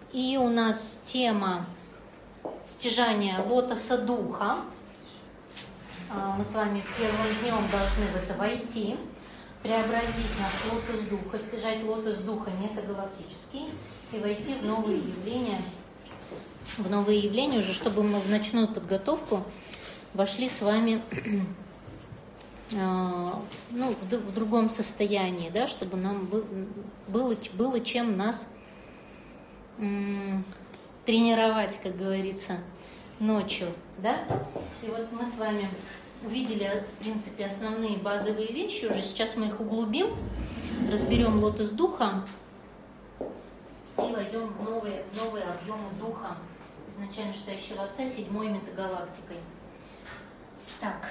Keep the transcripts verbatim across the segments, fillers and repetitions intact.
И у нас тема стяжания лотоса духа. Мы с вами первым днем должны в это войти, преобразить наш лотос духа, стяжать лотос духа метагалактический и войти в новые явления, в новые явления уже, чтобы мы в ночную подготовку вошли с вами ну, в другом состоянии, да, чтобы нам было, было чем нас м, тренировать, как говорится, ночью, да. И вот мы с вами увидели, в принципе, основные базовые вещи уже. Сейчас мы их углубим, разберем лотос духа и войдем в новые, новые объемы духа изначально Вышестоящего Отца седьмой метагалактикой. Так,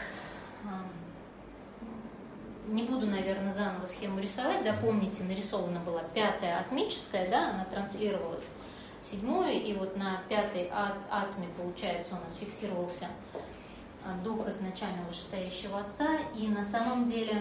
не буду, наверное, заново схему рисовать, да, помните, нарисована была пятая атмическая, да, она транслировалась в седьмую, и вот на пятой ат- атме, получается, у нас фиксировался дух изначально Вышестоящего Отца, и на самом деле,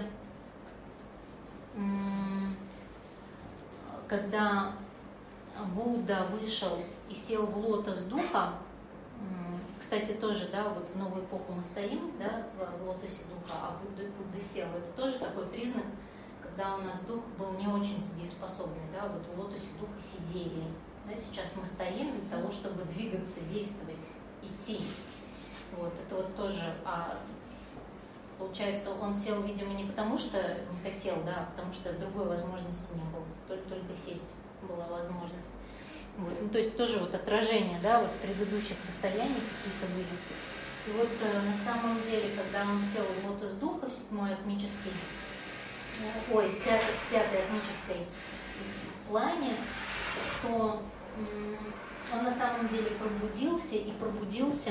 когда Будда вышел и сел в лотос духа, кстати, тоже, да, вот в новую эпоху мы стоим, да, в, в лотосе духа, а Будда, Будда сел. Это тоже такой признак, когда у нас дух был не очень дееспособный, да, вот в лотосе духа сидели. Да, сейчас мы стоим для того, чтобы двигаться, действовать, идти. Вот, это вот тоже, а, получается, он сел, видимо, не потому что не хотел, да, а потому что другой возможности не было, только, только сесть была возможность. Вот, ну, то есть тоже вот отражение, да, вот предыдущих состояний какие-то были. И вот э, на самом деле, когда он сел в лотос духа в седьмой атмической, э, ой, в пятой, в пятой атмической плане, то э, он на самом деле пробудился и пробудился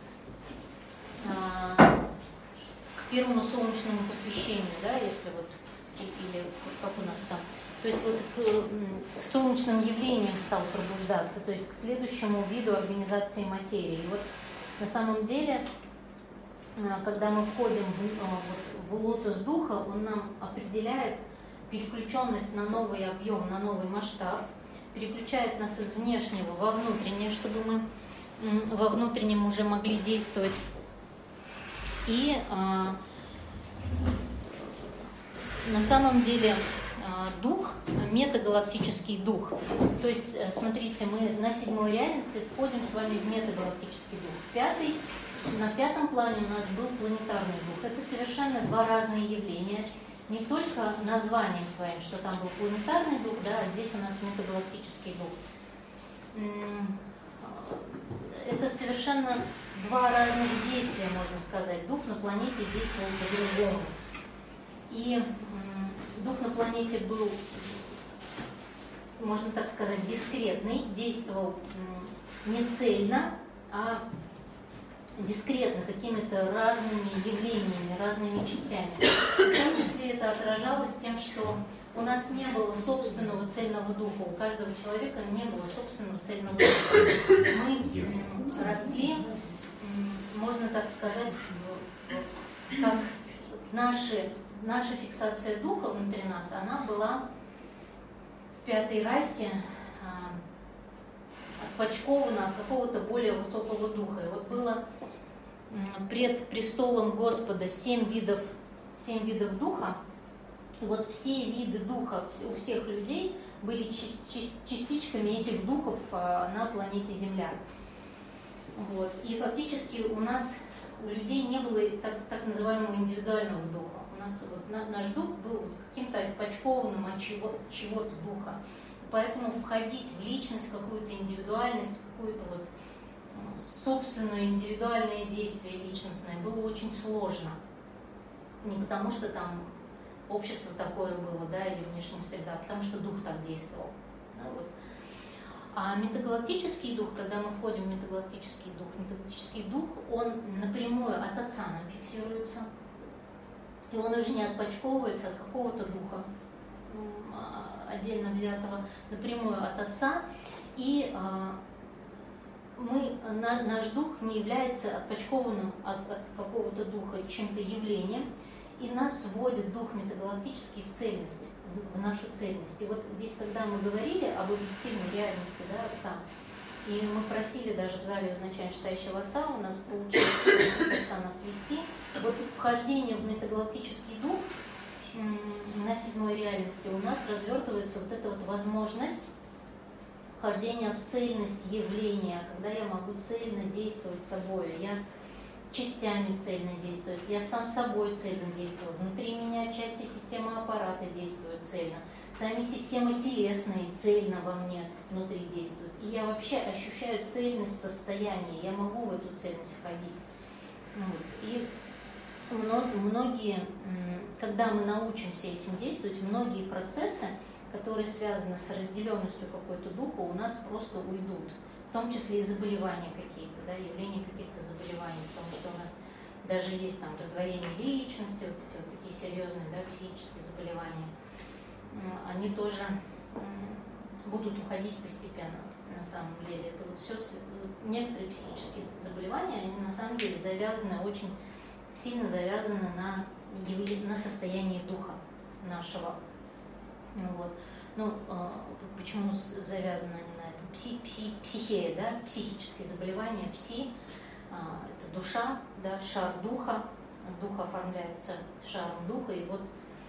э, к первому солнечному посвящению, да, если вот, или как у нас там. То есть вот к, к солнечным явлениям стал пробуждаться, то есть к следующему виду организации материи. И вот на самом деле, когда мы входим в, в лотос духа, он нам определяет переключенность на новый объем, на новый масштаб, переключает нас из внешнего во внутреннее, чтобы мы во внутреннем уже могли действовать. И а, на самом деле дух, метагалактический дух. То есть, смотрите, мы на седьмой реальности входим с вами в метагалактический дух. Пятый, на пятом плане у нас был планетарный дух. Это совершенно два разные явления. Не только названием своим, что там был планетарный дух, да, а здесь у нас метагалактический дух. Это совершенно два разных действия, можно сказать. Дух на планете действовал по-другому. И дух на планете был, можно так сказать, дискретный, действовал не цельно, а дискретно, какими-то разными явлениями, разными частями. В том числе это отражалось тем, что у нас не было собственного цельного духа, у каждого человека не было собственного цельного духа. Мы росли, можно так сказать, как наши Наша фиксация духа внутри нас, она была в пятой расе а, отпочкована от какого-то более высокого духа. И вот было м, пред престолом Господа семь видов, семь видов духа. И вот все виды духа у всех людей были частичками этих духов а, на планете Земля. Вот. И фактически у нас, у людей не было так, так называемого индивидуального духа. У нас вот, на, наш дух был вот каким-то отпочкованным от чего, чего-то духа. Поэтому входить в личность, в какую-то индивидуальность, в какую-то вот ну, собственное индивидуальное действие личностное было очень сложно. Не потому что там общество такое было, да, или внешняя среда, а потому что дух так действовал. Да, вот. А метагалактический дух, когда мы входим в метагалактический дух, метагалактический дух, он напрямую от Отца нам фиксируется. И он уже не отпочковывается от какого-то духа отдельно взятого, напрямую от Отца. И а, мы, на, наш дух не является отпочкованным от, от какого-то духа чем-то явлением. и нас сводит дух метагалактический в цельность, в нашу цельность. И вот здесь, когда мы говорили об объективной реальности, да, Отца, и мы просили даже в зале изначально читающего Отца, у нас получилось Отца нас свести, вот вхождение в метагалактический дух на седьмой реальности у нас развертывается вот эта вот возможность вхождения в цельность явления, когда я могу цельно действовать собой, я частями цельно действую, я сам собой цельно действую, внутри меня части системы аппарата действуют цельно, сами системы телесные цельно во мне внутри действуют, и я вообще ощущаю цельность состояния, я могу в эту цельность входить. Вот. И многие, когда мы научимся этим действовать, многие процессы, которые связаны с разделенностью какой-то духа, у нас просто уйдут. В том числе и заболевания какие-то, да, явления каких-то заболеваний, потому что у нас даже есть там раздвоение личности, вот эти вот такие серьезные, да, психические заболевания, они тоже будут уходить постепенно, на самом деле. Это вот все, вот некоторые психические заболевания, они на самом деле завязаны, очень сильно завязаны на, на состоянии духа нашего. Вот. Ну, почему завязаны они на этом? Пси, пси, психея, да, психические заболевания, пси, это душа, да, шар духа, дух оформляется шаром духа, и вот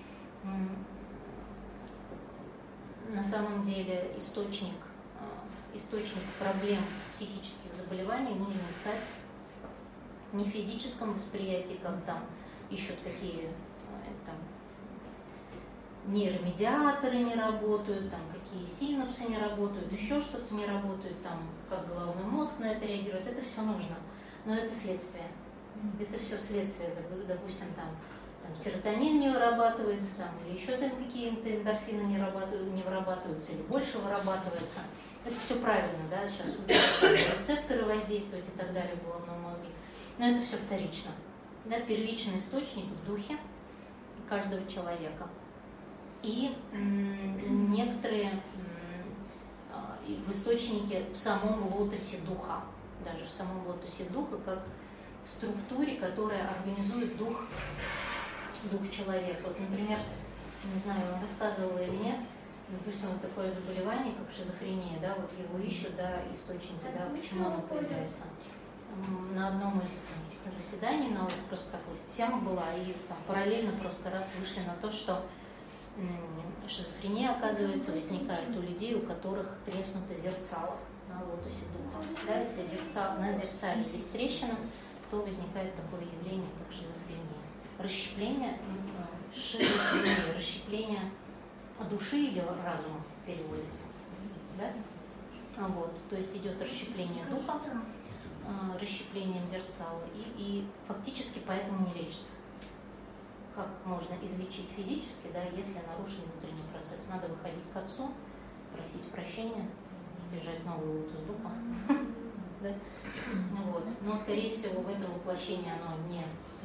на самом деле источник, источник проблем психических заболеваний нужно искать не в физическом восприятии, как там ищут какие там нейромедиаторы не работают, там какие синапсы не работают, еще что-то не работает, там как головной мозг на это реагирует, это все нужно, но это следствие, это все следствие, допустим, там, там серотонин не вырабатывается, там, или еще там какие-то эндорфины не, работают, не вырабатываются, или больше вырабатывается, это все правильно, да, сейчас учат рецепторы воздействовать и так далее в головном мозге, но это все вторично, да, первичный источник в духе каждого человека. И м, некоторые м, в источнике в самом лотосе духа, даже в самом лотосе духа, как в структуре, которая организует дух, дух человека. Вот, например, не знаю, вам рассказывала или нет, допустим, вот такое заболевание, как шизофрения, да, вот его ищут, да, источники, да, почему оно появляется. На одном из заседаний, на вот просто такая тема была, и там параллельно просто раз вышли на то, что шизофрения, оказывается, возникает у людей, у которых треснуто зерцало на лотосе духа. Да, если зерцало, на зерцале есть трещина, то возникает такое явление, как шизофрения. Расщепление, шизофрения, расщепление души или разума переводится. Да? Вот, то есть идет расщепление духа, расщеплением зерцала, и, и фактически поэтому не лечится. Как можно излечить физически, да, если нарушен внутренний процесс. Надо выходить к Отцу, просить прощения, держать новый лотос духа. Да? Вот. Но, скорее всего, в этом воплощении оно не,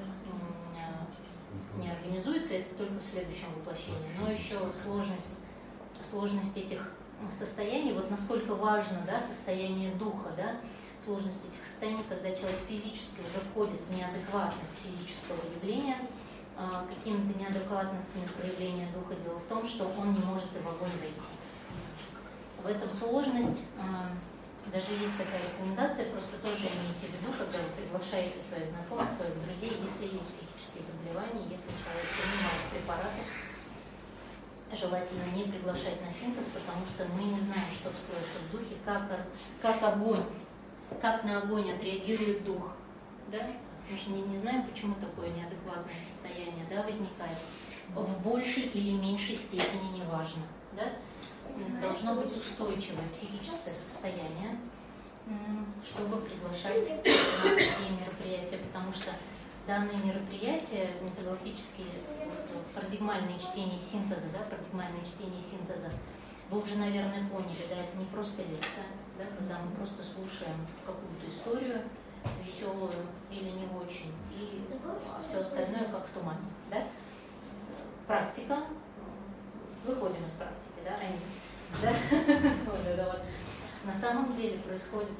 не организуется, это только в следующем воплощении. Но еще сложность, сложность этих состояний, вот насколько важно, да, состояние духа, да, сложность этих состояний, когда человек физически уже входит в неадекватность физического явления, какими-то неадекватностями проявления духа. Дело в том, что он не может и в огонь войти. В этом сложность. Даже есть такая рекомендация, просто тоже имейте в виду, когда вы приглашаете своих знакомых, своих друзей, если есть психические заболевания, если человек принимает препараты, желательно не приглашать на синтез, потому что мы не знаем, что вскроется в духе, как, как огонь, как на огонь отреагирует дух. Да? Мы же не, не знаем, почему такое неадекватное состояние, да, возникает. В большей или меньшей степени неважно. Да? Должно быть устойчивое психическое состояние, чтобы приглашать на такие мероприятия, потому что данные мероприятия, метагалактические, вот, парадигмальные чтения синтеза, да, парадигмальные чтения синтеза, вы уже, наверное, поняли, да, это не просто лекция, да, когда мы просто слушаем какую-то историю, веселую или не очень, и а все остальное как в тумане. Да? Практика, выходим из практики, да, они, да? Вот это вот. На самом деле происходят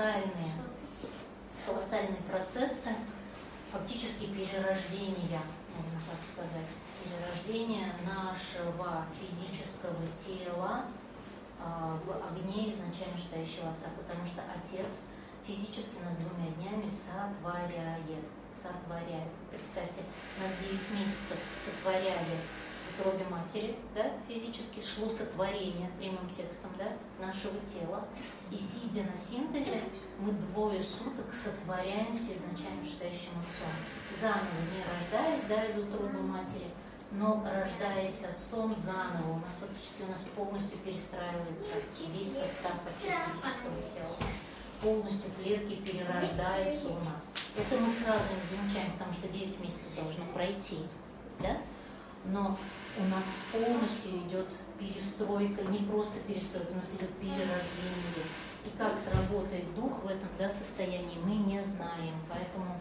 колоссальные, колоссальные процессы фактически перерождения можно так сказать, перерождение нашего физического тела в огне изначально читающего Отца, потому что Отец физически нас двумя днями сотворяет. Сотворяет. Представьте, нас девять месяцев сотворяли в утробе матери, да, физически шло сотворение прямым текстом, да, нашего тела. И сидя на синтезе, мы двое суток сотворяемся изначально читающим Отцом. Заново, не рождаясь, да, из утробы матери, но рождаясь Отцом заново. У нас фактически у нас полностью перестраивается весь состав физического тела. Полностью клетки перерождаются у нас. Это мы сразу не замечаем, потому что девять месяцев должно пройти, да? Но у нас полностью идет перестройка, не просто перестройка, у нас идет перерождение. И как сработает дух в этом, да, состоянии, мы не знаем. Поэтому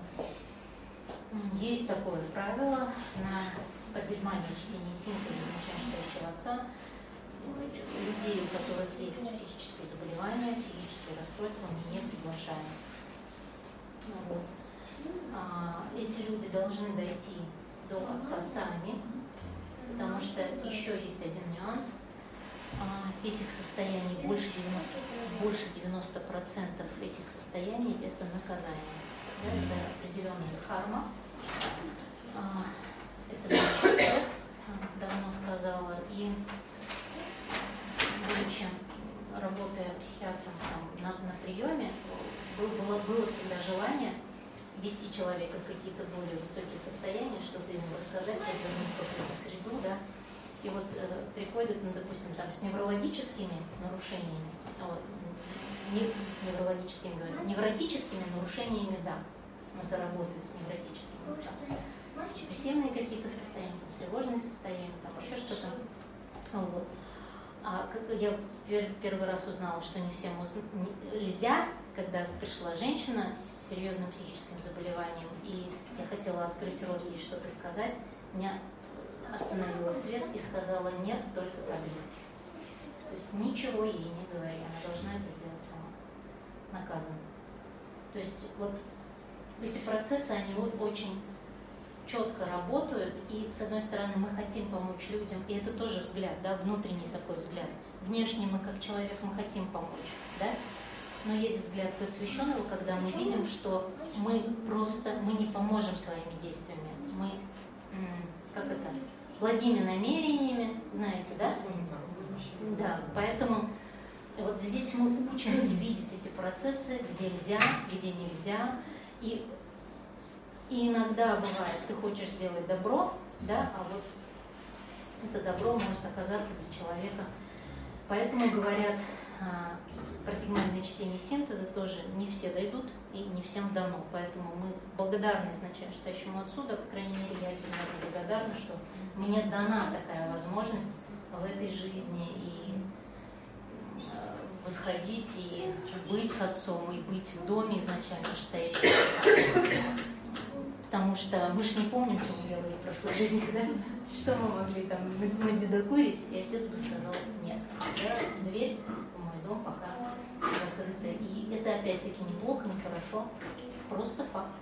есть такое правило на поддержание чтения синтеза изначально читающего Отца. Людей, у которых есть психические заболевания, психические расстройства, мы не приглашаем. Вот. А, эти люди должны дойти до Отца сами, потому что еще есть один нюанс. А, этих состояний больше девяноста процентов, больше девяноста процентов этих состояний это наказание. Да, это определенная карма. А, это я давно сказала. И будучи, работая психиатром там, на, на приеме, был, было, было всегда желание вести человека в какие-то более высокие состояния, что-то ему рассказать, развернуть какую-то среду, да. И вот э, приходят, ну, допустим, там, с неврологическими нарушениями, вот, не, неврологическими, говорю, невротическими нарушениями, да, это работает с невротическими, да. Депрессивные какие-то состояния, тревожные состояния, там еще что-то, вот. А как я первый раз узнала, что не всем нельзя, когда пришла женщина с серьезным психическим заболеванием, и я хотела открыть рот ей что-то сказать, меня остановила свет и сказала: нет, только таблетки. То есть ничего ей не говори, она должна это сделать сама, наказана. То есть вот эти процессы, они вот очень четко работают, и с одной стороны мы хотим помочь людям, и это тоже взгляд, да, внутренний такой взгляд. Внешне мы как человек, мы хотим помочь, да, но есть взгляд посвященного, когда мы видим, что мы просто, мы не поможем своими действиями, мы, как это, благими намерениями, знаете, да? Да, поэтому вот здесь мы учимся видеть эти процессы, где нельзя, где нельзя, и И иногда бывает, ты хочешь сделать добро, да, а вот это добро может оказаться для человека. Поэтому говорят, парадигмальное чтение синтеза тоже не все дойдут и не всем дано. Поэтому мы благодарны изначально читающему Отцу, да, по крайней мере, я безмерно благодарна, что мне дана такая возможность в этой жизни и восходить, и быть с Отцом, и быть в доме изначально читающего Отца. Потому что мы же не помним, что мы делали в прошлой жизни, да? Что мы могли там набедокурить, и отец бы сказал: нет, да, дверь в мой дом пока закрыта. И это опять-таки неплохо, не хорошо, просто факт.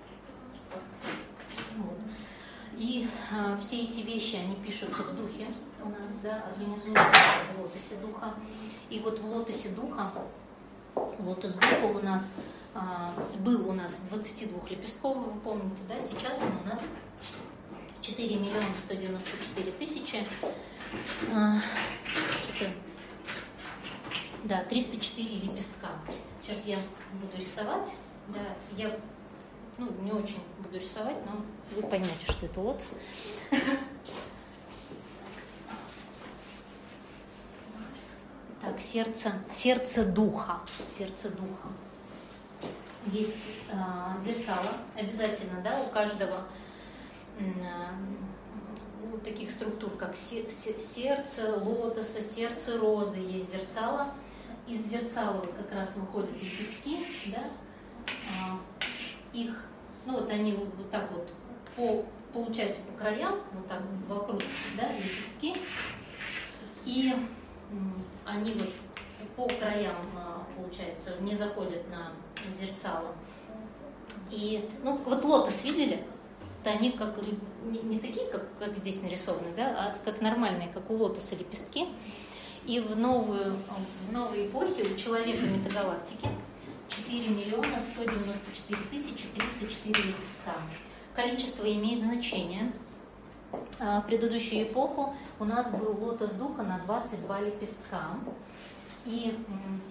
Вот. И а, все эти вещи, они пишутся в духе у нас, да, организуются в лотосе духа. И вот в лотосе духа, лотос духа у нас а, был у нас двадцатидвухлепестковый, вы помните, да, сейчас он у нас четыре миллиона сто девяносто четыре тысячи, а, да, триста четыре лепестка. Сейчас я буду рисовать, да, я, ну, не очень буду рисовать, но вы поймете, что это лотос. Так, сердце, сердце духа, сердце духа. Есть э, зерцало, обязательно, да, у каждого э, у таких структур, как сердце лотоса, сердце розы, есть зерцало. Из зерцала вот как раз выходят лепестки, да, э, их, ну вот они вот, вот так вот, по, получается по краям, вот так вокруг, да, лепестки, и они вот по краям, получается, не заходят на зерцало. И, ну, вот лотос видели? то они как, не, не такие, как, как здесь нарисованы, да, а как нормальные, как у лотоса лепестки. И в, новую, в новой эпохе у человека метагалактики четыре миллиона сто девяносто четыре тысячи триста четыре лепестка. Количество имеет значение. В предыдущую эпоху у нас был лотос духа на двадцать два лепестка. И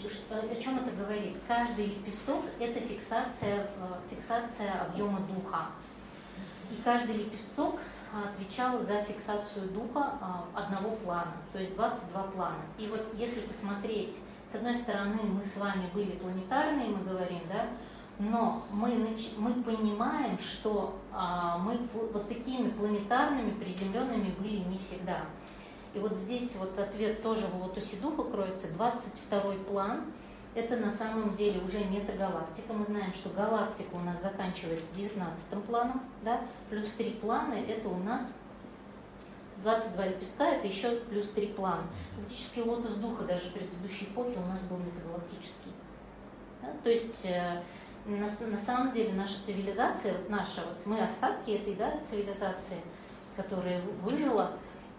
о чем это говорит? Каждый лепесток – это фиксация, фиксация объема духа. И каждый лепесток отвечал за фиксацию духа одного плана, то есть двадцать два плана. И вот если посмотреть, с одной стороны, мы с вами были планетарные, мы говорим, да, но мы, мы понимаем, что а, мы вот такими планетарными, приземленными были не всегда. И вот здесь вот ответ тоже в лотосе духа кроется. двадцать второй план – это на самом деле уже метагалактика. Мы знаем, что галактика у нас заканчивается девятнадцатым планом, да, плюс три плана – это у нас двадцать два лепестка, это еще плюс три плана. Фактически лотос духа даже предыдущей эпохи у нас был метагалактический. Да? То есть э, на, на самом деле наша цивилизация, вот наша, вот мы остатки этой, да, цивилизации, которая выжила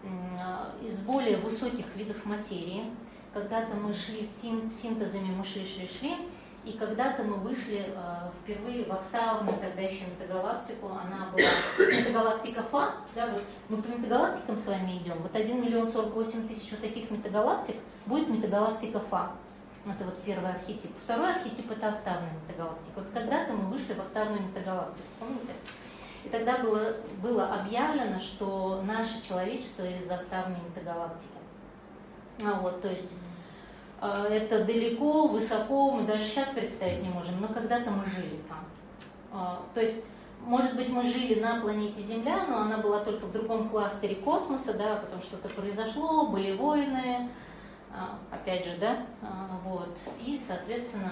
э, из более высоких видов материи. Когда-то мы шли с син, синтезами, мы шли, шли, шли, и когда-то мы вышли э, впервые в октавную, тогда еще метагалактику, она была метагалактика Фа, да, вот мы по метагалактикам с вами идем, вот один миллион сорок восемь тысяч вот таких метагалактик будет метагалактика Фа, это вот первый архетип. Второй архетип – это октавная метагалактика. Вот когда-то мы вышли в октавную метагалактику, помните? И тогда было, было объявлено, что наше человечество из октавной метагалактики. А вот, то есть это далеко, высоко, мы даже сейчас представить не можем, но когда-то мы жили там. То есть, может быть, мы жили на планете Земля, но она была только в другом кластере космоса, да, потом что-то произошло, были войны, опять же, да, вот, и, соответственно,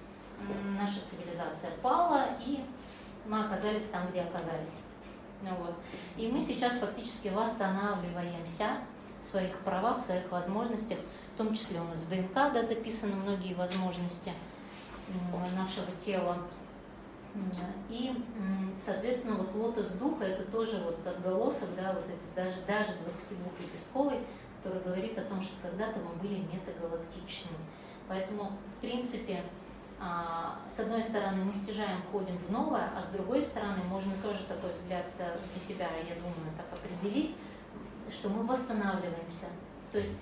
наша цивилизация пала, и мы оказались там, где оказались. Вот. И мы сейчас фактически восстанавливаемся в своих правах, в своих возможностях, в том числе у нас в ДНК, да, записаны многие возможности нашего тела. И, соответственно, вот лотос духа – это тоже вот отголосок, да, вот эти даже, даже двадцатидвухлепестковый, который говорит о том, что когда-то мы были метагалактичны. Поэтому, в принципе, с одной стороны, мы стяжаем, входим в новое, а с другой стороны, можно тоже такой взгляд для себя, я думаю, так определить, что мы восстанавливаемся. То есть,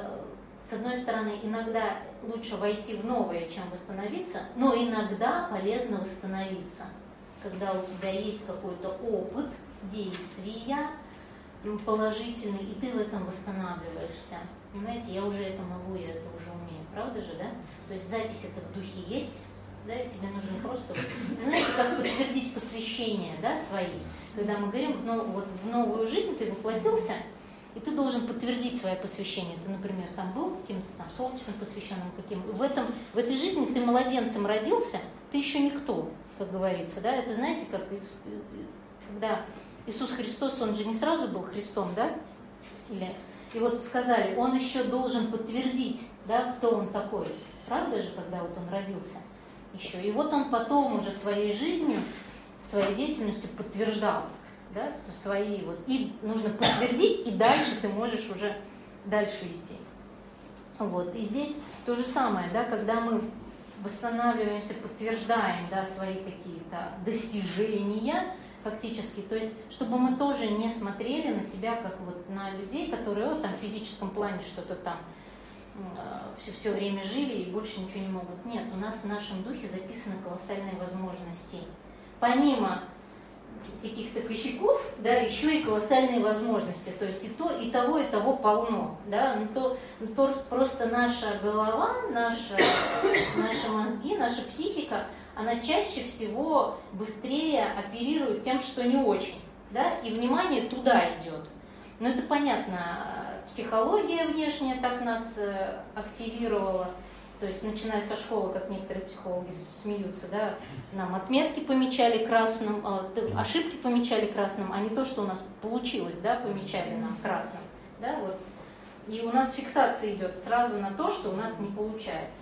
с одной стороны, иногда лучше войти в новое, чем восстановиться, но иногда полезно восстановиться, когда у тебя есть какой-то опыт действия положительный, и ты в этом восстанавливаешься. Понимаете, я уже это могу, я это уже умею, правда же, да? То есть запись это в духе есть, да, и тебе нужно просто... Знаете, как подтвердить посвящение, да, свои? Когда мы говорим, в, нов... вот, в новую жизнь ты воплотился, и ты должен подтвердить свое посвящение. Ты, например, там был каким-то там солнечным посвященным, каким. В, этом, в этой жизни ты младенцем родился, ты еще никто, как говорится. Да? Это знаете, как когда Иисус Христос, он же не сразу был Христом, да? Или, и вот сказали, он еще должен подтвердить, да, кто он такой. Правда же, когда вот он родился еще. И вот он потом уже своей жизнью, своей деятельностью подтверждал. Да, свои вот, и нужно подтвердить, и дальше ты можешь уже дальше идти. Вот, и здесь то же самое, да, когда мы восстанавливаемся, подтверждаем, да, свои какие-то достижения фактически, то есть, чтобы мы тоже не смотрели на себя, как вот на людей, которые вот, там, в физическом плане что-то там э, все, все время жили и больше ничего не могут. Нет, у нас в нашем духе записаны колоссальные возможности. Помимо каких-то косяков, да, еще и колоссальные возможности. То есть и то, и того, и того полно. Да? Но то, то просто наша голова, наша, наши мозги, наша психика, она чаще всего быстрее оперирует тем, что не очень. Да? И внимание туда идет. Но это понятно, психология внешняя так нас активировала. То есть, начиная со школы, как некоторые психологи смеются, да, нам отметки помечали красным, ошибки помечали красным, а не то, что у нас получилось, да, помечали нам красным. Да, вот. И у нас фиксация идет сразу на то, что у нас не получается.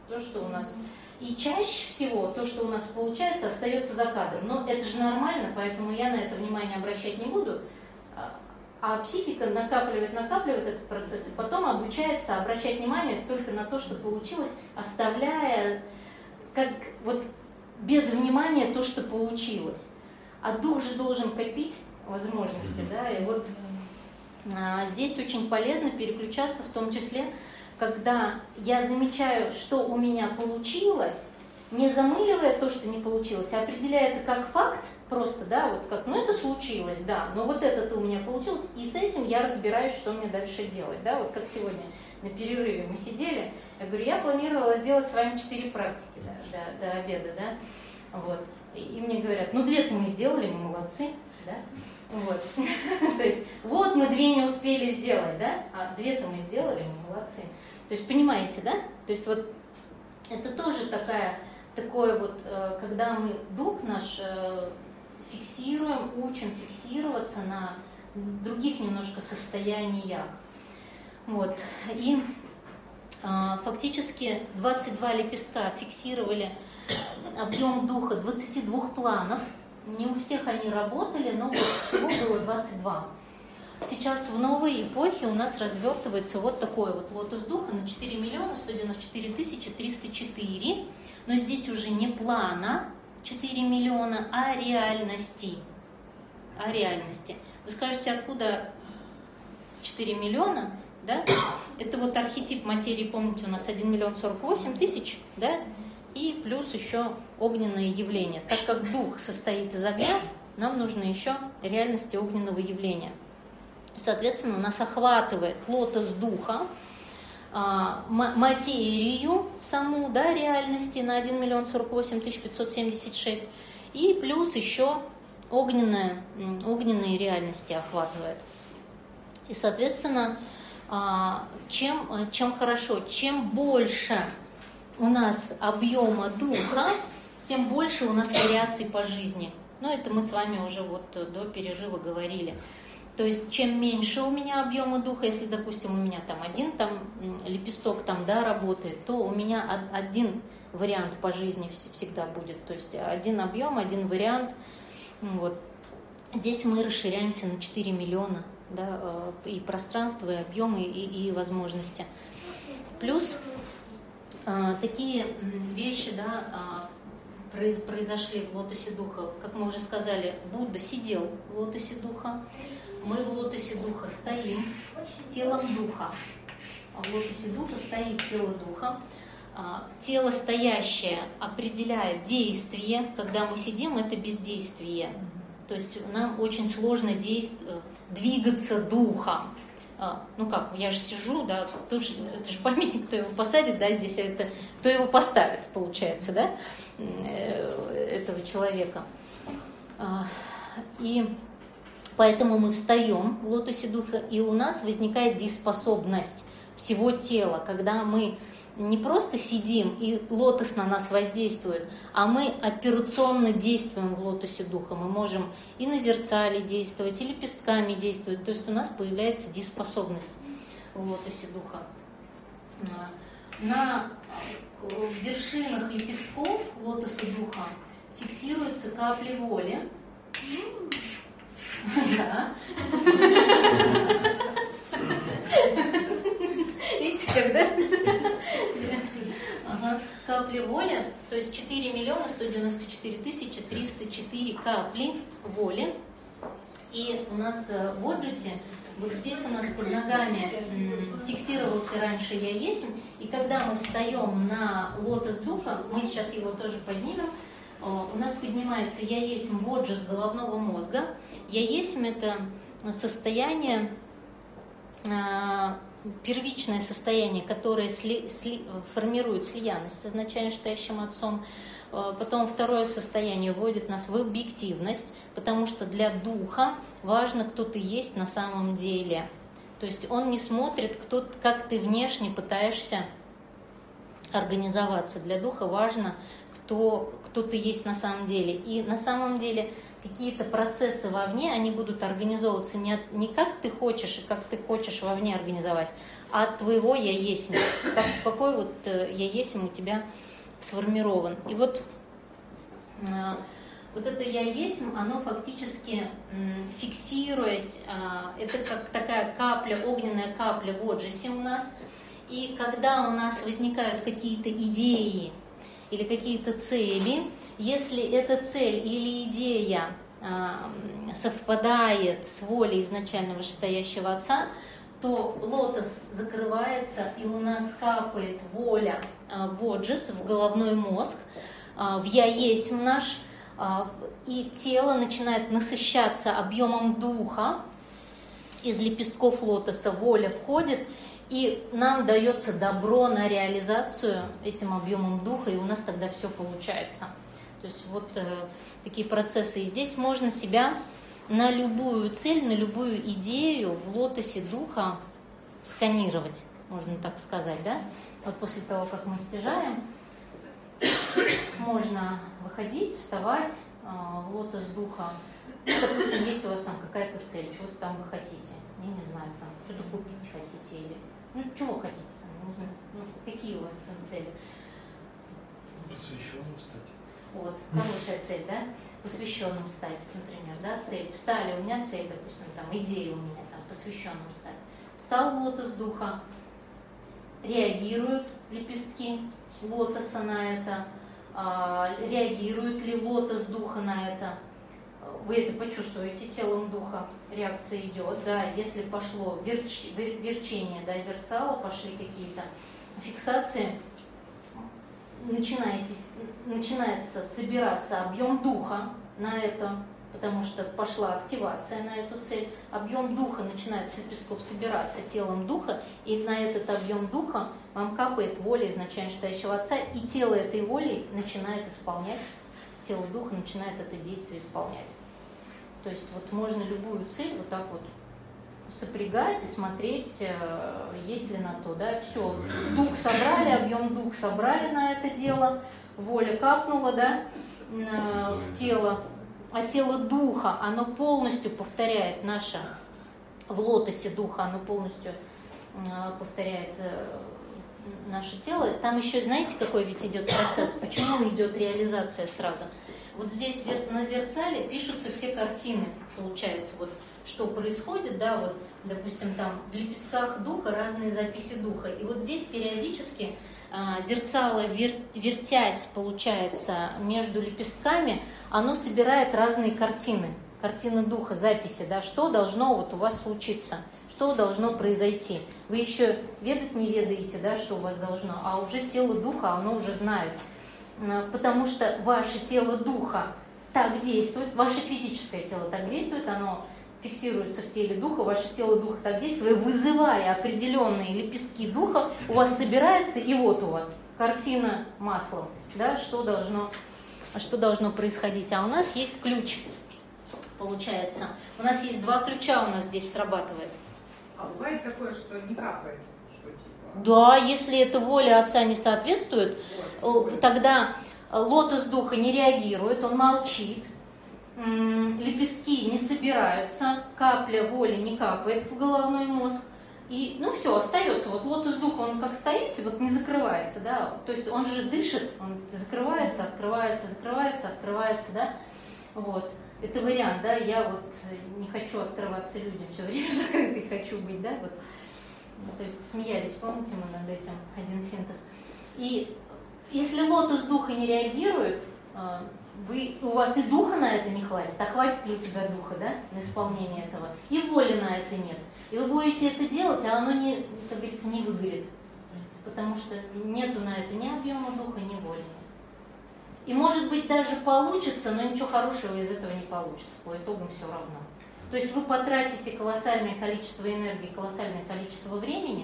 То, что у нас... И чаще всего то, что у нас получается, остается за кадром. Но это же нормально, поэтому я на это внимание обращать не буду. А психика накапливает, накапливает этот процесс, и потом обучается обращать внимание только на то, что получилось, оставляя как вот без внимания то, что получилось. А дух же должен копить возможности, да, и вот а, здесь очень полезно переключаться, в том числе, когда я замечаю, что у меня получилось, не замыливая то, что не получилось, а определяя это как факт, просто, да, вот как, ну это случилось, да, но вот это-то у меня получилось, и с этим я разбираюсь, что мне дальше делать, да, вот как сегодня на перерыве мы сидели, я говорю, я планировала сделать с вами четыре практики, да, до, до обеда, да, вот, и мне говорят, ну две-то мы сделали, мы молодцы, да, вот, то есть, вот мы две не успели сделать, да, а две-то мы сделали, мы молодцы, то есть, понимаете, да, то есть вот это тоже такая, такое вот, когда мы дух наш фиксируем, учим фиксироваться на других немножко состояниях. Вот. И а, фактически двадцать два лепестка фиксировали объем духа двадцати двух планов. Не у всех они работали, но всего было двадцать два. Сейчас в новой эпохе у нас развертывается вот такой вот лотос духа на четыре миллиона сто девяносто четыре тысячи триста четыре. Но здесь уже не плана четыре миллиона, а реальности. О реальности. Вы скажете, откуда четыре миллиона? Да? Это вот архетип материи, помните, у нас один миллион сорок восемь тысяч, да? И плюс еще огненное явление. Так как дух состоит из огня, нам нужно еще реальности огненного явления. Соответственно, нас охватывает лотос духа, материю саму, да, реальности на один миллион сорок восемь тысяч пятьсот семьдесят шесть, и плюс еще огненные, огненные реальности охватывает. И, соответственно, чем, чем хорошо, чем больше у нас объема духа, тем больше у нас вариаций по жизни. Но это мы с вами уже вот до перерыва говорили. То есть, чем меньше у меня объема духа, если, допустим, у меня там один там, лепесток там, да, работает, то у меня один вариант по жизни всегда будет. То есть, один объем, один вариант. Вот. Здесь мы расширяемся на четыре миллиона, да, и пространство, и объемы, и, и возможности. Плюс такие вещи, да, произошли в лотосе духа. Как мы уже сказали, Будда сидел в лотосе духа. Мы в лотосе духа стоим телом духа. В лотосе духа стоит тело духа. Тело стоящее определяет действие. Когда мы сидим, это бездействие. То есть нам очень сложно действовать, двигаться духом. Ну как, я же сижу, да, тоже, это же памятник, кто его посадит, да, здесь это, кто его поставит, получается, да, этого человека. И поэтому мы встаем в лотосе духа, и у нас возникает дееспособность всего тела, когда мы не просто сидим, и лотос на нас воздействует, а мы операционно действуем в лотосе духа. Мы можем и на зеркале действовать, и лепестками действовать. То есть у нас появляется дееспособность в лотосе духа. На вершинах лепестков лотоса духа фиксируются капли воли. Да. Видите, когда? Ага. Капли воли, то есть четыре миллиона сто девяносто четыре тысячи триста четыре капли воли. И у нас в Оджисе, вот здесь у нас под ногами фиксировался раньше я есмь, и когда мы встаем на лотос духа, мы сейчас его тоже поднимем, у нас поднимается я есмь в Оджис головного мозга. Я есмь — это состояние, первичное состояние, которое сли, сли, формирует слиянность с изначально стоящим отцом. Потом второе состояние вводит нас в объективность, потому что для духа важно, кто ты есть на самом деле. То есть он не смотрит, кто, как ты внешне пытаешься организоваться. Для духа важно, кто, кто ты есть на самом деле. И на самом деле какие-то процессы вовне, они будут организовываться не, от, не как ты хочешь и как ты хочешь вовне организовать, а от твоего «я есть», как, какой вот «я есть» у тебя сформирован. И вот, вот это «я есть», оно фактически, фиксируясь, это как такая капля, огненная капля в отжисе у нас. И когда у нас возникают какие-то идеи или какие-то цели, если эта цель или идея э, совпадает с волей изначально вышестоящего Отца, то лотос закрывается, и у нас капает воля э, в отжис, в головной мозг, э, в «я есть» наш, э, и тело начинает насыщаться объемом духа. Из лепестков лотоса воля входит, и нам дается добро на реализацию этим объемом духа, и у нас тогда все получается. То есть вот э, такие процессы. И здесь можно себя на любую цель, на любую идею в лотосе духа сканировать, можно так сказать, да? Вот после того, как мы стяжаем, можно выходить, вставать э, в лотос духа. Ну, допустим, если у вас там какая-то цель, чего-то там вы хотите, я не знаю, там что-то купить хотите или... Ну, чего хотите там, не знаю, ну, какие у вас там цели? Посвященным стать. Вот, хорошая цель, да? Посвященным стать, например, да, цель. Встали, у меня цель, допустим, там, идея у меня, там, посвященным стать. Встал лотос духа, реагируют лепестки лотоса на это, а, реагирует ли лотос духа на это. Вы это почувствуете телом духа, реакция идет, да, если пошло верч, вер, верчение, да, зерцало, пошли какие-то фиксации, начинаете, начинается собираться объем духа на это, потому что пошла активация на эту цель, объем духа начинает с лепестков собираться телом духа, и на этот объем духа вам капает воля изначально вышестоящего Отца, и тело этой воли начинает исполнять, тело духа начинает это действие исполнять. То есть вот можно любую цель вот так вот сопрягать и смотреть, есть ли на то, да, все, дух собрали, объем дух собрали на это дело, воля капнула, да, в тело, а тело духа, оно полностью повторяет наше, в лотосе духа, оно полностью повторяет наше тело. Там еще, знаете, какой ведь идет процесс, почему идет реализация сразу? Вот здесь на зерцале пишутся все картины, получается, вот что происходит, да, вот, допустим, там в лепестках духа разные записи духа, и вот здесь периодически а, зерцало, вер, вертясь, получается, между лепестками, оно собирает разные картины, картины духа, записи, да, что должно вот у вас случиться, что должно произойти. Вы еще ведать не ведаете, да, что у вас должно, а уже тело духа, оно уже знает. Потому что ваше тело духа так действует, ваше физическое тело так действует, оно фиксируется в теле духа, ваше тело духа так действует, вызывая определенные лепестки духа, у вас собирается, и вот у вас картина маслом, да, что должно, что должно происходить. А у нас есть ключ, получается. У нас есть два ключа, у нас здесь срабатывает. А бывает такое, что не капает? Да, если эта воля Отца не соответствует, тогда лотос духа не реагирует, он молчит, лепестки не собираются, капля воли не капает в головной мозг, и, ну, все, остается. Вот лотос духа, он как стоит, и вот не закрывается, да, то есть он же дышит, он закрывается, открывается, закрывается, открывается, да, вот. Это вариант, да, я вот не хочу открываться людям, все время закрытой хочу быть, да, вот. То есть смеялись, помните, мы над этим, один синтез. И если лотос духа не реагирует, вы, у вас и духа на это не хватит, а хватит ли у тебя духа, да, на исполнение этого, и воли на это нет. И вы будете это делать, а оно, не, как говорится, не выгорит, потому что нету на это ни объема духа, ни воли. И может быть даже получится, но ничего хорошего из этого не получится, по итогам все равно. То есть вы потратите колоссальное количество энергии, колоссальное количество времени.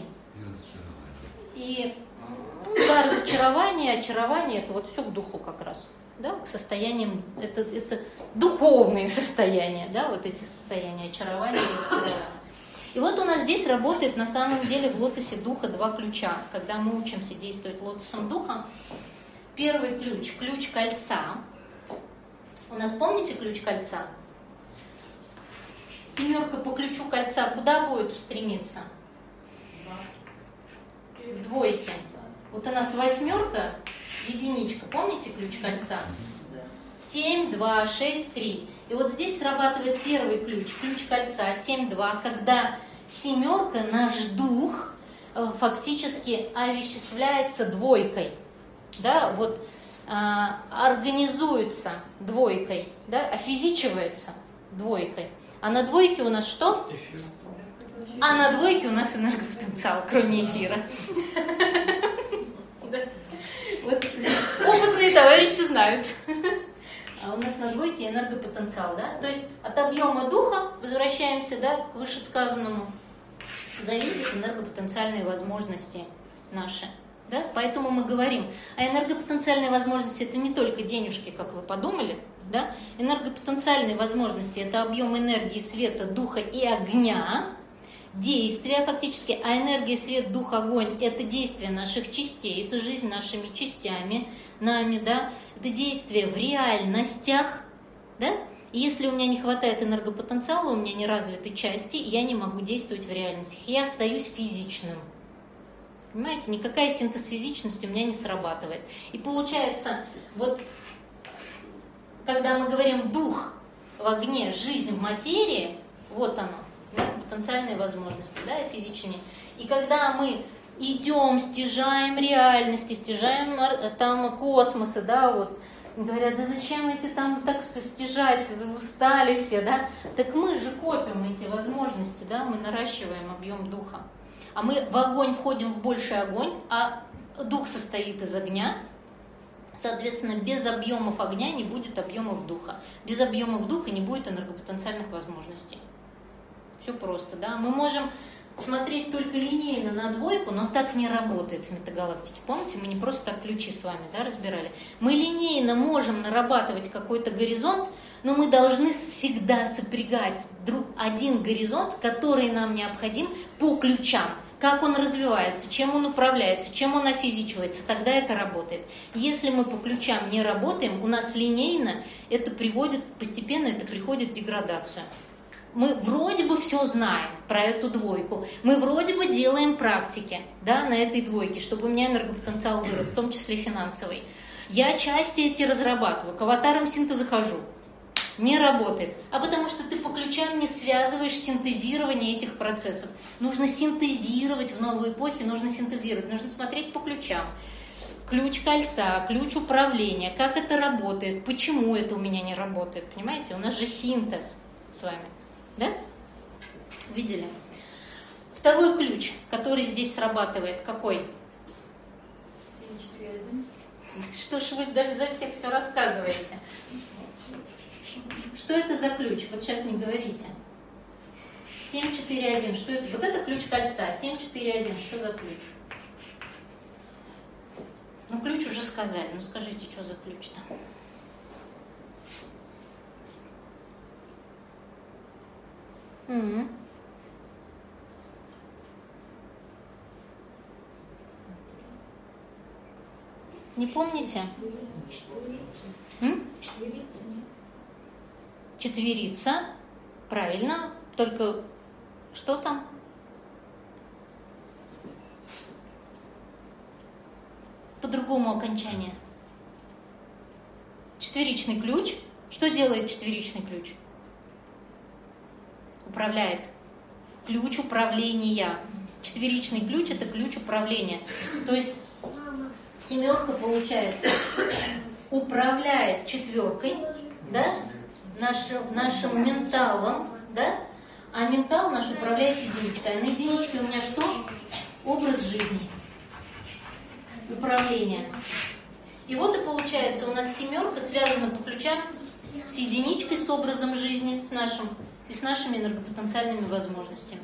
И разочарование. И да, разочарование, очарование, это вот все к духу как раз. Да, к состояниям, это, это духовные состояния, да, вот эти состояния очарования и разочарования. И вот у нас здесь работает на самом деле в лотосе духа два ключа. Когда мы учимся действовать лотосом духа, первый ключ, ключ кольца. У нас, помните, ключ кольца? Семерка по ключу кольца куда будет устремиться? К двойке. Вот у нас восьмерка, единичка. Помните ключ кольца? семь, два, шесть, три. И вот здесь срабатывает первый ключ, ключ кольца, семь, два, когда семерка, наш дух, фактически овеществляется двойкой. Да, вот а, организуется двойкой, да, офизичивается двойкой. А на двойке у нас что? Эфир. А на двойке у нас энергопотенциал, кроме эфира. Опытные товарищи знают. А у нас на двойке энергопотенциал, да? То есть от объема духа, возвращаемся, да, к вышесказанному, зависят энергопотенциальные возможности наши. Да? Поэтому мы говорим, а энергопотенциальные возможности это не только денежки, как вы подумали, да? Энергопотенциальные возможности это объем энергии, света, духа и огня, действия фактически, а энергия, свет, дух, огонь это действие наших частей, это жизнь нашими частями, нами, да? Это действие в реальностях, да? И если у меня не хватает энергопотенциала, у меня не развиты части, я не могу действовать в реальностях, я остаюсь физичным. Понимаете, никакая синтез физичности у меня не срабатывает. И получается, вот когда мы говорим дух в огне, жизнь в материи, вот оно, да, потенциальные возможности, да, физичные. И когда мы идем, стяжаем реальности, стяжаем там космосы, да, вот, говорят, да зачем эти там так все стяжать, устали все, да? Так мы же копим эти возможности, да, мы наращиваем объем духа. А мы в огонь входим в больший огонь, а дух состоит из огня. Соответственно, без объемов огня не будет объемов духа. Без объемов духа не будет энергопотенциальных возможностей. Все просто, да. Мы можем смотреть только линейно на двойку, но так не работает в метагалактике. Помните, мы не просто так ключи с вами, да, разбирали. Мы линейно можем нарабатывать какой-то горизонт, но мы должны всегда сопрягать друг, один горизонт, который нам необходим по ключам. Как он развивается, чем он управляется, чем он офизичивается, тогда это работает. Если мы по ключам не работаем, у нас линейно это приводит, постепенно это приходит в деградацию. Мы вроде бы все знаем про эту двойку, мы вроде бы делаем практики, да, на этой двойке, чтобы у меня энергопотенциал вырос, в том числе финансовый. Я части эти разрабатываю, к аватарам синтеза хожу. Не работает. А потому что ты по ключам не связываешь синтезирование этих процессов. Нужно синтезировать в новой эпохе, нужно синтезировать, нужно смотреть по ключам. Ключ кольца, ключ управления, как это работает, почему это у меня не работает, понимаете? У нас же синтез с вами, да? Видели? Второй ключ, который здесь срабатывает, какой? семь четыре один. Что ж вы даже за всех все рассказываете? Что это за ключ? Вот сейчас не говорите. семь четыре один. Что это? Вот это ключ кольца. семь четыре один. Что за ключ? Ну, ключ уже сказали. Ну, скажите, что за ключ-то? Угу. Не помните? М? Четверица, правильно, только что там? По-другому окончание. Четверичный ключ. Что делает четверичный ключ? Управляет. Ключ управления. Четверичный ключ – это ключ управления. То есть семерка, получается, управляет четверкой, да? Нашим, нашим менталом, да? А ментал наш управляет единичкой. А на единичке у меня что? Образ жизни. Управление. И вот и получается, у нас семерка связана по ключам с единичкой, с образом жизни, с нашим и с нашими энергопотенциальными возможностями.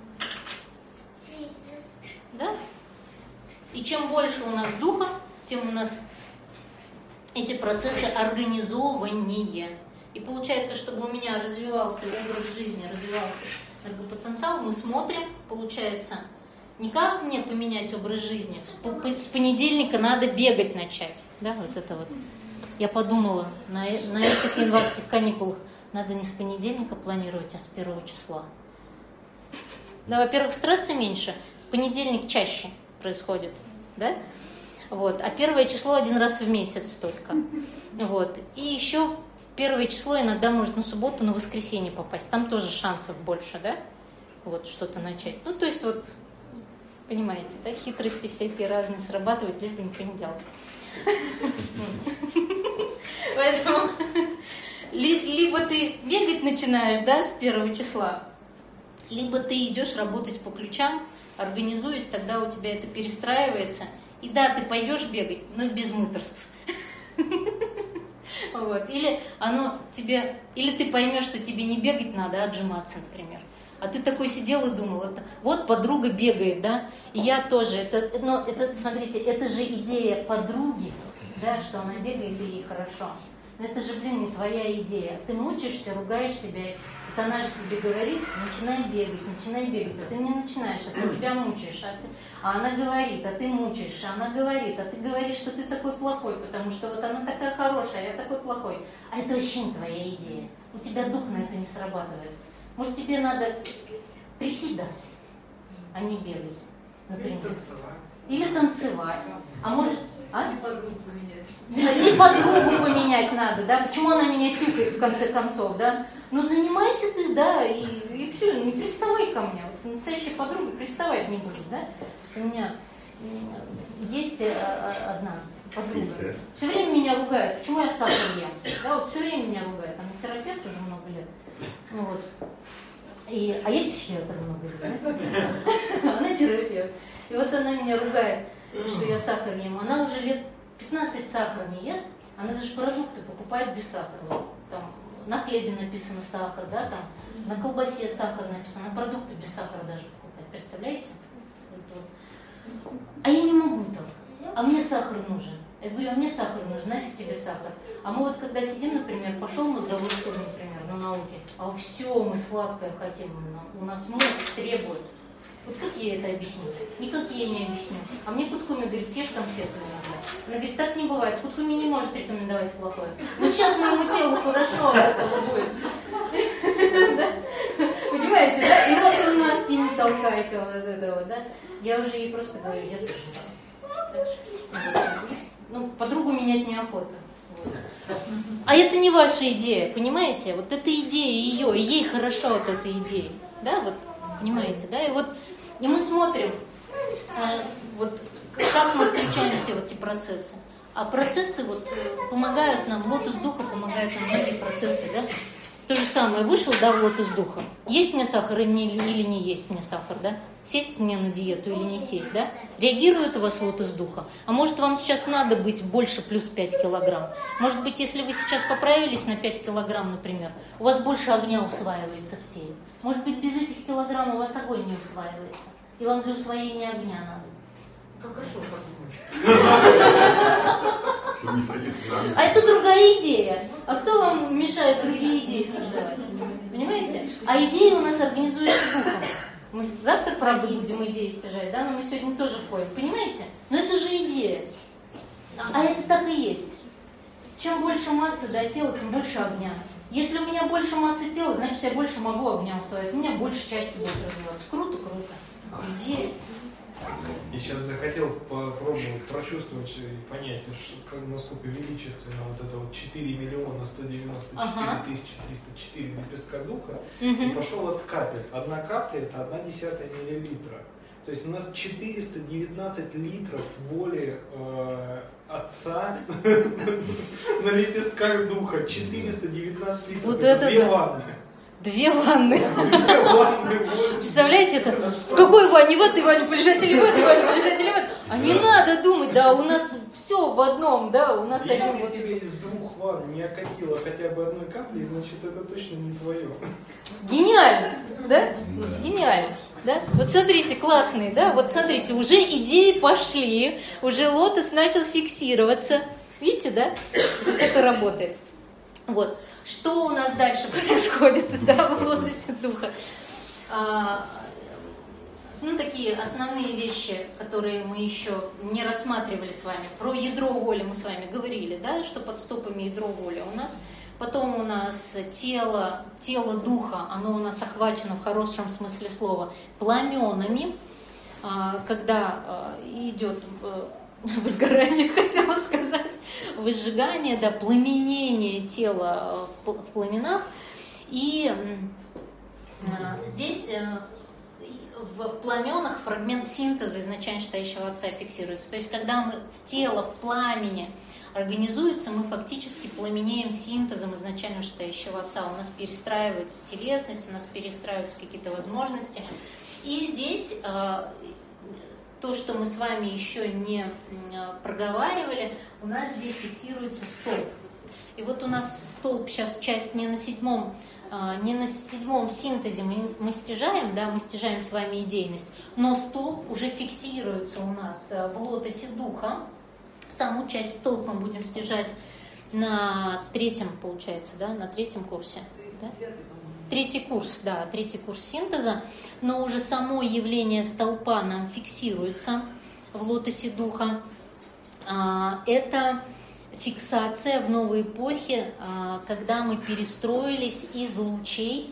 Да? И чем больше у нас духа, тем у нас эти процессы организованнее. И получается, чтобы у меня развивался образ жизни, развивался энергопотенциал, мы смотрим, получается, не как мне поменять образ жизни. С понедельника надо бегать начать. Да, вот это вот. я подумала, на, на этих январских каникулах надо не с понедельника планировать, а с первого числа. Да, во-первых, стресса меньше, понедельник чаще происходит, да? Вот, а первое число один раз в месяц только. Вот. И еще первое число иногда может на субботу, на воскресенье попасть. Там тоже шансов больше, да? Вот, что-то начать. Ну, то есть вот, понимаете, да, хитрости всякие разные срабатывают, лишь бы ничего не делать. Поэтому либо ты бегать начинаешь, да, с первого числа, либо ты идешь работать по ключам, организуясь, тогда у тебя это перестраивается. И да, ты пойдешь бегать, но без мыторств. Вот. Или оно тебе, или ты поймешь, что тебе не бегать надо, а отжиматься, например. А ты такой сидел и думал, это, вот подруга бегает, да, и я тоже. Это, но это, смотрите, это же идея подруги, да, что она бегает и ей хорошо. Но это же, блин, не твоя идея. Ты мучаешься, ругаешь себя. Это она же тебе говорит, начинай бегать, начинай бегать. А ты не начинаешь, а ты себя мучаешь. А, ты, а она говорит, а ты мучаешься. Она говорит, а ты говоришь, что ты такой плохой, потому что вот она такая хорошая, а я такой плохой. А это вообще не твоя идея. У тебя дух на это не срабатывает. Может, тебе надо приседать, а не бегать, например. Или танцевать. Или танцевать. А может... А? Или подругу поменять. Или подругу поменять надо, да? Почему она меня тюкает, в конце концов, да? Ну, занимайся ты, да, и, и все, не приставай ко мне. Вот настоящая подруга приставать не будет, да? У меня есть одна подруга. Все время меня ругает. Почему я сахар ем? Да, вот все время меня ругает. Она терапевт уже много лет. Ну, вот. И, а я психиатр много лет, да? Она терапевт. И вот она меня ругает, что я сахар ем. Она уже лет пятнадцать сахара не ест. Она даже продукты покупает без сахара. Там на хлебе написано сахар, да, там на колбасе сахар написано, на продукты без сахара даже покупать. Представляете? А я не могу так. А мне сахар нужен. Я говорю, а мне сахар нужен, нафиг тебе сахар. А мы вот когда сидим, например, пошел мозговой штурм, например, на науке, а все, мы сладкое хотим, у нас мозг требует. Вот как ей это объяснить? Никак ей не объясню. А мне Куткуми говорит, съешь конфету иногда. Она говорит, так не бывает, Куткуми не может рекомендовать плохое. Но сейчас моему телу хорошо от этого будет. Понимаете, да? И вот у нас не толкайка вот этого, да? Я уже ей просто говорю, я тоже. Ну, подругу менять неохота. Вот. А это не ваша идея, понимаете? Вот это идея ее, и ей хорошо от этой идеи. Да, вот, понимаете, да? И вот, и мы смотрим, э, вот, как мы включаем все вот эти процессы. А процессы вот помогают нам, лотос духа помогает нам многие процессы, да? То же самое, вышел, да, в лотос духа. Есть мне сахар или не, или не есть мне сахар, да? Сесть мне на диету или не сесть, да? Реагирует у вас лотос духа? А может, вам сейчас надо быть больше плюс пять килограмм? Может быть, если вы сейчас поправились на пять килограмм, например, у вас больше огня усваивается в теле. Может быть, без этих килограмм у вас огонь не усваивается. И вам для усвоения огня надо. Как хорошо подумать. А это другая идея. А кто вам мешает другие идеи создавать? Понимаете? А идеи у нас организуются духом. Мы завтра, правда, будем идеи стяжать, да, но мы сегодня тоже входим. Понимаете? Но это же идея. А это так и есть. Чем больше массы, да, тела, тем больше огня. Если у меня больше массы тела, значит, я больше могу огня усвоить. У меня больше части будет развиваться. Круто, круто. Идея. Я сейчас захотел попробовать прочувствовать и понять, что, насколько величественно вот это вот четыре миллиона сто девяносто четыре тысячи триста четыре лепестка духа. Угу. И пошел от капель. Одна капля это одна десятая миллилитра. То есть у нас четыреста девятнадцать литров воли э, Отца на лепестках духа. четыреста девятнадцать литров. Вот это две да. ванны. Две ванны. Две ванны. Представляете это? В какой ванне? В этой ванне полежать или в этой ванне полежать или в этой? А не надо думать, да, у нас все в одном, да, у нас один вот. Если тебе из двух ванн не окатило хотя бы одной капли, значит это точно не твое. Гениально, да? Гениально. Да? Вот смотрите, классный, да? Вот смотрите, уже идеи пошли, уже лотос начал фиксироваться. Видите, да? Как это работает. Вот. Что у нас дальше происходит, да, в лотосе духа? А, ну, такие основные вещи, которые мы еще не рассматривали с вами. Про ядро воли мы с вами говорили, да, что под столпами ядро воли у нас. Потом у нас тело, тело духа, оно у нас охвачено в хорошем смысле слова пламенами, когда идет возгорание, хотела сказать, выжигание, да, пламенение тела в пламенах. И здесь в пламенах фрагмент синтеза изначально читающего отца фиксируется. То есть, когда мы в тело, в пламени организуется, мы фактически пламенеем синтезом изначально читающего отца. У нас перестраивается телесность, у нас перестраиваются какие-то возможности. И здесь то, что мы с вами еще не проговаривали, у нас здесь фиксируется столб. И вот у нас столб сейчас часть не на седьмом, не на седьмом синтезе мы, мы стяжаем, да, мы стяжаем с вами идейность, но столб уже фиксируется у нас в лотосе духа. Саму часть столб мы будем стяжать на третьем, получается, да, на третьем курсе. Да? Третий курс, да, третий курс синтеза, но уже само явление столпа нам фиксируется в лотосе духа. Это фиксация в новой эпохе, когда мы перестроились из лучей,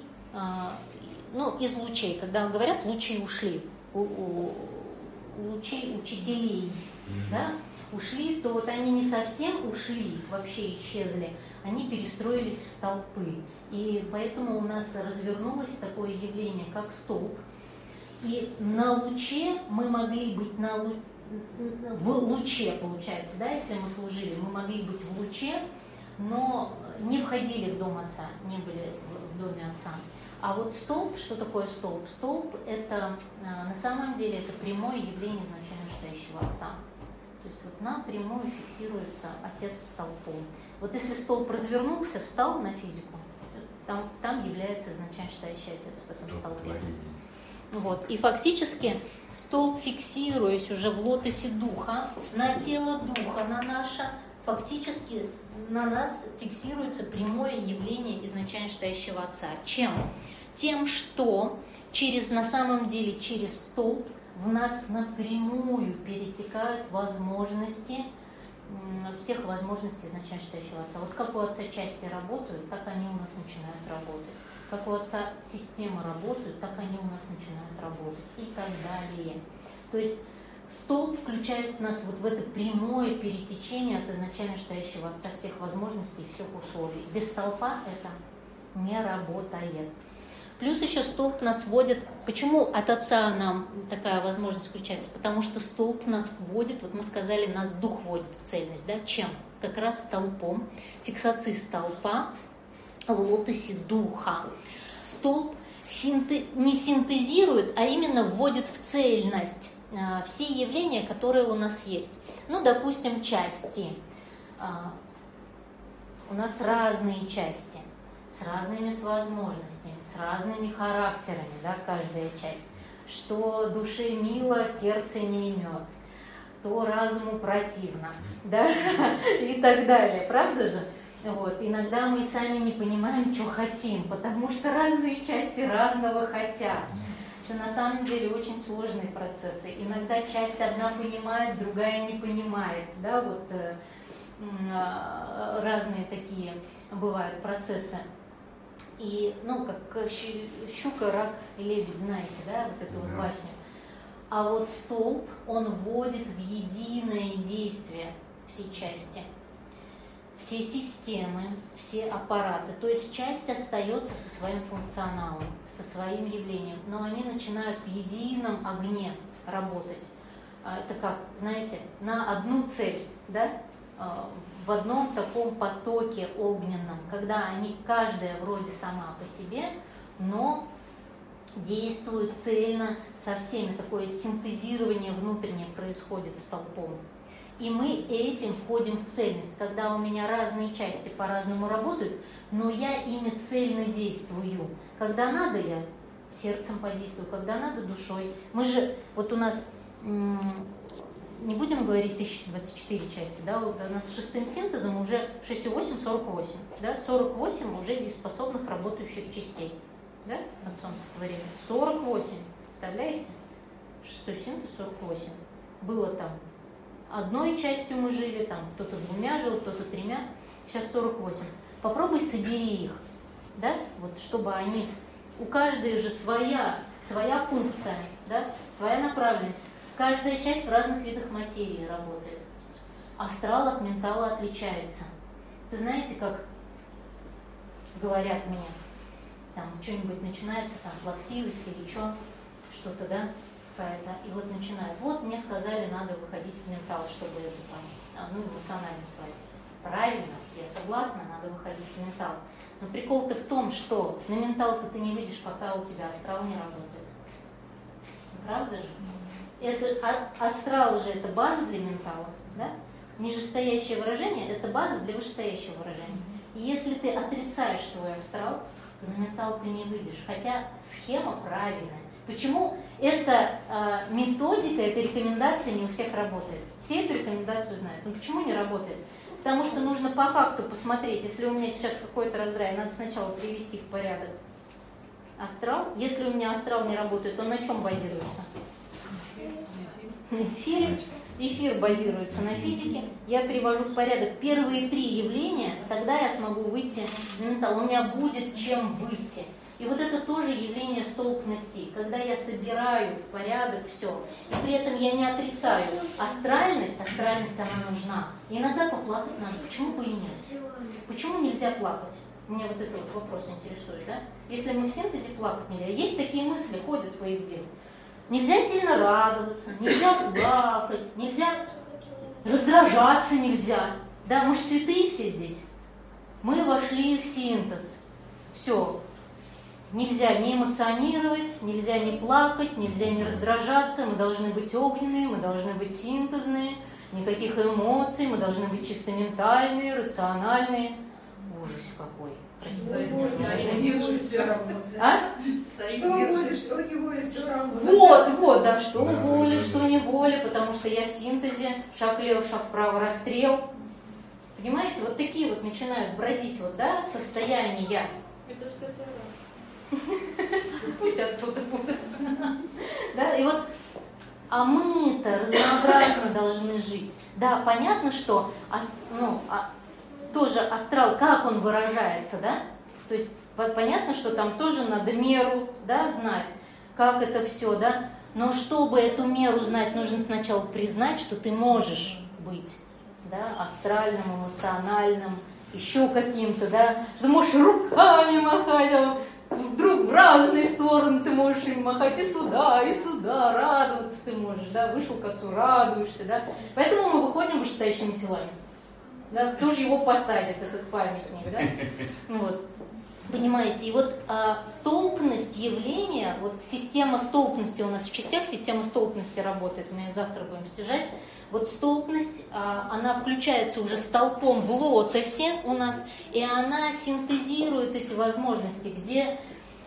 ну, из лучей, когда говорят, лучи ушли, у, у, лучей учителей, да, ушли, то вот они не совсем ушли, вообще исчезли, они перестроились в столпы. И поэтому у нас развернулось такое явление, как столб. И на луче мы могли быть на лу... в луче, получается, да, если мы служили, мы могли быть в луче, но не входили в дом отца, не были в доме отца. А вот столб, что такое столб? Столб – это на самом деле это прямое явление изначально читающего отца. То есть вот напрямую фиксируется отец столпом. Вот если столб развернулся, встал на физику, там, там является изначально читающий отец в этом столпе. Вот. И фактически столб, фиксируясь уже в лотосе духа, на тело духа, на наше, фактически на нас фиксируется прямое явление изначально читающего отца. Чем? Тем, что через, на самом деле через столб в нас напрямую перетекают возможности, всех возможностей изначально читающего отца. Вот как у отца части работают, так они у нас начинают работать. Как у отца системы работают, так они у нас начинают работать. И так далее. То есть столб включает нас вот в это прямое перетечение от изначально читающего отца всех возможностей и всех условий. Без столпа это не работает. Плюс еще столб нас вводит. Почему от отца нам такая возможность включается? Потому что столб нас вводит, вот мы сказали, нас дух вводит в цельность. Да? Чем? Как раз столпом, фиксацией столпа в лотосе духа. Столб синте, не синтезирует, а именно вводит в цельность а, все явления, которые у нас есть. Ну, допустим, части. А, у нас разные части, с разными с возможностями, с разными характерами, да, каждая часть. Что душе мило, сердце не имет, то разуму противно, да, и так далее, правда же? Вот. Иногда мы сами не понимаем, что хотим, потому что разные части разного хотят. Что на самом деле очень сложные процессы. Иногда часть одна понимает, другая не понимает, да, вот э, э, разные такие бывают процессы. И, ну, как щука, рак и лебедь, знаете, да, вот эту вот басню. А вот столб, он вводит в единое действие все части, все системы, все аппараты. То есть часть остается со своим функционалом, со своим явлением, но они начинают в едином огне работать. Это как, знаете, на одну цель, да, в одном таком потоке огненном, когда они, каждая вроде сама по себе, но действует цельно со всеми, такое синтезирование внутреннее происходит столпом. И мы этим входим в цельность, когда у меня разные части по-разному работают, но я ими цельно действую. Когда надо, я сердцем подействую, когда надо, душой. Мы же, вот у нас, не будем говорить тысяча двадцать четыре части, да, вот у нас с шестым синтезом уже шесть восемь, сорок восемь, да, сорок восемь уже дееспособных работающих частей, да, отцом сотворения. сорок восемь, представляете? Шестой синтез сорок восемь. Было там одной частью мы жили, там кто-то двумя жил, кто-то тремя. Сейчас сорок восемь. Попробуй собери их, да, вот чтобы они, у каждой же своя, своя функция, да, своя направленность. Каждая часть в разных видах материи работает. Астрал от ментала отличается. Ты знаете, как говорят мне, там что-нибудь начинается, там плаксивость или что, что-то, да, какая-то, и вот начинают, вот мне сказали, надо выходить в ментал, чтобы это там, ну, эмоциональность свою. Правильно, я согласна, надо выходить в ментал. Но прикол-то в том, что на ментал-то ты не выйдешь, пока у тебя астрал не работает. Правда же? Это, а, астрал же это база для ментала, да? Нижестоящее выражение это база для вышестоящего выражения. И если ты отрицаешь свой астрал, то на ментал ты не выйдешь. Хотя схема правильная. Почему эта э, методика, эта рекомендация не у всех работает? Все эту рекомендацию знают. Но почему не работает? Потому что нужно по факту посмотреть, если у меня сейчас какой-то раздрай, надо сначала привести в порядок астрал. Если у меня астрал не работает, он на чем базируется? На эфире. Эфир базируется на физике. Я привожу в порядок первые три явления, тогда я смогу выйти на ментал. У меня будет чем выйти. И вот это тоже явление столпностей, когда я собираю в порядок все, и при этом я не отрицаю астральность, астральность она нужна. И иногда поплакать надо, почему бы и нет? Почему нельзя плакать? Меня вот этот вот вопрос интересует, да? Если мы в синтезе плакать нельзя, есть такие мысли, ходят по их делу. Нельзя сильно радоваться, нельзя плакать, нельзя раздражаться, нельзя. Да, мы же святые все здесь. Мы вошли в синтез. Все. Нельзя не эмоционировать, нельзя не плакать, нельзя не раздражаться. Мы должны быть огненные, мы должны быть синтезные. Никаких эмоций, мы должны быть чисто ментальные, рациональные. Ужас какой. А? Что воля, что не воля, все равно. Вот, вот, да, что воля, что не воля, потому что я в синтезе, шаг влево, шаг вправо, расстрел. Понимаете, вот такие вот начинают бродить, вот, да, состояния. Это с пятого раза. Пусть оттуда будут. Да, и вот, а мы-то разнообразно должны жить. Да, понятно, что, ну, тоже астрал, как он выражается, да? То есть понятно, что там тоже надо меру, да, знать, как это все, да? Но чтобы эту меру знать, нужно сначала признать, что ты можешь быть, да, астральным, эмоциональным, еще каким-то, да, что ты можешь руками махать, а вдруг в разные стороны ты можешь им махать и сюда, и сюда, радоваться ты можешь, да, вышел к отцу, радуешься, да. Поэтому мы выходим вышестоящими телами. Да, кто же его посадит, этот памятник, да? Вот. Понимаете, и вот а, столпность явления, вот система столпности у нас в частях, система столпности работает, мы ее завтра будем стяжать. Вот столпность, а, она включается уже столпом в лотосе у нас, и она синтезирует эти возможности, где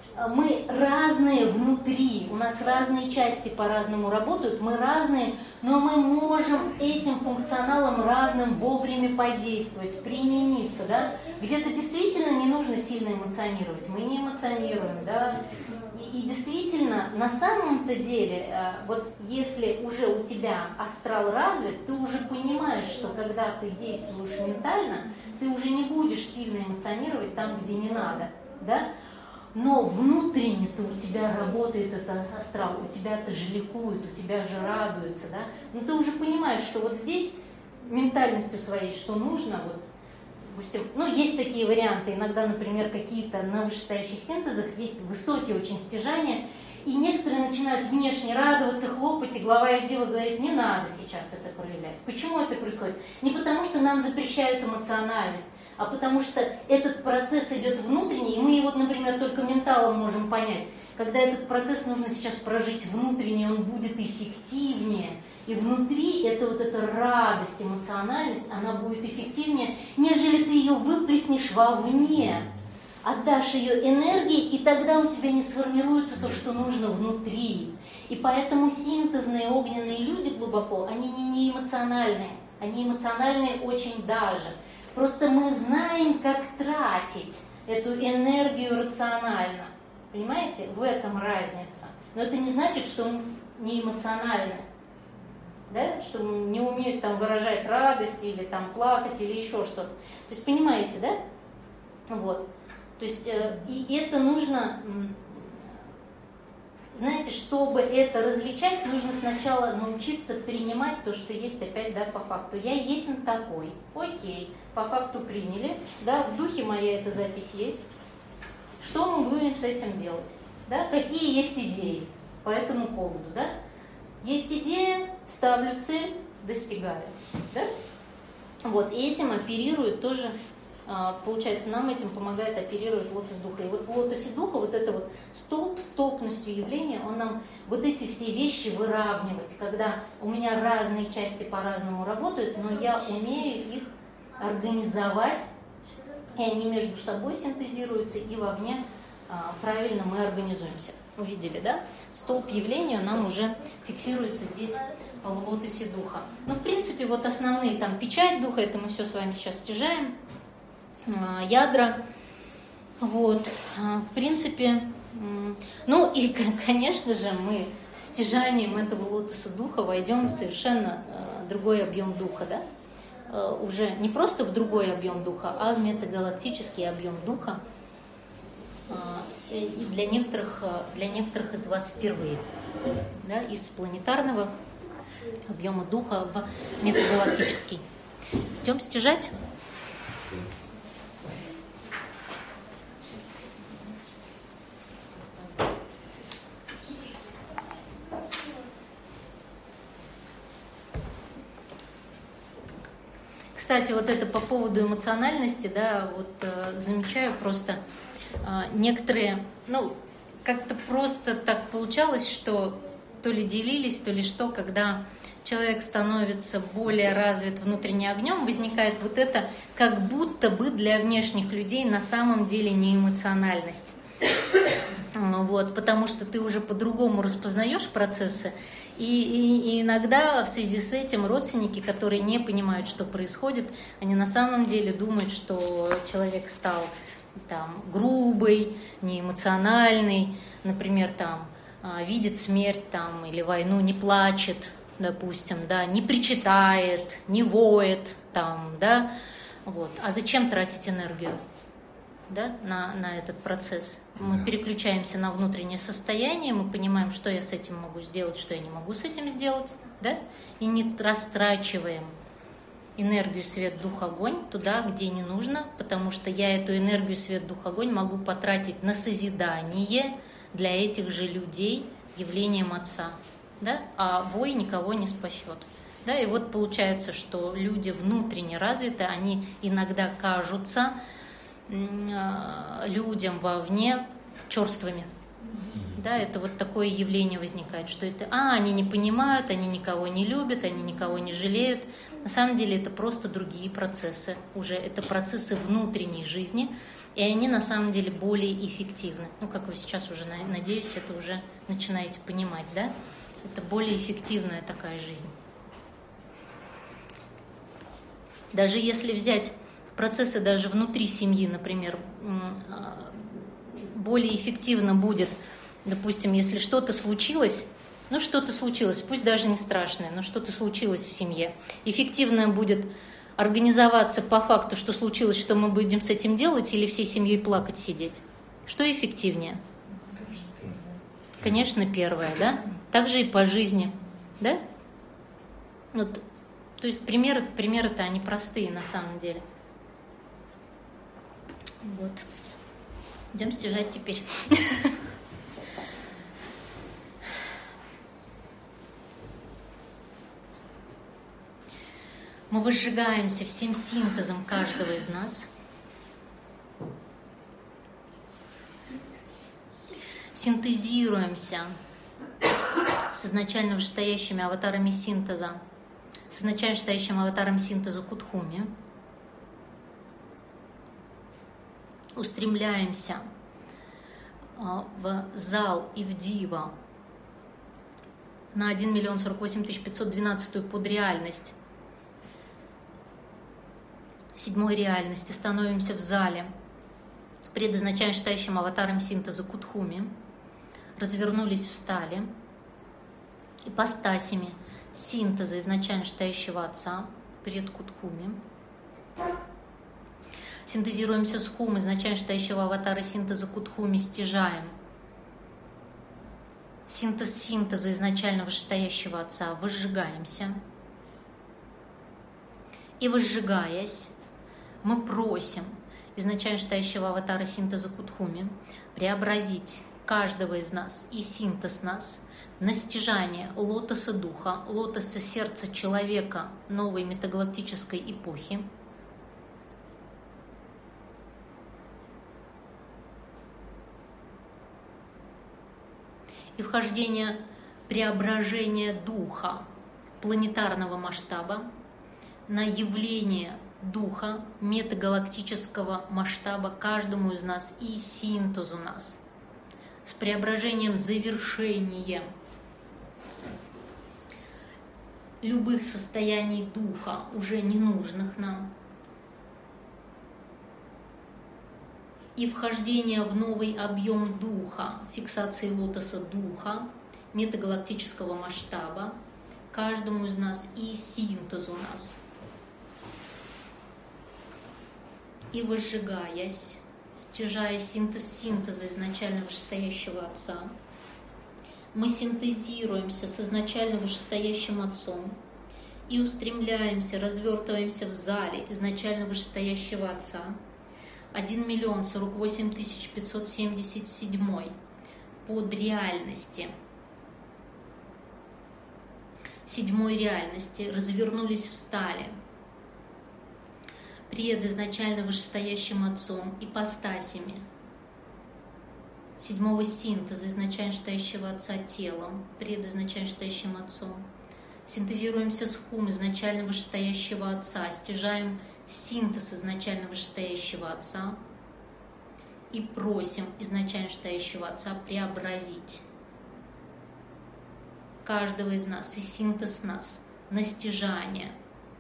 мы разные внутри, у нас разные части по-разному работают, мы разные, но мы можем этим функционалом разным вовремя подействовать, примениться, да? Где-то действительно не нужно сильно эмоционировать, мы не эмоционируем, да? И, и действительно, на самом-то деле, вот если уже у тебя астрал развит, ты уже понимаешь, что когда ты действуешь ментально, ты уже не будешь сильно эмоционировать там, где не надо, да? Но внутренне-то у тебя работает этот астрал, у тебя-то же ликует, у тебя же радуется, да? Но ты уже понимаешь, что вот здесь ментальностью своей, что нужно, вот, допустим, ну, есть такие варианты, иногда, например, какие-то на вышестоящих синтезах есть высокие очень стяжания, и некоторые начинают внешне радоваться, хлопать, и глава отдела говорит, не надо сейчас это проявлять. Почему это происходит? Не потому, что нам запрещают эмоциональность, а потому что этот процесс идет внутренний, и мы его, например, только менталом можем понять. Когда этот процесс нужно сейчас прожить внутренне, он будет эффективнее. И внутри это вот эта радость, эмоциональность, она будет эффективнее, нежели ты ее выплеснешь вовне. Отдашь ее энергии, и тогда у тебя не сформируется то, что нужно внутри. И поэтому синтезные огненные люди глубоко, они не, не эмоциональные. Они эмоциональные очень даже. Просто мы знаем, как тратить эту энергию рационально. Понимаете? В этом разница. Но это не значит, что не эмоциональны, да, что не умеют там выражать радость или там плакать или еще что-то. То есть понимаете, да? Вот. То есть и это нужно, знаете, чтобы это различать, нужно сначала научиться принимать то, что есть опять, да, по факту. Я есть такой, окей, по факту приняли, да, в духе моя эта запись есть. Что мы будем с этим делать? Да? Какие есть идеи по этому поводу, да? Есть идея, ставлю цель, достигаю, да? Вот, и этим оперирует тоже, получается, нам этим помогает оперировать лотос духа. И вот в лотосе духа вот это вот столб с столпностью явления, он нам вот эти все вещи выравнивать, когда у меня разные части по-разному работают, но я умею их организовать, и они между собой синтезируются, и вовне а, правильно мы организуемся. Увидели, да? Столб явления нам уже фиксируется здесь в лотосе духа. Ну, в принципе, вот основные там печать духа, это мы все с вами сейчас стяжаем, а, ядра, вот, а, в принципе, ну и, конечно же, мы с стяжанием этого лотоса духа войдем в совершенно а, другой объем духа, да? Уже не просто в другой объем духа, а в метагалактический объем духа. И для некоторых, для некоторых из вас впервые. Да, из планетарного объема духа в метагалактический. Идем стяжать. Кстати, вот это по поводу эмоциональности, да, вот э, замечаю просто э, некоторые, ну, как-то просто так получалось, что то ли делились, то ли что, когда человек становится более развит внутренне огнем, возникает вот это, как будто бы для внешних людей на самом деле не эмоциональность. Вот, потому что ты уже по-другому распознаешь процессы, и, и, и иногда в связи с этим родственники, которые не понимают, что происходит, они на самом деле думают, что человек стал там грубый, неэмоциональный, например, там видит смерть там или войну, не плачет, допустим, да, не причитает, не воет, там, да, вот. А зачем тратить энергию? Да, на, на этот процесс. Мы переключаемся на внутреннее состояние, мы понимаем, что я с этим могу сделать, что я не могу с этим сделать, да, и не растрачиваем энергию свет, дух, огонь туда, где не нужно, потому что я эту энергию свет, дух, огонь могу потратить на созидание для этих же людей явлением Отца, да, а вой никого не спасет. Да, и вот получается, что люди внутренне развиты, они иногда кажутся людям вовне черствыми. Да, это вот такое явление возникает, что это, а, они не понимают, они никого не любят, они никого не жалеют. На самом деле это просто другие процессы уже, это процессы внутренней жизни, и они на самом деле более эффективны. Ну, как вы сейчас уже, надеюсь, это уже начинаете понимать, да? Это более эффективная такая жизнь. Даже если взять процессы даже внутри семьи, например, более эффективно будет, допустим, если что-то случилось, ну что-то случилось, пусть даже не страшное, но что-то случилось в семье, эффективно будет организоваться по факту, что случилось, что мы будем с этим делать, или всей семьей плакать сидеть. Что эффективнее? Конечно, первое, да? Так же и по жизни, да? Вот, то есть примеры, примеры-то они простые на самом деле. Вот. Идем стяжать теперь. Мы выжигаемся всем синтезом каждого из нас. Синтезируемся с изначально вышестоящими аватарами синтеза, с изначально вышестоящим аватаром синтеза Кутхуми. Устремляемся в зал и в дива на один миллион сорок восемь тысяч пятьсот двенадцатую подреальность седьмой реальности. Становимся в зале предназначаем считающим аватаром синтеза Кутхуми. Развернулись, встали. ипостасями синтеза изначально стоящего Отца, пред Кутхуми. Синтезируемся с Хум, изначально стоящего аватара синтеза Кутхуми, стяжаем синтез синтеза изначально вышестоящего Отца, возжигаемся. И возжигаясь, мы просим изначально стоящего аватара синтеза Кутхуми преобразить каждого из нас и синтез нас на стяжание лотоса духа, лотоса сердца человека новой метагалактической эпохи, и вхождение преображения духа планетарного масштаба на явление духа метагалактического масштаба каждому из нас и синтезу нас с преображением завершения любых состояний духа, уже ненужных нам, и вхождение в новый объем духа, фиксации лотоса духа метагалактического масштаба каждому из нас и синтезу нас. И возжигаясь, стяжая синтез синтеза изначально вышестоящего Отца, мы синтезируемся с изначально вышестоящим Отцом и устремляемся, развертываемся в зале изначально вышестоящего Отца, один миллион сорок восемь тысяч пятьсот семьдесят семь под реальности, седьмой реальности, развернулись, встали пред изначально вышестоящим Отцом, ипостасями седьмого синтеза изначально стоящего Отца телом, пред изначально стоящим Отцом. Синтезируемся с Хум изначально вышестоящего Отца, стяжаем синтез изначально вышестоящего Отца и просим изначально стоящего Отца преобразить каждого из нас и синтез нас на стяжание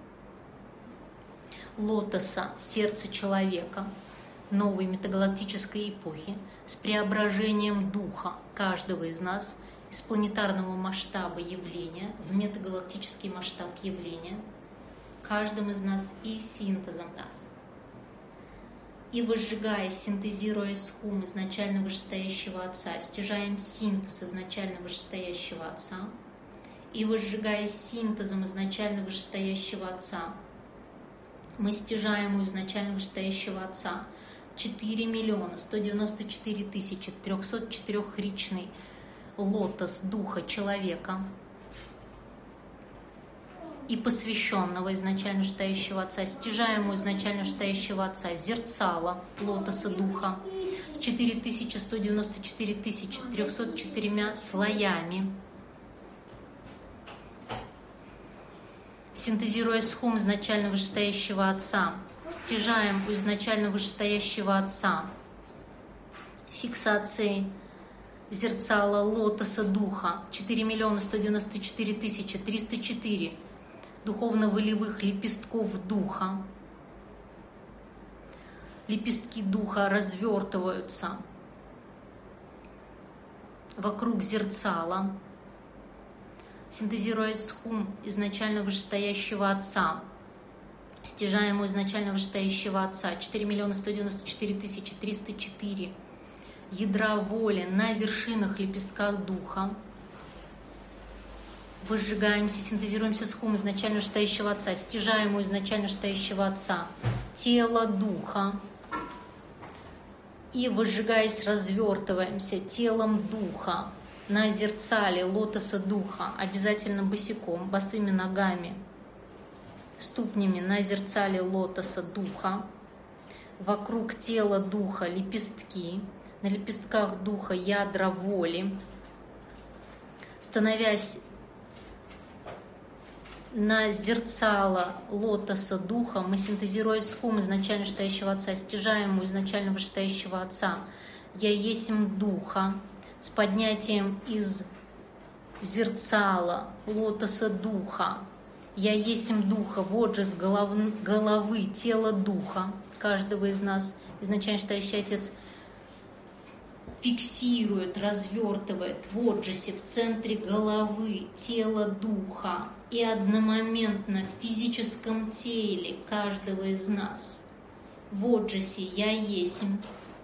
лотоса сердца человека новой метагалактической эпохи с преображением духа каждого из нас из планетарного масштаба явления в метагалактический масштаб явления каждым из нас и синтезом нас. И возжигаясь, синтезируясь с Хум изначально вышестоящего Отца, стяжаем синтез изначально вышестоящего Отца, и возжигаясь синтезом изначально вышестоящего Отца, мы стяжаем у изначально вышестоящего Отца четыре миллиона сто девяносто четыре тысячи триста четырехричный лотос духа человека и посвященного изначально вышестоящего Отца, стяжаемого изначально вышестоящего Отца, зерцала лотоса духа с четыре тысячи сто девяносто четыре тысячи триста четырьмя слоями, синтезируя с Хум изначально вышестоящего Отца, стяжаем у изначально вышестоящего Отца фиксацией зерцала лотоса духа четыре миллиона сто девяносто четыре тысячи триста четыре духовно-волевых лепестков духа. Лепестки духа развертываются вокруг зерцала, синтезируясь с Хум изначально вышестоящего Отца, стяжаем у изначально вышестоящего Отца четыре миллиона сто девяносто четыре тысячи триста четыре ядра воли на вершинах лепестках духа. Возжигаемся, синтезируемся с Хум изначально вышестоящего Отца, стяжаем у изначально вышестоящего Отца тело духа. И, возжигаясь, развертываемся телом духа на зерцале лотоса духа, обязательно босиком, босыми ногами, ступнями на зерцале лотоса духа. Вокруг тела духа лепестки, на лепестках духа ядра воли. Становясь на зерцало лотоса духа, мы, синтезируясь с Хум изначально вышестоящего Отца, стяжаем у изначально вышестоящего Отца «Я есмь духа» с поднятием из зерцала лотоса духа. «Я есмь духа», вот же с головы, головы тела духа каждого из нас, изначально вышестоящий Отец фиксирует, развертывает в отжисе в центре головы тело духа и одномоментно в физическом теле каждого из нас. В отжисе «Я есмь».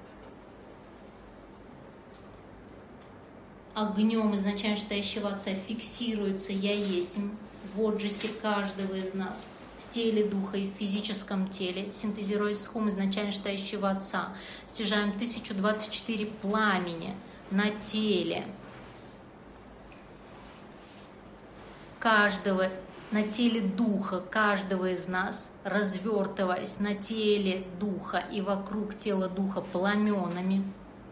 Огнем изначально считающего Отца фиксируется «Я есмь» в отжисе каждого из нас, в теле духа и в физическом теле, синтезируя схум изначально считающего Отца. Стяжаем тысячу двадцать четыре пламени на теле каждого, на теле духа каждого из нас, развертываясь на теле духа и вокруг тела духа пламенами.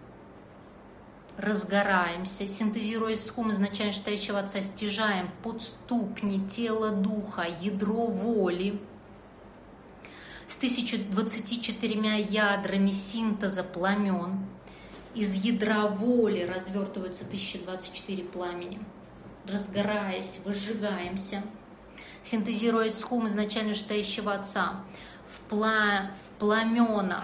Разгораемся, синтезируя схум изначально считающего Отца, стяжаем под ступни тела духа, ядро воли с тысячу двадцатью четырьмя ядрами синтеза пламен. Из ядра воли развертываются тысяча двадцать четыре пламени. Разгораясь, выжигаемся, синтезируя схум изначально считающего Отца в, пла... в пламена,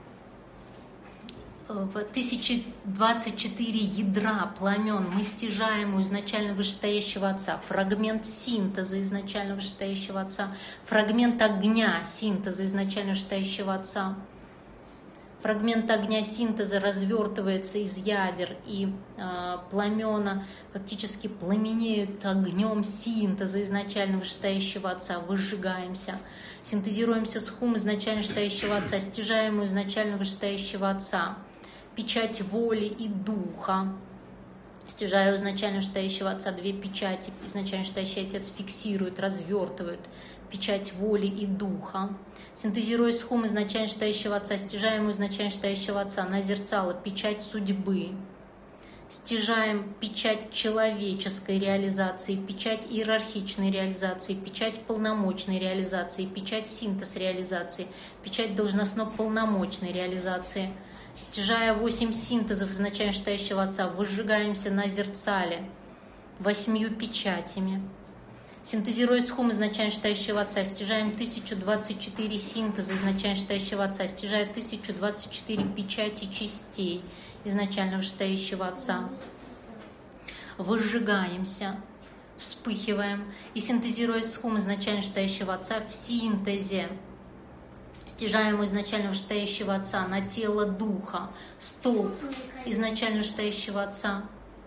в тысяча двадцать четыре ядра пламен мы стяжаем у изначально вышестоящего Отца, фрагмент синтеза изначально вышестоящего Отца, фрагмент огня синтеза изначально вышестоящего Отца. Фрагмент огня синтеза развертывается из ядер, и э, пламена фактически пламенеют огнем синтеза изначально вышестоящего Отца. Выжигаемся, синтезируемся с хум изначально вышестоящего Отца, стяжаем у изначально вышестоящего Отца печать воли и духа. Стяжая у изначально вышестоящего Отца две печати, изначально вышестоящий Отец фиксирует, развертывает печать воли и духа. Синтезируя схум изначально считающего Отца, стяжаем у изначально считающего Отца на зерцало печать судьбы. Стяжаем печать человеческой реализации, печать иерархичной реализации, печать полномочной реализации, печать синтез реализации, печать должностно-полномочной реализации. Стяжая восемь синтезов изначально считающего Отца, выжигаемся на зерцале восьмью печатями. Синтезируя схум изначально считающего Отца, стяжаем тысячу двадцать четыре синтеза изначально считающего Отца, стяжая тысячу двадцать четыре печати частей изначально вышестоящего Отца. Выжигаемся, вспыхиваем и синтезируя схум изначально считающего Отца в синтезе, стяжаем у изначально вышестоящего Отца на тело духа столб изначально вышестоящего Отца.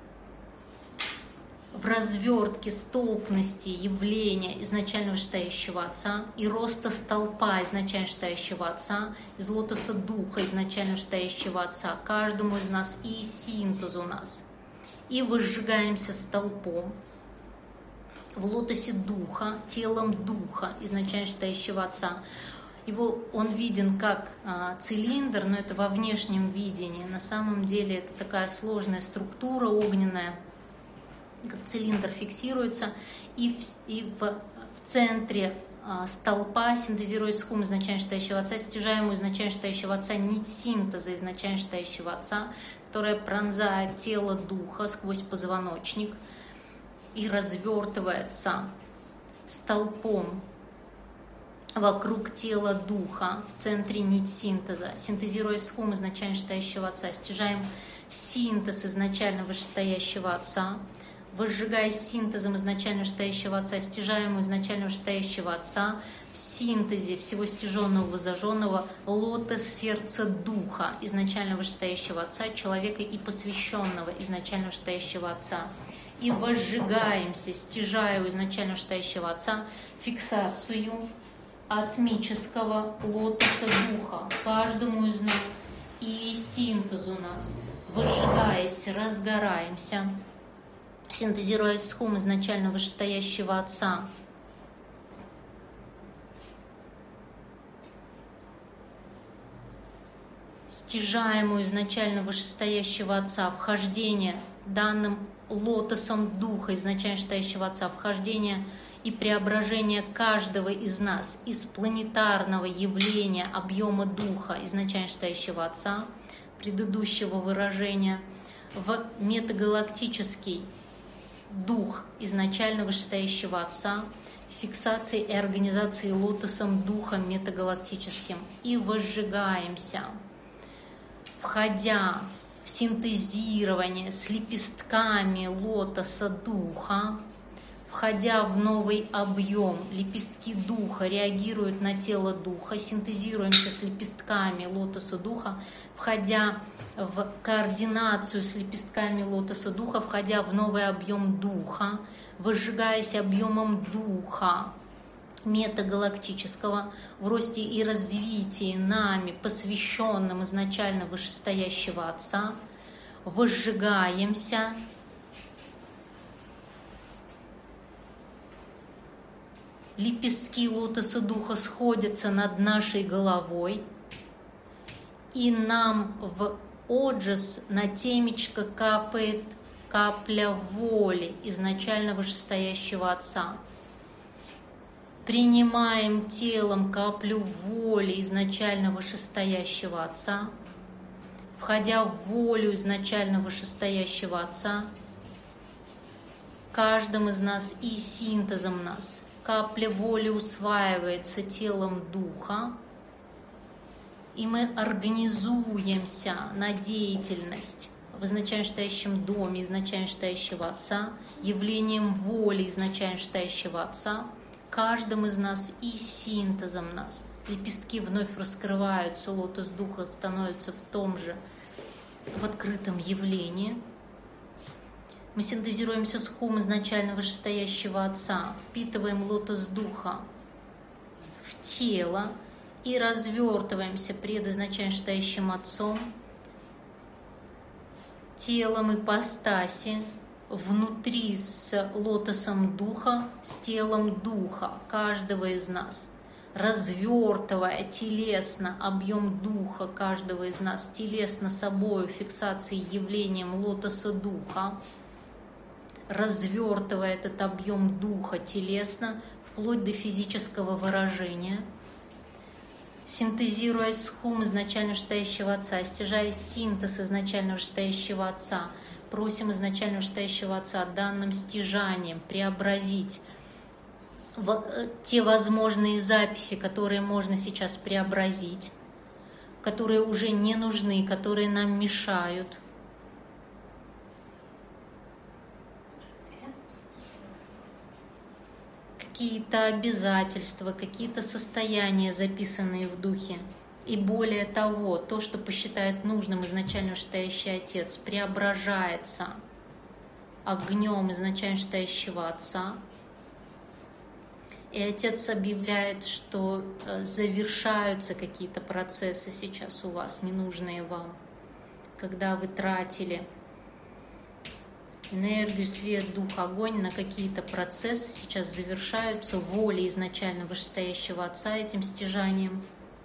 В развертке столпности явления изначально вышестоящего Отца и роста столпа изначально вышестоящего Отца, из лотоса духа изначально вышестоящего Отца, каждому из нас и синтез у нас. И выжигаемся столпом в лотосе духа, телом духа изначально вышестоящего Отца. Его, он виден как а, цилиндр, но это во внешнем видении. На самом деле это такая сложная структура огненная, как цилиндр фиксируется, и в, и в, в центре а, столпа, синтезируя схум изначально считающего Отца, стяжаем у изначально считающего Отца нить синтеза изначально считающего Отца, которая пронзает тело духа сквозь позвоночник и развертывается столпом вокруг тела духа в центре нить синтеза. Синтезируя схум изначально считающего Отца, стяжаем синтез изначально вышестоящего Отца, выжигая синтезом изначально вышестоящего Отца, стяжаем изначально вышестоящего Отца в синтезе всего стяженного, возожженного лотос сердца духа изначально вышестоящего Отца, человека и посвященного изначально вышестоящего Отца. И возжигаемся, стяжая у изначально вышестоящего Отца фиксацию атмического лотоса духа каждому из нас и синтез у нас. Выжигаясь, разгораемся, синтезируя схум изначально вышестоящего Отца. Стяжаем у изначально вышестоящего Отца вхождение данным лотосом духа изначально вышестоящего Отца, вхождение и преображение каждого из нас из планетарного явления объема духа изначально считающего Отца, предыдущего выражения, в метагалактический дух изначально вышестоящего Отца, фиксации и организации лотосом духом метагалактическим, и возжигаемся, входя в в синтезирование с лепестками лотоса духа, входя в новый объем. Лепестки духа реагируют на тело духа, синтезируемся с лепестками лотоса духа, входя в координацию с лепестками лотоса духа, входя в новый объем духа, выжигаясь объемом духа метагалактического в росте и развитии нами, посвященным изначально вышестоящего Отца, выжигаемся, лепестки лотоса духа сходятся над нашей головой, и нам в оджас на темечко капает капля воли изначально вышестоящего Отца. Принимаем телом каплю воли изначально вышестоящего Отца, входя в волю изначально вышестоящего Отца, каждым из нас и синтезом нас. Капля воли усваивается телом духа, и мы организуемся на деятельность в изначально шестающем доме изначально шестающего Отца, явлением воли изначально шестающего Отца, каждым из нас и синтезом нас. Лепестки вновь раскрываются, лотос духа становится в том же, в открытом явлении. Мы синтезируемся с хум изначально вышестоящего Отца, впитываем лотос духа в тело и развертываемся пред изначально шестающим Отцом, телом ипостаси, внутри с лотосом духа, с телом духа каждого из нас, развертывая телесно объем духа каждого из нас, телесно собою фиксацией явлением лотоса духа, развертывая этот объем духа телесно вплоть до физического выражения, синтезируя с хум изначально вышестоящего Отца, стяжая синтез изначально вышестоящего Отца, просим изначально вышестоящего Отца данным стяжанием преобразить те возможные записи, которые можно сейчас преобразить, которые уже не нужны, которые нам мешают. Какие-то обязательства, какие-то состояния, записанные в духе. И более того, то, что посчитает нужным изначально вышестоящий Отец, преображается огнем изначально вышестоящего Отца. И Отец объявляет, что завершаются какие-то процессы сейчас у вас, ненужные вам, когда вы тратили энергию, свет, дух, огонь на какие-то процессы, сейчас завершаются волей изначально вышестоящего Отца этим стяжанием.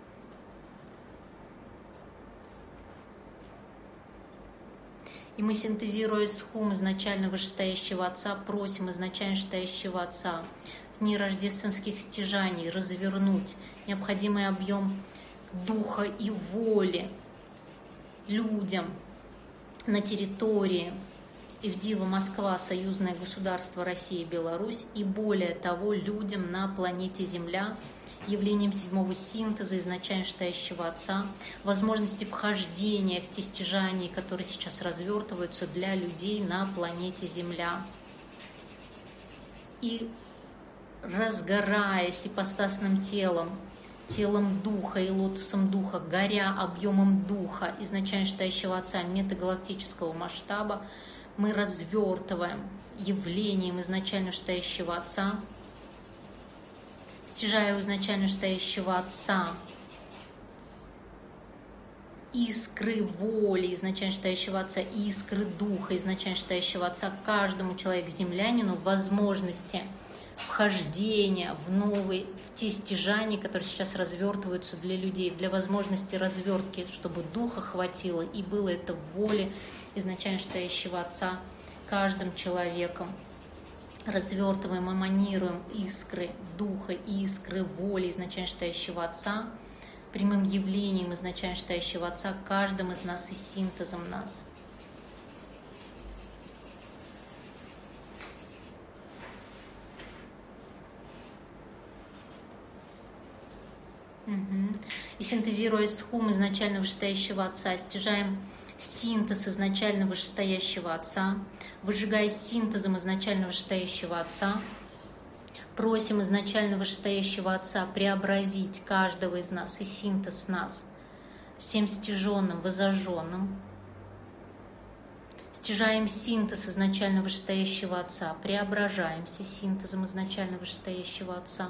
И мы, синтезируя с хум изначально вышестоящего Отца, просим изначально вышестоящего Отца в дни рождественских стяжаний развернуть необходимый объем духа и воли людям на территории Ивдива, Москва, союзное государство Россия и Беларусь, и более того, людям на планете Земля, явлением седьмого синтеза изначально вышестоящего Отца, возможности вхождения в те стяжания, которые сейчас развертываются для людей на планете Земля. И разгораясь ипостасным телом, телом духа и лотосом духа, горя объемом духа изначально вышестоящего Отца метагалактического масштаба, мы развертываем явлением изначально вышестоящего Отца, стяжая у изначально вышестоящего Отца искры воли изначально вышестоящего Отца, искры духа изначально вышестоящего Отца каждому человеку-землянину возможности вхождения в новые, в те стяжания, которые сейчас развертываются для людей, для возможности развертки, чтобы духа хватило и было это в воле изначально вышестоящего Отца каждым человеком. Развертываем, эманируем искры духа, искры воли изначально вышестоящего Отца, прямым явлением изначально вышестоящего Отца каждым из нас и синтезом нас. Угу. И синтезируя с хум изначально вышестоящего Отца, стяжаем синтез изначально вышестоящего Отца, выжигая синтезом изначально вышестоящего Отца, просим изначально вышестоящего Отца преобразить каждого из нас и синтез нас всем стяженным, возожженным. Стяжаем синтез изначально вышестоящего Отца, преображаемся синтезом изначально вышестоящего Отца.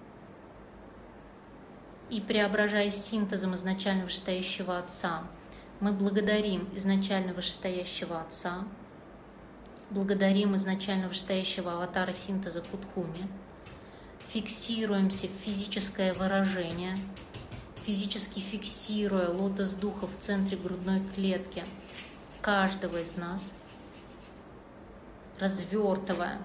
И преображаясь синтезом изначально вышестоящего Отца, мы благодарим изначально вышестоящего Отца, благодарим изначально вышестоящего аватара синтеза Кутхуми, фиксируемся в физическое выражение, физически фиксируя лотос духа в центре грудной клетки каждого из нас, развертывая,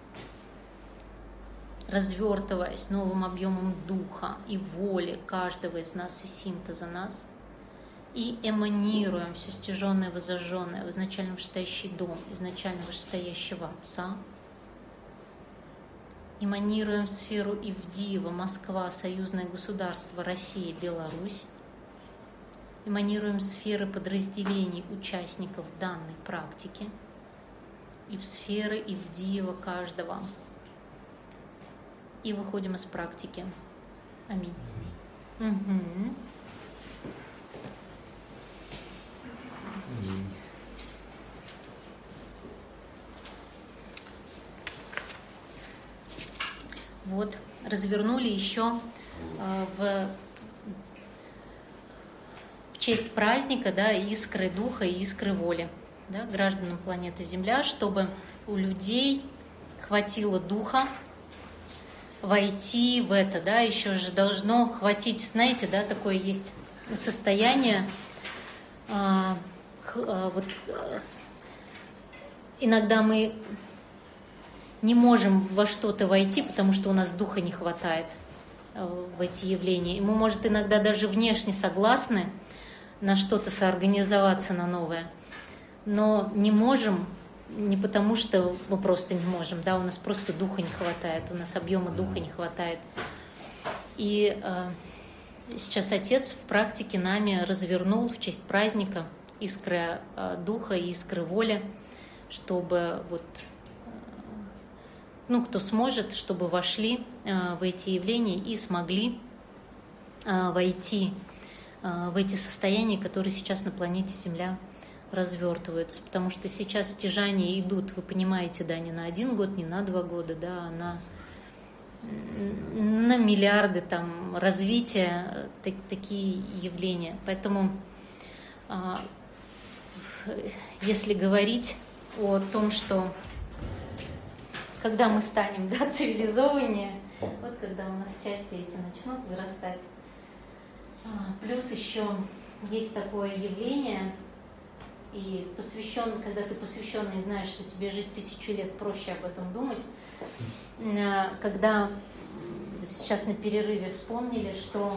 развертываясь новым объемом духа и воли каждого из нас и синтеза нас, и эманируем все стяженное, возожженное в изначально вышестоящий дом, изначально вышестоящего Отца, эманируем в сферу Ивдиева, Москва, союзное государство, Россия, Беларусь, эманируем сферы подразделений участников данной практики и в сферы Ивдиева каждого. И выходим из практики. Аминь. Угу. Вот, развернули еще э, в, в честь праздника, да, искры духа и искры воли, да, гражданам планеты Земля, чтобы у людей хватило духа войти в это, да, еще же должно хватить, знаете, да, такое есть состояние, э, э, вот э, иногда мы не можем во что-то войти, потому что у нас духа не хватает в эти явления. И мы, может, иногда даже внешне согласны на что-то соорганизоваться, на новое, но не можем не потому, что мы просто не можем, да, у нас просто духа не хватает, у нас объема духа не хватает. И э, сейчас Отец в практике нами развернул в честь праздника искры э, духа и искры воли, чтобы вот ну, кто сможет, чтобы вошли э, в эти явления и смогли э, войти э, в эти состояния, которые сейчас на планете Земля развертываются. Потому что сейчас стяжания идут, вы понимаете, да, не на один год, не на два года, да, а на, на миллиарды там развития так, такие явления. Поэтому э, если говорить о том, что когда мы станем, да, цивилизованнее, вот когда у нас части эти начнут взрастать. Плюс еще есть такое явление, и посвященный, когда ты посвященный знаешь, что тебе жить тысячу лет, проще об этом думать. Когда сейчас на перерыве вспомнили, что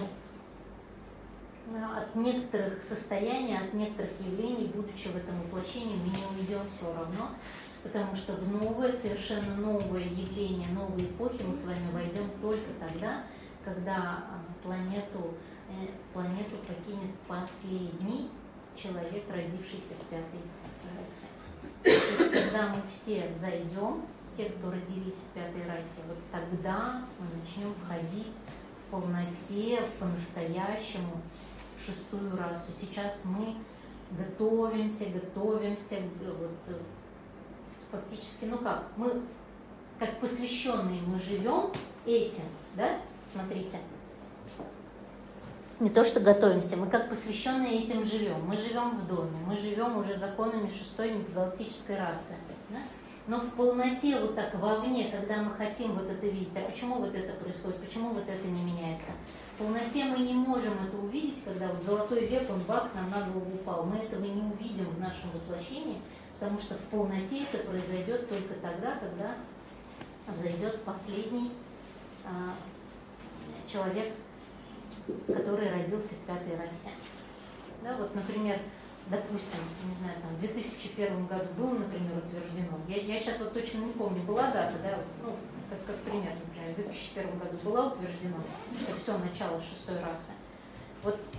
от некоторых состояний, от некоторых явлений, будучи в этом воплощении, мы не уйдем все равно. Потому что в новое, совершенно новое явление, новые эпохи мы с вами войдем только тогда, когда планету, планету покинет последний человек, родившийся в пятой расе. То есть, когда мы все взойдем, те, кто родились в пятой расе, вот тогда мы начнем входить в полноте, по-настоящему в шестую расу. Сейчас мы готовимся, готовимся, вот, фактически, ну как, мы, как посвященные, мы живем этим, да, смотрите, не то, что готовимся, мы как посвященные этим живем, мы живем в доме, мы живем уже законами шестой межгалактической расы, да? Но в полноте вот так вовне, когда мы хотим вот это видеть, а почему вот это происходит, почему вот это не меняется, в полноте мы не можем это увидеть, когда вот золотой век, он бак нам на голову упал, мы этого не увидим в нашем воплощении, потому что в полноте это произойдет только тогда, когда взойдет последний а, человек, который родился в пятой расе. Да, вот, например, допустим, не знаю, там, в две тысячи первом году было, например, утверждено, я, я сейчас вот точно не помню, была дата, да, ну, как, как пример, например, в две тысячи первом году была утверждено, что все, начало шестой расы. Вот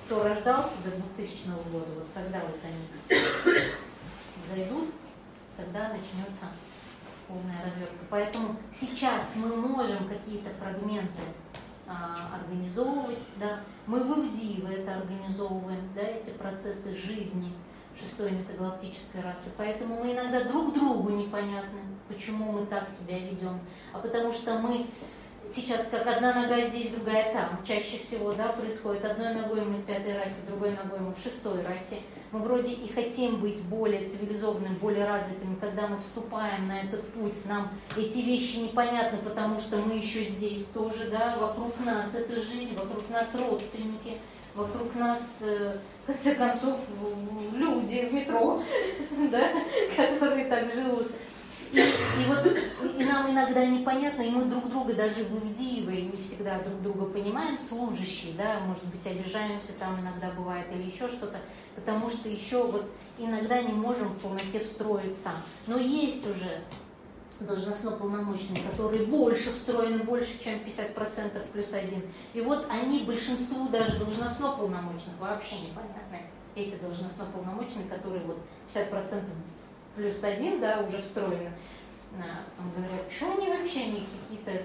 кто рождался до двухтысячного года, вот когда вот они зайдут, тогда начнется полная развертка. Поэтому сейчас мы можем какие-то фрагменты а, организовывать, да, мы в ИВДИ это организовываем, да, эти процессы жизни шестой метагалактической расы. Поэтому мы иногда друг другу непонятны, почему мы так себя ведем. А потому что мы сейчас как одна нога здесь, другая там. Чаще всего, да, происходит. Одной ногой мы в пятой расе, другой ногой мы в шестой расе. Мы вроде и хотим быть более цивилизованными, более развитыми. Когда мы вступаем на этот путь, нам эти вещи непонятны, потому что мы еще здесь тоже, да, вокруг нас это жизнь, вокруг нас родственники, вокруг нас, в конце концов, люди в метро, да, которые так живут. И, и вот и нам иногда непонятно, и мы друг друга даже в ИВДИ не всегда друг друга понимаем, служащие, да, может быть, обижаемся там иногда бывает или еще что-то, потому что еще вот иногда не можем в полноте встроиться. Но есть уже должностно полномочные, которые больше встроены, больше, чем пятьдесят процентов плюс один. И вот они большинству даже должностно полномочных вообще непонятны. Эти должностно полномочные, которые вот пятьдесят процентов плюс один, да, уже встроены. Там говорят, что они вообще, они какие-то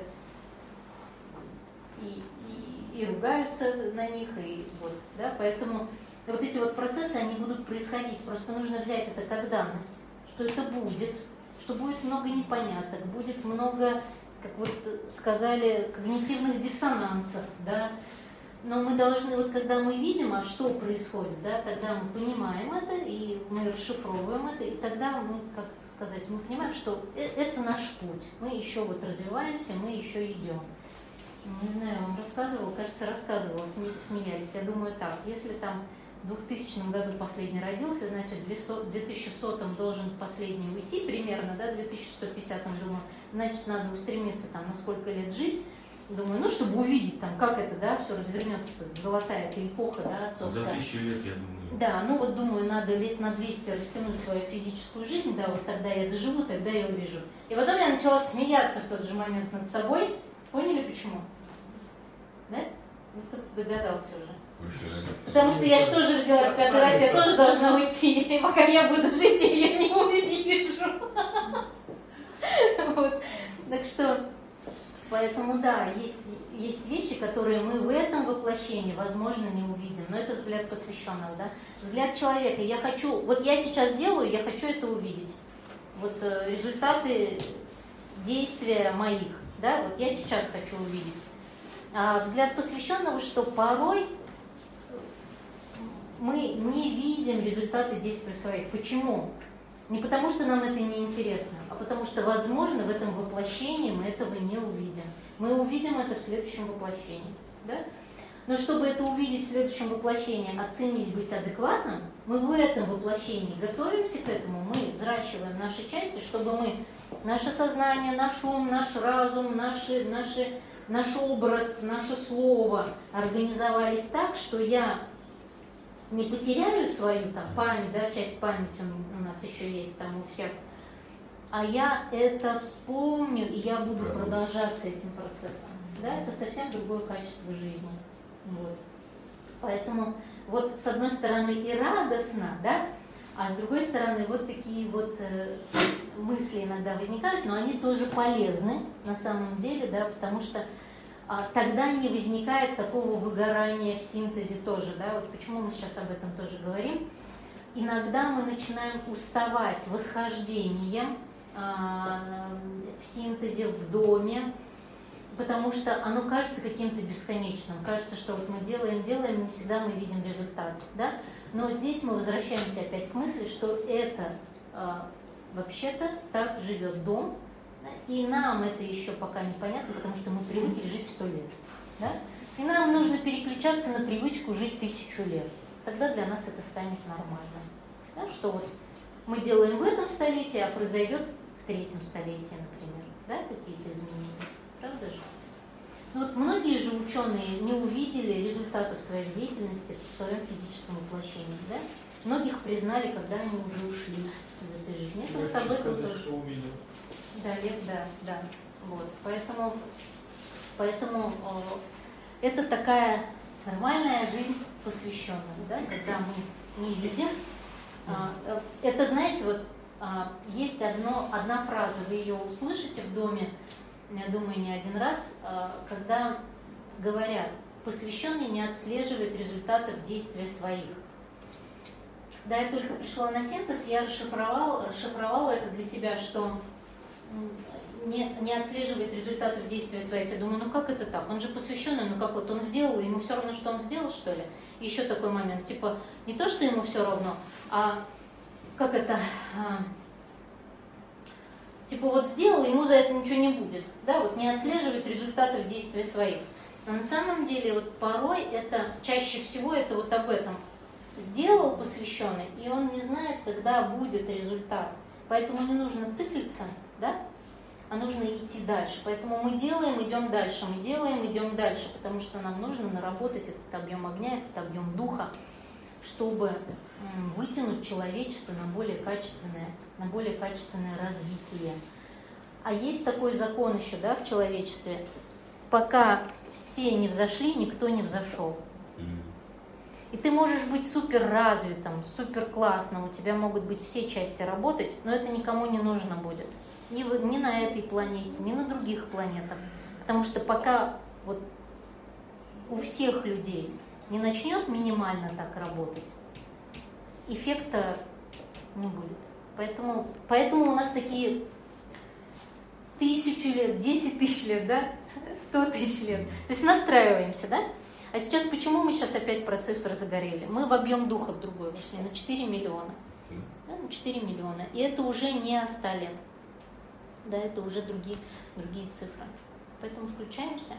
и, и, и ругаются на них, и вот, да, поэтому вот эти вот процессы, они будут происходить, просто нужно взять это как данность, что это будет, что будет много непоняток, будет много, как вот сказали, когнитивных диссонансов, да, но мы должны, вот когда мы видим, а что происходит, да, тогда мы понимаем это, и мы расшифровываем это, и тогда мы, как сказать, мы понимаем, что это наш путь, мы еще вот развиваемся, мы еще идем. Не знаю, вам рассказывала, кажется, рассказывала, смеялись, я думаю так, если там в двухтысячном году последний родился, значит, в две тысячи сотом должен последний уйти примерно, да, в две тысячи сто пятидесятом, думаю, значит, надо устремиться там на сколько лет жить. Думаю, ну, чтобы увидеть, там, как это, да, все развернется, золотая эта эпоха, да, отцовская. За тысячу лет, я думаю. Да, ну вот думаю, надо лет на двести растянуть свою физическую жизнь, да, вот тогда я доживу, тогда я увижу. И потом я начала смеяться в тот же момент над собой. Поняли, почему? Да? Ну, кто догадался уже. Потому что я же тоже родилась в пятый раз, я тоже должна уйти. И пока я буду жить, я ее не увижу. Вот. Так что... Поэтому, да, есть, есть вещи, которые мы в этом воплощении, возможно, не увидим. Но это взгляд посвященного, да? Взгляд человека. Я хочу, вот я сейчас делаю, я хочу это увидеть. Вот э, результаты действия моих, да, вот я сейчас хочу увидеть. А взгляд посвященного, что порой мы не видим результаты действий своих. Почему? Не потому, что нам это не интересно, а потому что, возможно, в этом воплощении мы этого не увидим. Мы увидим это в следующем воплощении. Да? Но чтобы это увидеть в следующем воплощении, оценить, быть адекватным, мы в этом воплощении готовимся к этому, мы взращиваем наши части, чтобы мы, наше сознание, наш ум, наш разум, наши, наши, наш образ, наше слово организовались так, что я не потеряю свою там память, да, часть памяти у нас еще есть там у всех, а я это вспомню, и я буду продолжать с этим процессом. Да, это совсем другое качество жизни. Вот. Поэтому вот с одной стороны и радостно, да, а с другой стороны вот такие вот э, мысли иногда возникают, но они тоже полезны на самом деле, да, потому что а тогда не возникает такого выгорания в синтезе тоже, да, вот почему мы сейчас об этом тоже говорим. Иногда мы начинаем уставать восхождением а, в синтезе, в доме, потому что оно кажется каким-то бесконечным, кажется, что вот мы делаем, делаем, не всегда мы видим результат, да, но здесь мы возвращаемся опять к мысли, что это а, вообще-то так живет дом. И нам это еще пока непонятно, потому что мы привыкли жить сто лет. Да? И нам нужно переключаться на привычку жить тысячу лет. Тогда для нас это станет нормально. Да? Что вот мы делаем в этом столетии, а произойдет в третьем столетии, например. Да? Какие-то изменения. Правда же? Ну, вот многие же ученые не увидели результатов своей деятельности в своем физическом воплощении. Да? Многих признали, когда они уже ушли из этой жизни. Это вот об этом тоже. Что увидел. Да, лет, да, да. Вот. Поэтому, поэтому э, это такая нормальная жизнь посвященным, да, когда мы не видим. Это, знаете, вот есть одно, одна фраза, вы ее услышите в доме, я думаю, не один раз, когда говорят: посвященный не отслеживает результатов действия своих. Когда я только пришла на синтез, я расшифровала, расшифровала это для себя, что не, не отслеживает результатов действия своих. Я думаю, ну как это так? Он же посвященный, ну как вот он сделал, ему все равно, что он сделал, что ли? И еще такой момент, типа, не то, что ему все равно, а как это, а, типа вот сделал, ему за это ничего не будет, да, вот не отслеживает результатов действия своих. Но на самом деле вот порой это, чаще всего это вот об этом. Сделал посвященный, и он не знает, когда будет результат. Поэтому не нужно циклиться, да, а нужно идти дальше. Поэтому мы делаем, идем дальше, мы делаем, идем дальше, потому что нам нужно наработать этот объем огня, этот объем духа, чтобы вытянуть человечество на более качественное, на более качественное развитие. А есть такой закон еще, да, в человечестве: пока все не взошли, никто не взошел. И ты можешь быть супер развитым, супер классным, у тебя могут быть все части работать, но это никому не нужно будет. Ни, в, ни на этой планете, ни на других планетах. Потому что пока вот у всех людей не начнет минимально так работать, эффекта не будет. Поэтому, поэтому у нас такие тысячу лет, десять тысяч лет, да, сто тысяч лет. То есть настраиваемся, да? А сейчас почему мы сейчас опять про цифры загорели? Мы в объем духа в другой вошли, на четыре миллиона. Да, на четыре миллиона. И это уже не о ста лет. Да, это уже другие, другие цифры. Поэтому включаемся.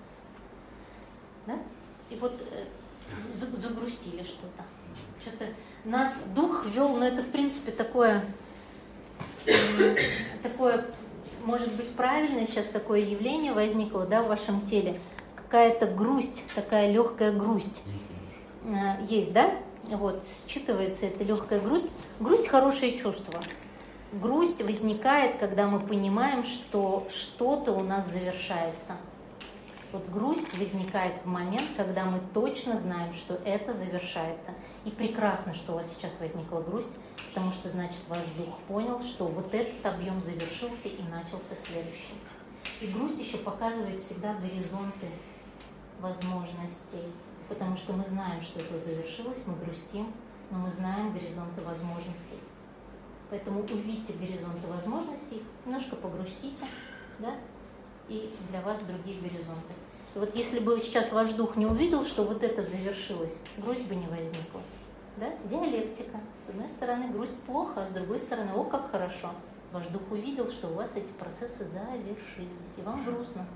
Да? И вот э, загрустили что-то. Что-то нас дух вел, но это в принципе такое, э, такое, может быть, правильное сейчас такое явление возникло, да, в вашем теле. Какая-то грусть, такая легкая грусть. Есть, Есть, да? Вот, считывается эта легкая грусть. Грусть – хорошее чувство. Грусть возникает, когда мы понимаем, что что-то у нас завершается. Вот грусть возникает в момент, когда мы точно знаем, что это завершается. И прекрасно, что у вас сейчас возникла грусть, потому что, значит, ваш дух понял, что вот этот объем завершился и начался следующий. И грусть еще показывает всегда горизонты возможностей, потому что мы знаем, что это завершилось, мы грустим, но мы знаем горизонты возможностей. Поэтому увидьте горизонты возможностей, немножко погрустите, да, и для вас другие горизонты. И вот если бы сейчас ваш дух не увидел, что вот это завершилось, грусть бы не возникла. Да? Диалектика. С одной стороны, грусть плохо, а с другой стороны, о, как хорошо. Ваш дух увидел, что у вас эти процессы завершились, и вам грустно.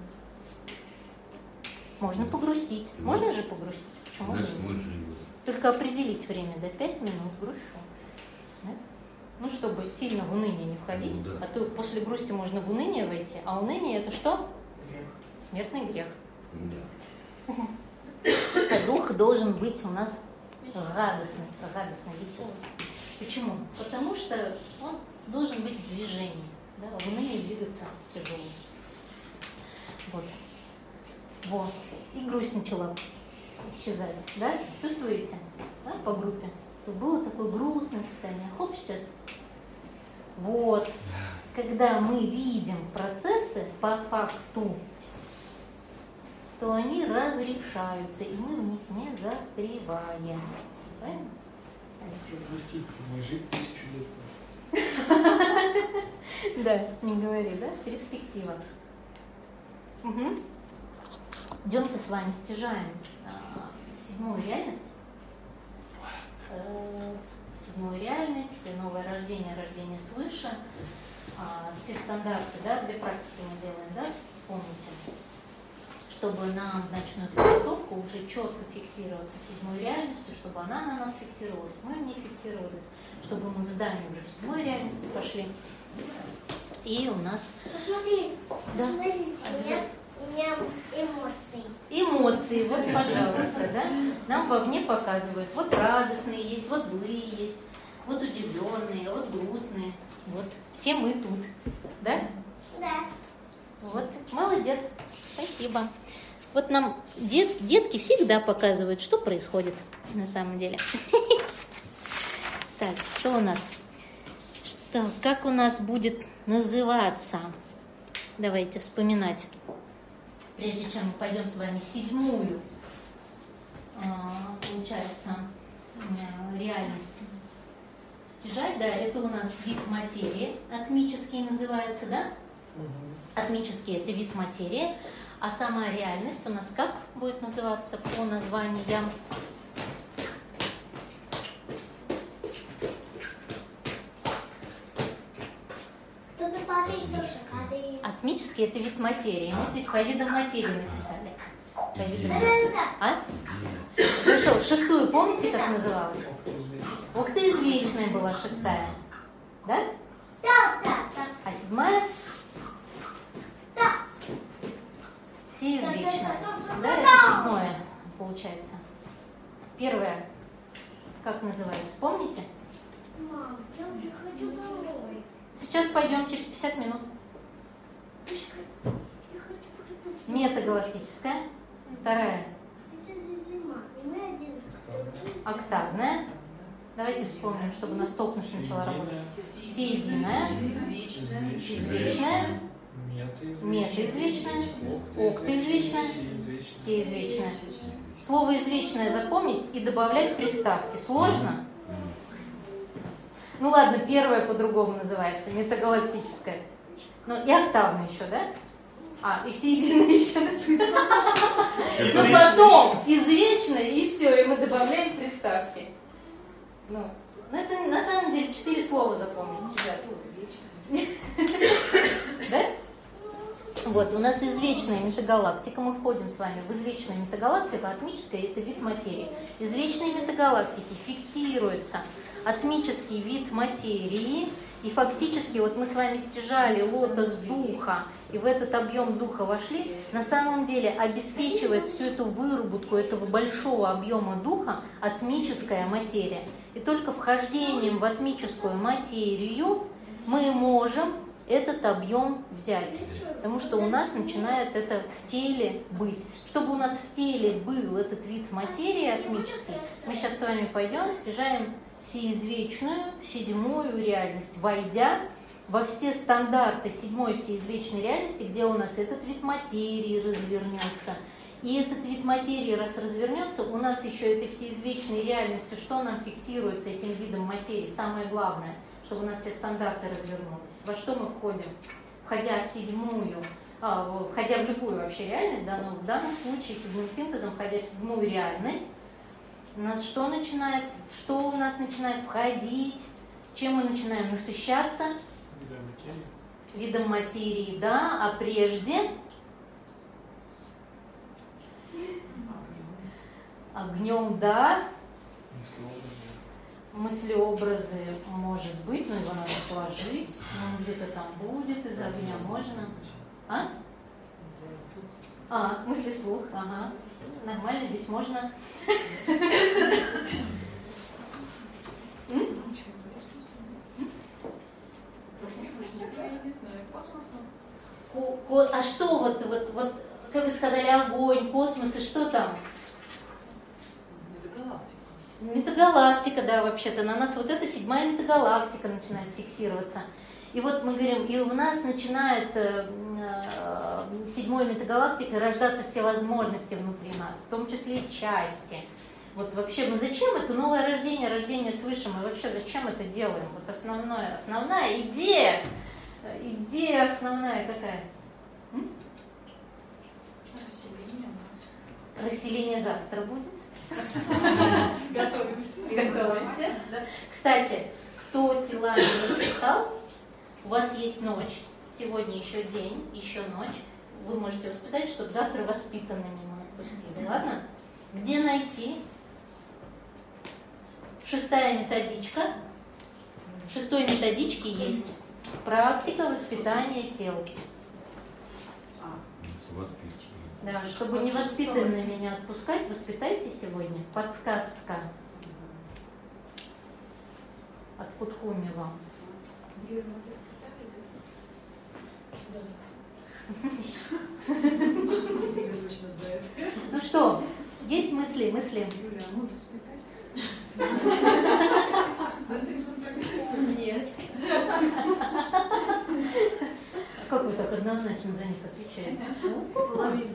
Можно погрустить. Можно же погрустить? Почему нет? Только определить время, до пять минут грущу. Да? Ну, чтобы сильно в уныние не входить. Ну, да. А то после грусти можно в уныние войти. А уныние это что? Грех. Смертный грех. Да. А дух должен быть у нас радостный, радостный, веселый. Почему? Потому что он должен быть в движении. Да? В унынии двигаться тяжело. Вот. Вот. И грусть начала исчезать. Да? Чувствуете? Да? По группе. Тут было такое грустное состояние. Хоп, сейчас. Вот. Когда мы видим процессы по факту, то они разрешаются, и мы в них не застреваем. Правильно? Что грустить? Мы жить тысячу лет. Да, не говори, да? Перспектива. Угу. Идемте с вами стяжаем седьмую реальность. Седьмую реальность, новое рождение, рождение свыше. Все стандарты, да, две практики мы делаем, да, помните? Чтобы на ночную подготовку уже четко фиксироваться седьмой реальностью, чтобы она на нас фиксировалась, мы не фиксировались, чтобы мы в здание уже в седьмой реальности пошли. И у нас... Посмотри, да. Посмотрите, у меня, у меня эмоции. Эмоции, вот, пожалуйста, да. Нам вовне показывают, вот радостные есть, вот злые есть, вот удивленные, вот грустные. Вот, все мы тут, да? Да. Вот, молодец, спасибо. Вот нам дет, детки всегда показывают, что происходит на самом деле. Так, что у нас? Что, как у нас будет называться? Давайте вспоминать. Прежде чем мы пойдем с вами седьмую, получается, реальность стяжать, да, это у нас вид материи, атмический называется, да? Атмический это вид материи, а сама реальность у нас как будет называться по названиям? Атмический это вид материи. Мы здесь по видам материи написали. По видам... А? Хорошо, шестую помните, как называлась? Октоизвечная была шестая. Да? Да, да, да. А седьмая? Да. Всеизвечная. Да, это седьмое получается. Первое, как называется, помните? Мам, я уже хочу домой. Сейчас пойдем через пятьдесят минут. Метагалактическая. Вторая. Сейчас зима, и мы один. Октавная. Давайте вспомним, чтобы у нас токность начала работать. Всеединая. Извечная. Метаизвечная. Октоизвечная. Всеизвечная. Слово извечное запомнить и добавлять приставки. Сложно? Ну ладно, первая по-другому называется, метагалактическая. Ну и октавная еще, да? А, и всеединая еще. Ну потом извечная, и все, и мы добавляем приставки. Ну, это на самом деле четыре слова запомнить, ребята. Да? Вот, у нас извечная метагалактика, мы входим с вами в извечную метагалактику, атмическая это вид материи. Извечные метагалактики фиксируется атмический вид материи, и фактически вот мы с вами стяжали лотос духа, и в этот объем духа вошли, на самом деле обеспечивает всю эту выработку этого большого объема духа атмическая материя. И только вхождением в атмическую материю мы можем этот объем взять, потому что у нас начинает это в теле быть. Чтобы у нас в теле был этот вид материи атмический, мы сейчас с вами пойдем, стяжаем всеизвечную седьмую реальность, войдя во все стандарты седьмой всеизвечной реальности, где у нас этот вид материи развернется. И этот вид материи, раз развернется, у нас еще этой всеизвечной реальностью, что нам фиксируется этим видом материи, самое главное, чтобы у нас все стандарты развернулись. Во что мы входим? Входя в седьмую, а, входя в любую вообще реальность, да, но в данном случае седьмым синтезом, входя в седьмую реальность, у нас что начинает, что у нас начинает входить, чем мы начинаем насыщаться? Видом материи. Видом материи, да, а прежде огнем, да, мыслеобразы может быть, но его надо сложить, он где-то там будет, из огня можно. А? А, мысли вслух, ага. Нормально, здесь можно. Не знаю, космосом. А что вот, вот, вот, как вы сказали, огонь, космос и что там? Метагалактика. Метагалактика, да, вообще-то. На нас вот эта седьмая метагалактика начинает фиксироваться. И вот мы говорим, и у нас начинает э, э, седьмой метагалактикой рождаться все возможности внутри нас, в том числе и части. Вот вообще, ну зачем это новое рождение, рождение свыше, мы вообще зачем это делаем? Вот основное, основная идея, идея основная какая? М? Расселение у нас. Расселение завтра будет. Готовимся. Готовимся. Кстати, кто тела не воспитал, у вас есть ночь. Сегодня еще день, еще ночь. Вы можете воспитать, чтобы завтра воспитанными мы отпустили. Ладно? Где найти? Шестая методичка. В шестой методичке есть практика воспитания тел. Да, чтобы невоспитанными не отпускать, воспитайте сегодня. Подсказка от Путхуми вам. Юля точно знает. Ну что, есть мысли, мысли? Юля, а мы воспитать? Нет. Как вы так однозначно за них отвечаете? Половина.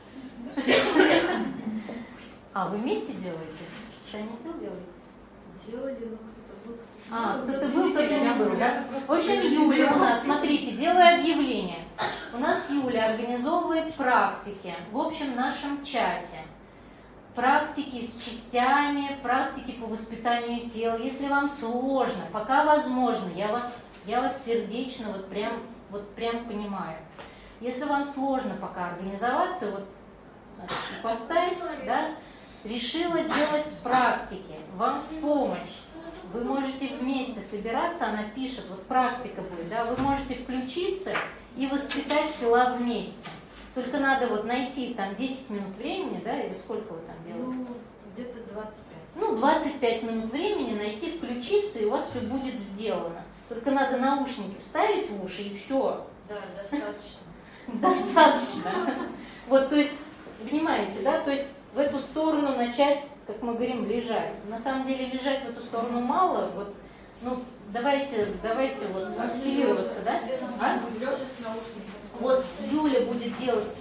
А, вы вместе делаете? Что они делаете? Делали, но кто-то был. А, кто-то был, кто-то не был, да? В общем, Юля у нас, смотрите, делаю объявление. У нас Юля организовывает практики в общем нашем чате. Практики с частями, практики по воспитанию тела. Если вам сложно, пока возможно, я вас, я вас сердечно вот прям, вот прям понимаю. Если вам сложно пока организоваться, вот ипостась, да, решила делать практики, вам в помощь. Вы можете вместе собираться, она пишет, вот практика будет, да, вы можете включиться и воспитать тела вместе. Только надо вот найти там десять минут времени, да, или сколько вы там делаете? Ну, где-то двадцать пять. Ну, двадцать пять минут времени найти, включиться, и у вас все будет сделано. Только надо наушники вставить в уши, и все. Да, достаточно. Достаточно. Вот, то есть, понимаете, да, то есть в эту сторону начать, как мы говорим, лежать. На самом деле лежать в эту сторону мало, вот, ну, давайте, давайте вот активироваться, да? А? Лежа с наушниками. Вот Юля будет делать,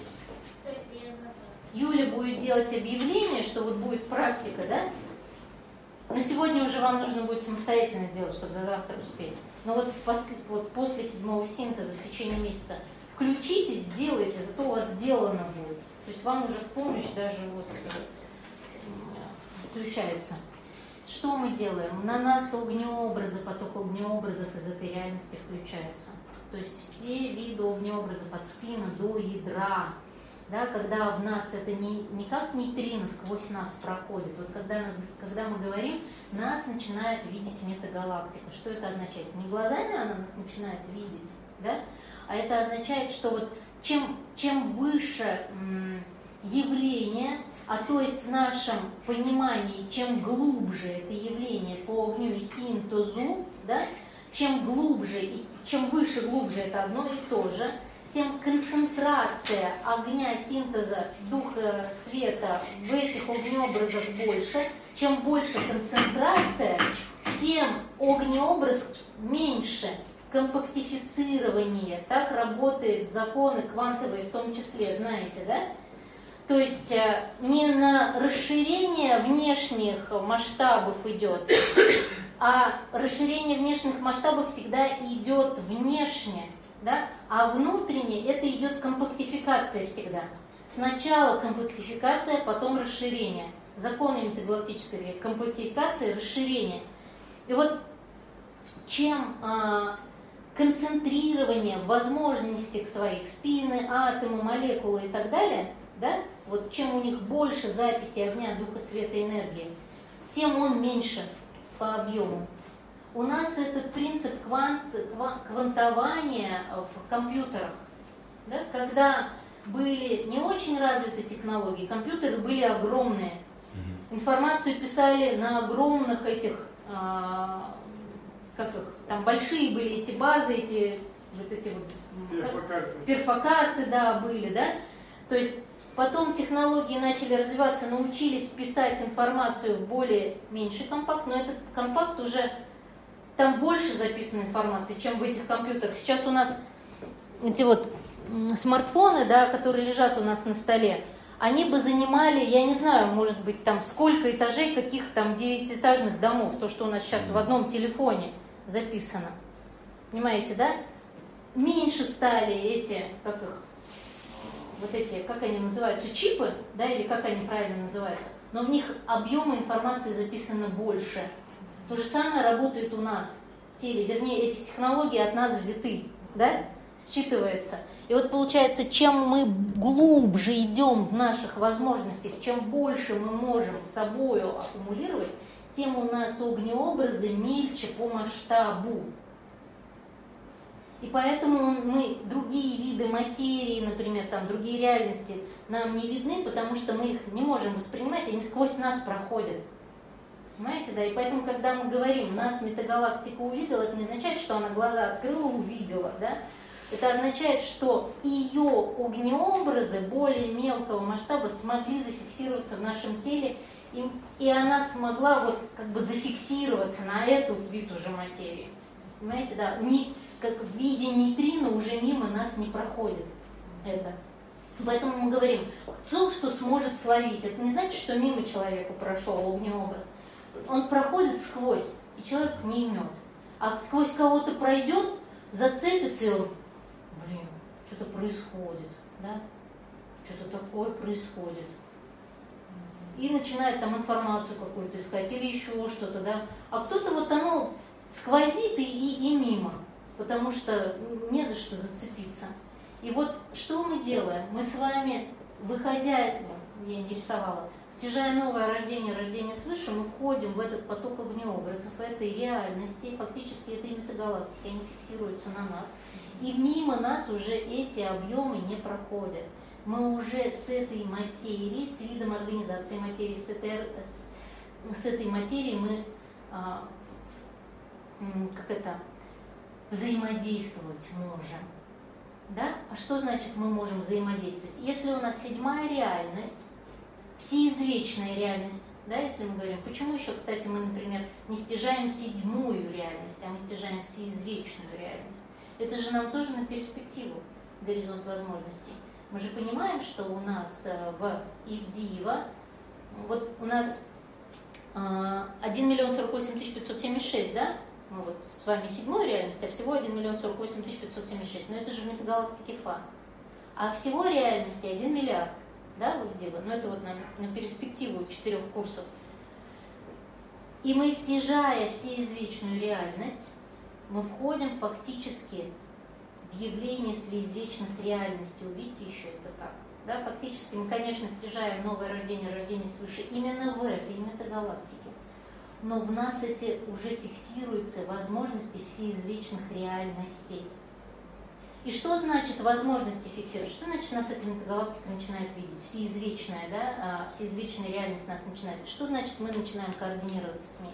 Юля будет делать объявление, что вот будет практика, да? Но сегодня уже вам нужно будет самостоятельно сделать, чтобы до завтра успеть. Но вот, после, вот после седьмого синтеза в течение месяца включитесь, сделайте, зато у вас сделано будет. То есть вам уже в помощь даже вот включаются. Что мы делаем? На нас огнеобразы, поток огнеобразов из этой реальности включаются. То есть все виды огнеобразов от спины до ядра. Да, когда в нас это не, не как нейтрино сквозь нас проходит. Вот когда, нас, когда мы говорим, нас начинает видеть метагалактика. Что это означает? Не глазами она нас начинает видеть, да? А это означает, что вот чем, чем выше м, явление, а то есть в нашем понимании, чем глубже это явление по огню и синтезу, да, чем глубже, и чем выше глубже это одно и то же, тем концентрация огня, синтеза, духа, света в этих огнеобразах больше. Чем больше концентрация, тем огнеобраз меньше. Компактифицирование. Так работают законы квантовые в том числе, знаете, да? То есть не на расширение внешних масштабов идет, а расширение внешних масштабов всегда идет внешне, да? А внутренне это идет компактификация всегда. Сначала компактификация, потом расширение. Законы метагалактической компактификации, расширение. И вот чем а, концентрирование в возможностях своих спины, атомы, молекулы и так далее, да, вот чем у них больше записи огня, духа, света, энергии, тем он меньше по объему. У нас этот принцип квант, квантования в компьютерах, да, когда были не очень развиты технологии, компьютеры были огромные, информацию писали на огромных этих, а, как их, там большие были эти базы, эти вот эти вот перфокарты, перфокарты, да, были, да, то есть потом технологии начали развиваться, научились писать информацию в более меньший компакт, но этот компакт уже, там больше записано информации, чем в этих компьютерах. Сейчас у нас эти вот смартфоны, да, которые лежат у нас на столе, они бы занимали, я не знаю, может быть, там сколько этажей, каких там девятиэтажных домов, то, что у нас сейчас в одном телефоне записано. Понимаете, да? Меньше стали эти, как их, вот эти, как они называются, чипы, да, или как они правильно называются, но в них объемы информации записано больше. То же самое работает у нас в теле, вернее, эти технологии от нас взяты, да, считывается. И вот получается, чем мы глубже идем в наших возможностях, чем больше мы можем с собою аккумулировать, тем у нас огнеобразы мельче по масштабу. И поэтому мы другие виды материи, например, там, другие реальности нам не видны, потому что мы их не можем воспринимать, они сквозь нас проходят. Понимаете, да? И поэтому, когда мы говорим, нас метагалактика увидела, это не означает, что она глаза открыла, увидела, да? Это означает, что ее огнеобразы более мелкого масштаба смогли зафиксироваться в нашем теле, и, и она смогла вот как бы зафиксироваться на эту вид уже материи. Понимаете, да? Не, как в виде нейтрино уже мимо нас не проходит это. Поэтому мы говорим, кто что сможет словить. Это не значит, что мимо человека прошел огнеобраз. Он проходит сквозь, и человек не имет. А сквозь кого-то пройдет, зацепится, и он, блин, что-то происходит, да? Что-то такое происходит. И начинает там информацию какую-то искать или еще что-то, да? А кто-то вот оно сквозит и, и, и мимо, потому что не за что зацепиться. И вот что мы делаем? Мы с вами, выходя, я не рисовала, стяжая новое рождение, рождение свыше, мы входим в этот поток огнеобразов, этой реальности, фактически этой метагалактики, они фиксируются на нас. И мимо нас уже эти объемы не проходят. Мы уже с этой материей, с видом организации материи, с этой, с, с этой материей мы, а, как это, взаимодействовать можем. Да? А что значит мы можем взаимодействовать? Если у нас седьмая реальность, всеизвечная реальность, да, если мы говорим, почему еще, кстати, мы, например, не стяжаем седьмую реальность, а мы стяжаем всеизвечную реальность? Это же нам тоже на перспективу, горизонт возможностей. Мы же понимаем, что у нас в Ивдиево, вот у нас один миллион сорок восемь тысяч пятьсот семьдесят шесть, да? Мы вот с вами седьмой реальности, а всего один миллион сорок восемь тысяч пятьсот семьдесят шесть. Но это же в метагалактике Фа. А всего реальности один миллиард, да, в Ивдиево? Но это вот на, на перспективу четырех курсов. И мы, стяжая всеизвечную реальность, мы входим фактически в явление своеизвечных реальностей. Увидите еще это так. Да, фактически мы, конечно, стяжаем новое рождение, рождение свыше именно в этой метагалактике. Но в нас эти уже фиксируются возможности всеизвечных реальностей. И что значит возможности фиксируются? Что значит нас эта метагалактика начинает видеть? Всеизвечная, да? Всеизвечная реальность нас начинает видеть. Что значит мы начинаем координироваться с ней?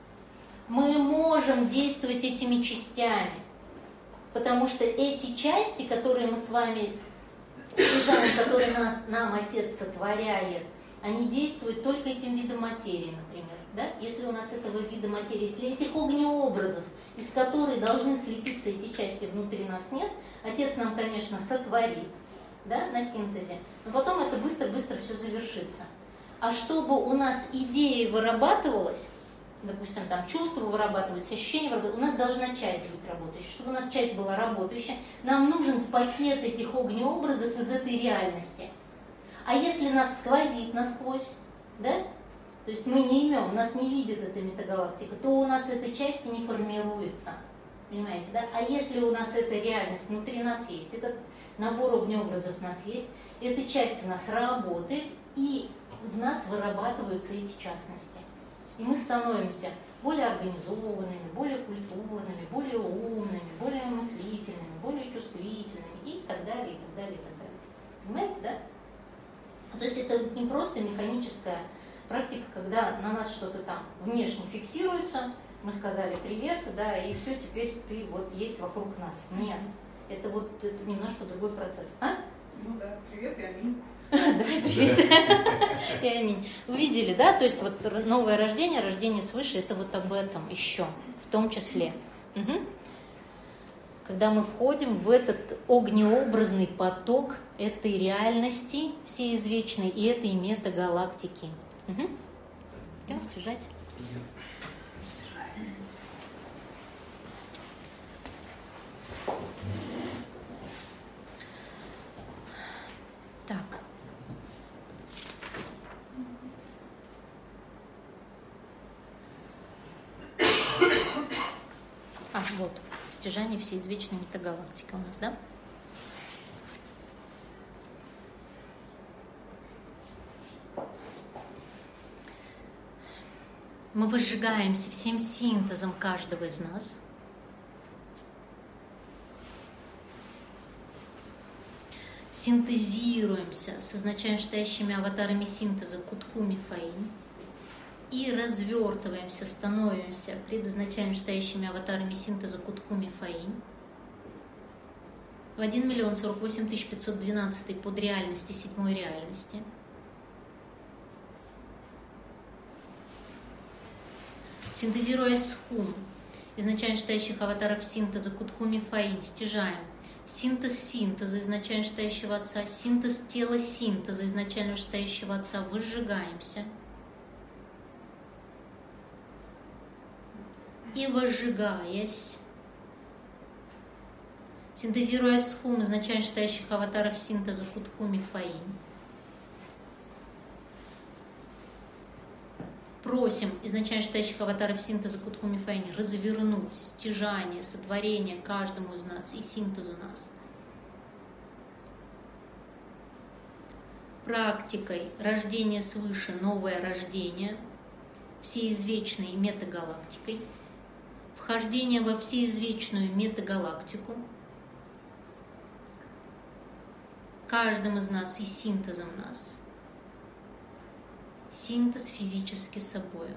Мы можем действовать этими частями, потому что эти части, которые мы с вами стяжаем, которые нас, нам Отец сотворяет, они действуют только этим видом материи, например. Да? Если у нас этого вида материи, если этих огнеобразов, из которых должны слепиться эти части, внутри нас нет, Отец нам, конечно, сотворит, да, на синтезе, но потом это быстро-быстро все завершится. А чтобы у нас идея вырабатывалась, допустим, там чувства вырабатывались, ощущения вырабатывались, у нас должна часть быть работающей. Чтобы у нас часть была работающая, нам нужен пакет этих огнеобразов из этой реальности. А если нас сквозит насквозь, да, то есть мы не имем, нас не видит эта метагалактика, то у нас этой части не формируется. Понимаете, да? А если у нас эта реальность внутри нас есть, этот набор огнеобразов у нас есть, эта часть у нас работает, и в нас вырабатываются эти частности. И мы становимся более организованными, более культурными, более умными, более мыслительными, более чувствительными и так далее, и так далее, и так далее. Понимаете, да? То есть это не просто механическая практика, когда на нас что-то там внешне фиксируется, мы сказали привет, да, и все, теперь ты вот есть вокруг нас. Нет, это вот это немножко другой процесс. А? Ну да, привет и аминь. Да, привет и аминь. Вы видели, да? То есть вот новое рождение, рождение свыше, это вот об этом еще, в том числе. Угу. Когда мы входим в этот огнеобразный поток этой реальности всеизвечной и этой метагалактики. Угу. Идем стяжать. Так. А, вот, стяжание всеизвечной метагалактики у нас, да? Мы выжигаемся всем синтезом каждого из нас. Синтезируемся с изначально аватарами синтеза Кутхуми Фаинь и развертываемся, становимся предизначально аватарами синтеза Кутхуми Фаинь. один миллион сорок восемь тысяч пятьсот двенадцать под реальности седьмой реальности. Синтезируя схум изначально считающих аватаров синтеза Кутхуми Фаин, стяжаем синтез синтеза изначально считающего отца, синтез тела синтеза изначально считающего отца, выжигаемся. И выжигаясь, синтезируя схум изначально считающих аватаров синтеза Кутхуми Фаин, просим изначально считающих аватаров синтеза Кутхуми Фаин развернуть стяжание, сотворение каждому из нас и синтез у нас. Практикой рождения свыше, новое рождение, всеизвечной метагалактикой, вхождение во всеизвечную метагалактику, каждым из нас и синтезом нас. Синтез физически собою.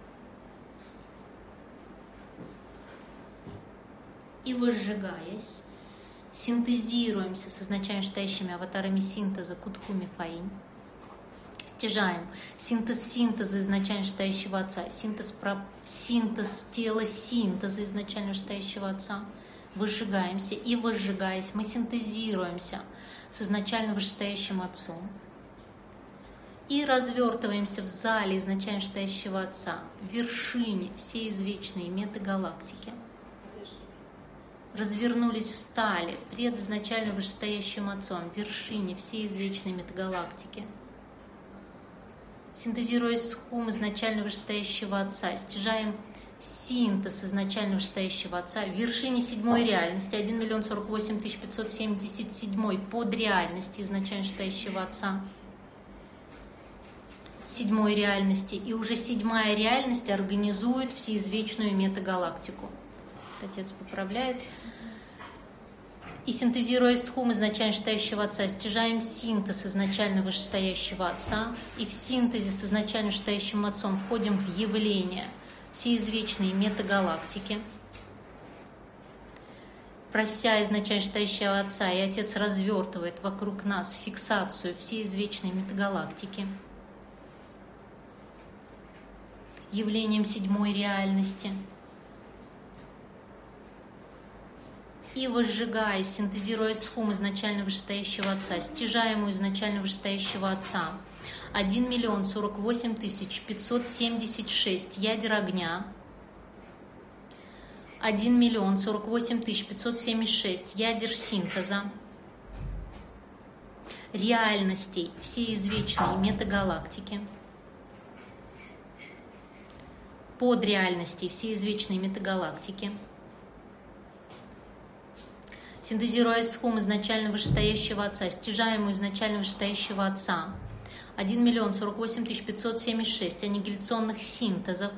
И возжигаясь, синтезируемся с изначально считающими аватарами синтеза Кутхуми Фаин, стяжаем синтез синтеза изначально считающего отца, синтез, про... синтез тела синтеза изначально считающего отца, выжигаемся и возжигаясь, мы синтезируемся с изначально вышестоящим отцом и развертываемся в зале изначально считающего отца, в вершине всей извечной метагалактики. Развернулись, встали пред изначально вышестоящим отцом, в вершине всей извечной метагалактики. Синтезируясь схум изначально вышестоящего отца, стяжаем синтез изначально вышестоящего отца в вершине седьмой реальности, один миллион сорок восемь тысяч пятьсот семьдесят семь под реальности изначально вышестоящего отца, седьмой реальности, и уже седьмая реальность организует всеизвечную метагалактику. Отец поправляет. И синтезируя схум изначально считающего отца, стяжаем синтез изначально вышестоящего отца, и в синтезе с изначально считающим отцом входим в явление всеизвечной метагалактики. Прося изначально считающего отца, и отец развертывает вокруг нас фиксацию всеизвечной метагалактики, явлением седьмой реальности. И возжигая, синтезируя схум изначально вышестоящего отца, стяжаемую изначально вышестоящего отца, один миллион сорок восемь тысяч пятьсот семьдесят шесть ядер огня, один миллион сорок восемь тысяч пятьсот семьдесят шесть ядер синтеза, реальностей всеизвечной метагалактики, подреальностей всеизвечной метагалактики, синтезируя схум изначально вышестоящего отца, стяжаемую изначально вышестоящего отца, один миллион сорок восемь тысяч пятьсот семьдесят шесть аннигиляционных синтезов,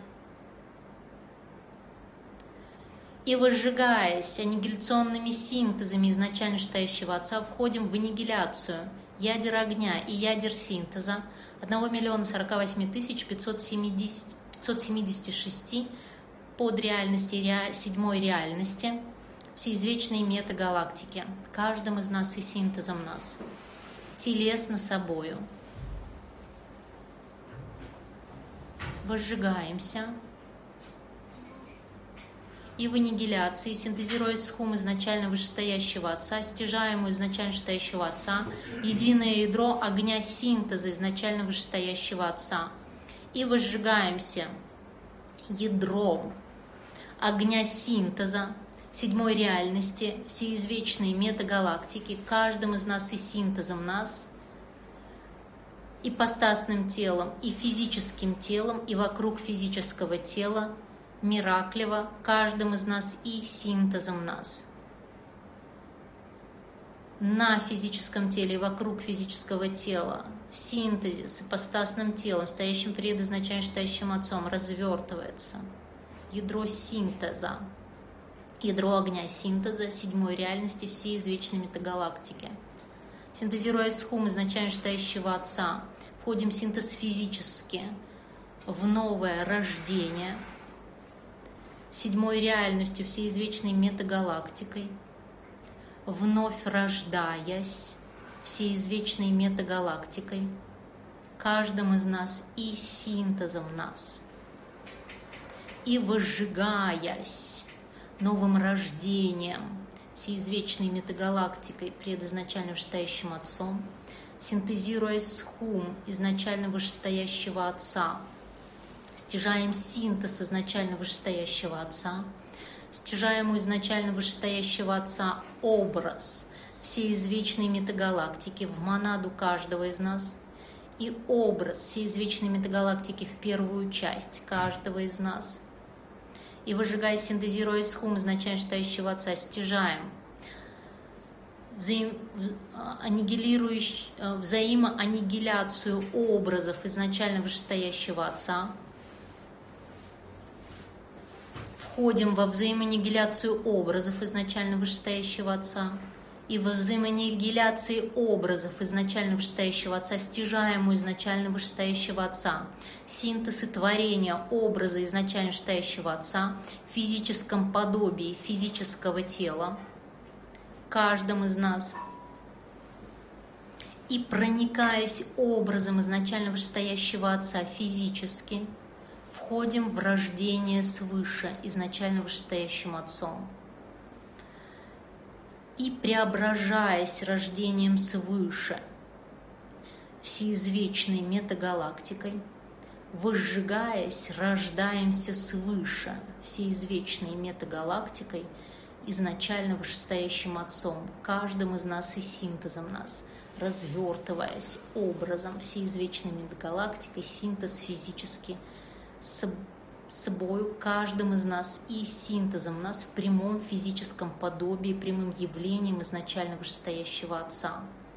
и возжигаясь аннигиляционными синтезами изначально вышестоящего отца, входим в аннигиляцию ядер огня и ядер синтеза один миллион сорок восемь тысяч пятьсот семьдесят шесть под реальности седьмой реальности всеизвечной метагалактики, каждым из нас и синтезом нас, телесно собою. Возжигаемся и в аннигиляции, синтезируя схум изначально вышестоящего отца, стяжаемую изначально вышестоящего отца, единое ядро огня синтеза изначально вышестоящего отца, и возжигаемся ядром огня синтеза седьмой реальности всеизвечной метагалактики, каждым из нас и синтезом нас, ипостасным телом и физическим телом, и вокруг физического тела, мираклево, каждым из нас и синтезом нас. На физическом теле и вокруг физического тела, в синтезе с ипостасным телом, стоящим перед изначально считающим отцом, развертывается ядро синтеза, ядро огня синтеза седьмой реальности всеизвечной метагалактики. Синтезируя схум изначально считающего отца, входим в синтез физически в новое рождение седьмой реальностью всеизвечной метагалактикой, вновь рождаясь всей извечной метагалактикой, каждым из нас и синтезом нас, и возжигаясь новым рождением всей извечной метагалактикой, предизначально вышестоящим Отцом, синтезируясь с хум изначально вышестоящего Отца, стяжаем синтез изначально вышестоящего Отца, стяжаем у изначально вышестоящего Отца образ всей извечной метагалактики в монаду каждого из нас и образ всей извечной метагалактики в первую часть каждого из нас. И выжигая, синтезируя с хум изначально вышестоящего Отца, стяжаем взаим... аннигилирующ... взаимоаннигиляцию образов изначально вышестоящего Отца, входим во взаимоаннигиляцию образов изначально вышестоящего Отца, и во взаимоаннигиляции образов изначально вышестоящего Отца стяжаем у изначально вышестоящего Отца синтез и творение образа изначально вышестоящего Отца в физическом подобии физического тела, каждым из нас, и проникаясь образом изначально вышестоящего Отца физически, входим в рождение свыше изначально вышестоящим Отцом. И преображаясь рождением свыше всеизвечной метагалактикой, возжигаясь, рождаемся свыше всеизвечной метагалактикой, изначально вышестоящим Отцом, каждым из нас и синтезом нас, развертываясь образом всеизвечной метагалактикой, синтез физически с собою, каждым из нас и синтезом нас в прямом физическом подобии, прямым явлением изначально вышестоящего Отца.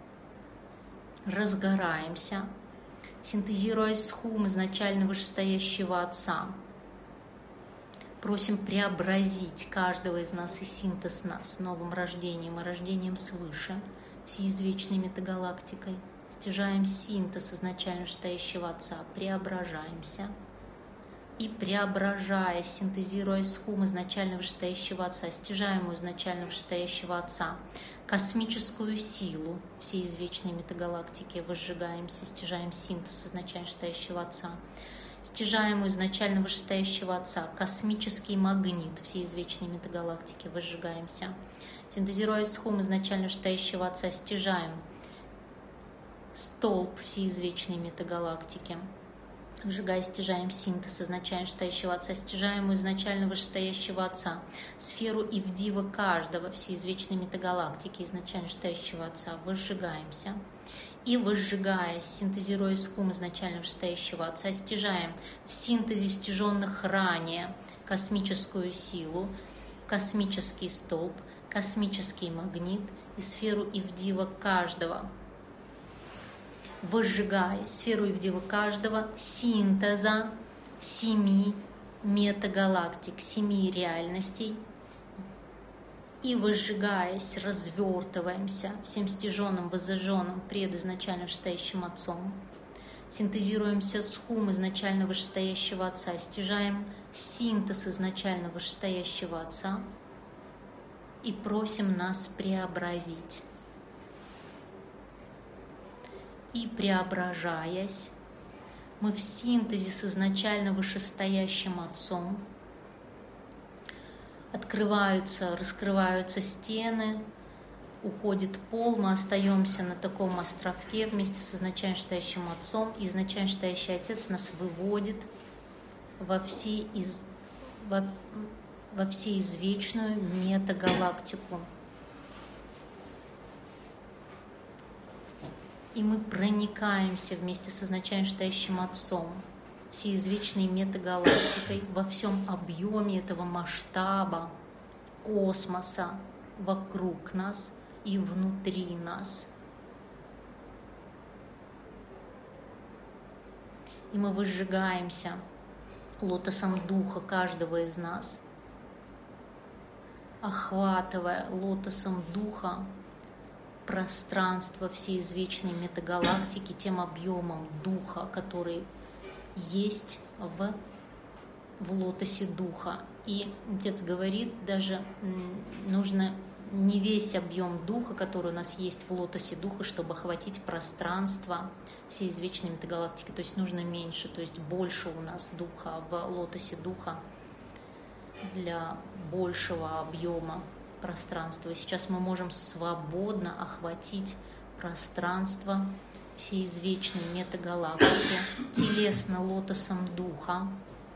Разгораемся, синтезируясь с хум изначально вышестоящего Отца. Просим преобразить каждого из нас и синтез нас новым рождением и рождением свыше, всеизвечной метагалактикой. Стяжаем синтез изначально вышестоящего Отца, преображаемся. И преображаясь, синтезируясь с хум изначально вышестоящего Отца, стяжаем у изначально вышестоящего Отца космическую силу всей извечной метагалактики, возжигаемся, стяжаем синтез изначально вышестоящего Отца, стяжаем у изначально вышестоящего Отца космический магнит всей извечной метагалактики, возжигаемся, синтезируясь с хум изначально вышестоящего Отца, стяжаем столб всей извечной метагалактики, выжигая, стяжаем синтез изначально вышестоящего Отца, стяжаем у изначально вышестоящего Отца сферу Ивдива каждого всеизвечной метагалактики изначально вышестоящего Отца, возжигаемся. И возжигаясь, синтезируя с хум изначально вышестоящего Отца, стяжаем в синтезе стяженных ранее космическую силу, космический столб, космический магнит и сферу Ивдива каждого, возжигая сферу Ивдива каждого синтеза семи метагалактик, семи реальностей, и возжигаясь, развертываемся всем стяженным, воззаженным пред изначально вышестоящим Отцом, синтезируемся с хум изначально вышестоящего Отца, стяжаем синтез изначально вышестоящего Отца и просим нас преобразить. И преображаясь, мы в синтезе с изначально вышестоящим Отцом, открываются, раскрываются стены, уходит пол, мы остаемся на таком островке вместе с изначально вышестоящим Отцом, и изначально вышестоящий Отец нас выводит во все из, во, во всеизвечную метагалактику. И мы проникаемся вместе с изначально вышестоящим Отцом, всеизвечной метагалактикой во всем объеме этого масштаба космоса вокруг нас и внутри нас. И мы возжигаемся лотосом духа каждого из нас, охватывая лотосом духа пространство всеизвечной метагалактики тем объемом духа, который есть в, в лотосе духа. И Отец говорит, даже нужно не весь объем духа, который у нас есть в лотосе духа, чтобы охватить пространство всей извечной метагалактики. То есть нужно меньше, то есть больше у нас духа в лотосе духа для большего объема пространства. И сейчас мы можем свободно охватить пространство всей извечной метагалактики телесно лотосом духа.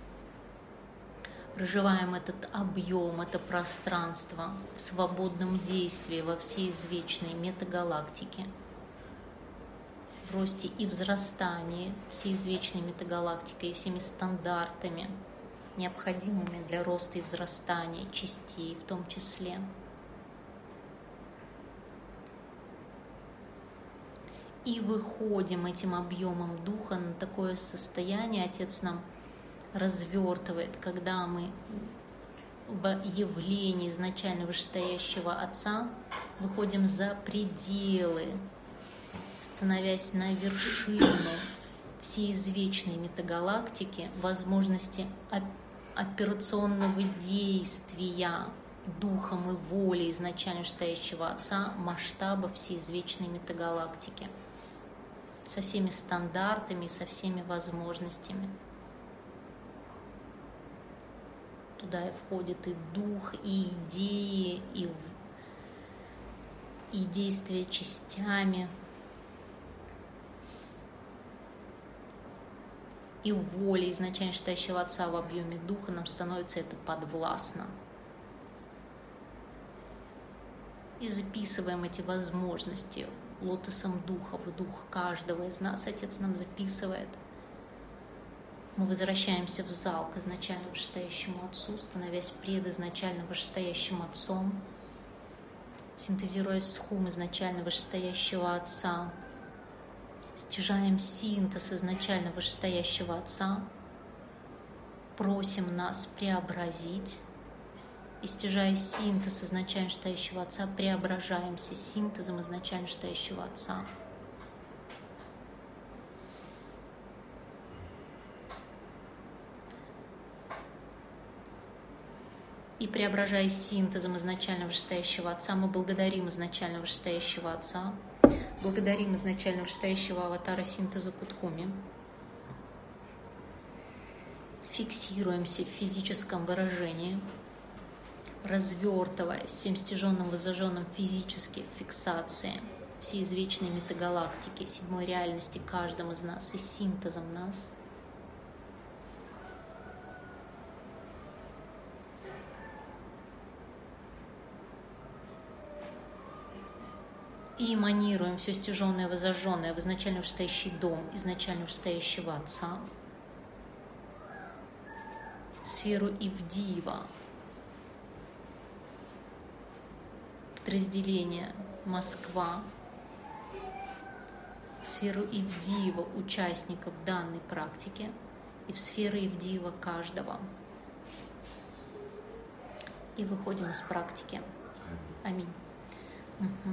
Проживаем этот объем, это пространство в свободном действии во всей извечной метагалактике, в росте и взрастании всей извечной метагалактики и всеми стандартами, необходимыми для роста и взрастания частей в том числе. И выходим этим объемом духа на такое состояние, Отец нам развертывает, когда мы в явлении изначально вышестоящего Отца выходим за пределы, становясь на вершину всей извечной метагалактики, возможности операционного действия духом и волей изначально вышестоящего Отца масштаба всей извечной метагалактики, со всеми стандартами, со всеми возможностями. Туда и входит и дух, и идеи, и, и действия частями, и воля изначально вышестоящего Отца в объеме духа нам становится это подвластно. И записываем эти возможности лотосом духа в дух каждого из нас. Отец нам записывает. Мы возвращаемся в зал к изначально вышестоящему Отцу, становясь предизначально вышестоящим Отцом, синтезируя схум изначально вышестоящего Отца, стяжаем синтез изначально вышестоящего Отца, просим нас преобразить, и стяжая синтез изначально вышестоящего Отца, преображаемся синтезом изначально вышестоящего Отца. И преображаясь синтезом изначально вышестоящего Отца, мы благодарим изначально вышестоящего Отца, благодарим изначально вышестоящего аватара синтеза Кутхуми, фиксируемся в физическом выражении, развертываясь всем стяженным, воззаженным физически в фиксации всей извечной метагалактики, седьмой реальности каждым из нас и синтезом нас. И эманируем все стяженное, воззаженное в изначально вышестоящий дом, изначально вышестоящего Отца, сферу Ивдиева, подразделение Москва, сферу Ивдиева участников данной практики и в сферу Ивдиева каждого. И выходим из практики. Аминь. Угу.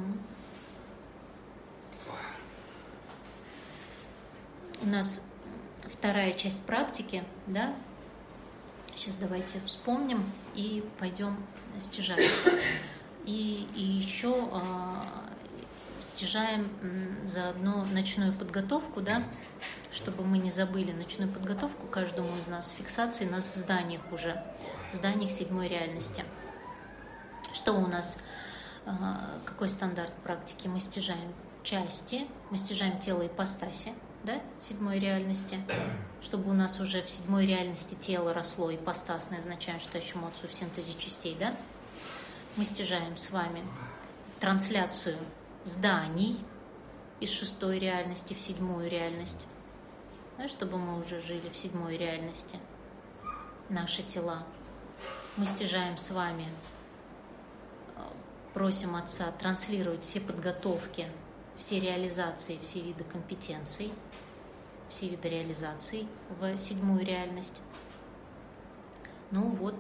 У нас вторая часть практики, да? Сейчас давайте вспомним и пойдем стяжать. И, и еще э, стяжаем заодно ночную подготовку, да? Чтобы мы не забыли ночную подготовку каждому из нас, фиксации нас в зданиях уже, в зданиях седьмой реальности. Что у нас, э, какой стандарт практики? Мы стяжаем части, мы стяжаем тело ипостаси, да, седьмой реальности, чтобы у нас уже в седьмой реальности тело росло ипостасное, означает, что ощущающему Отцу в синтезе частей, да, мы стяжаем с вами трансляцию зданий из шестой реальности в седьмую реальность, да, чтобы мы уже жили в седьмой реальности, наши тела. Мы стяжаем с вами, просим Отца транслировать все подготовки, все реализации, все виды компетенций, все виды реализаций в седьмую реальность. Ну вот,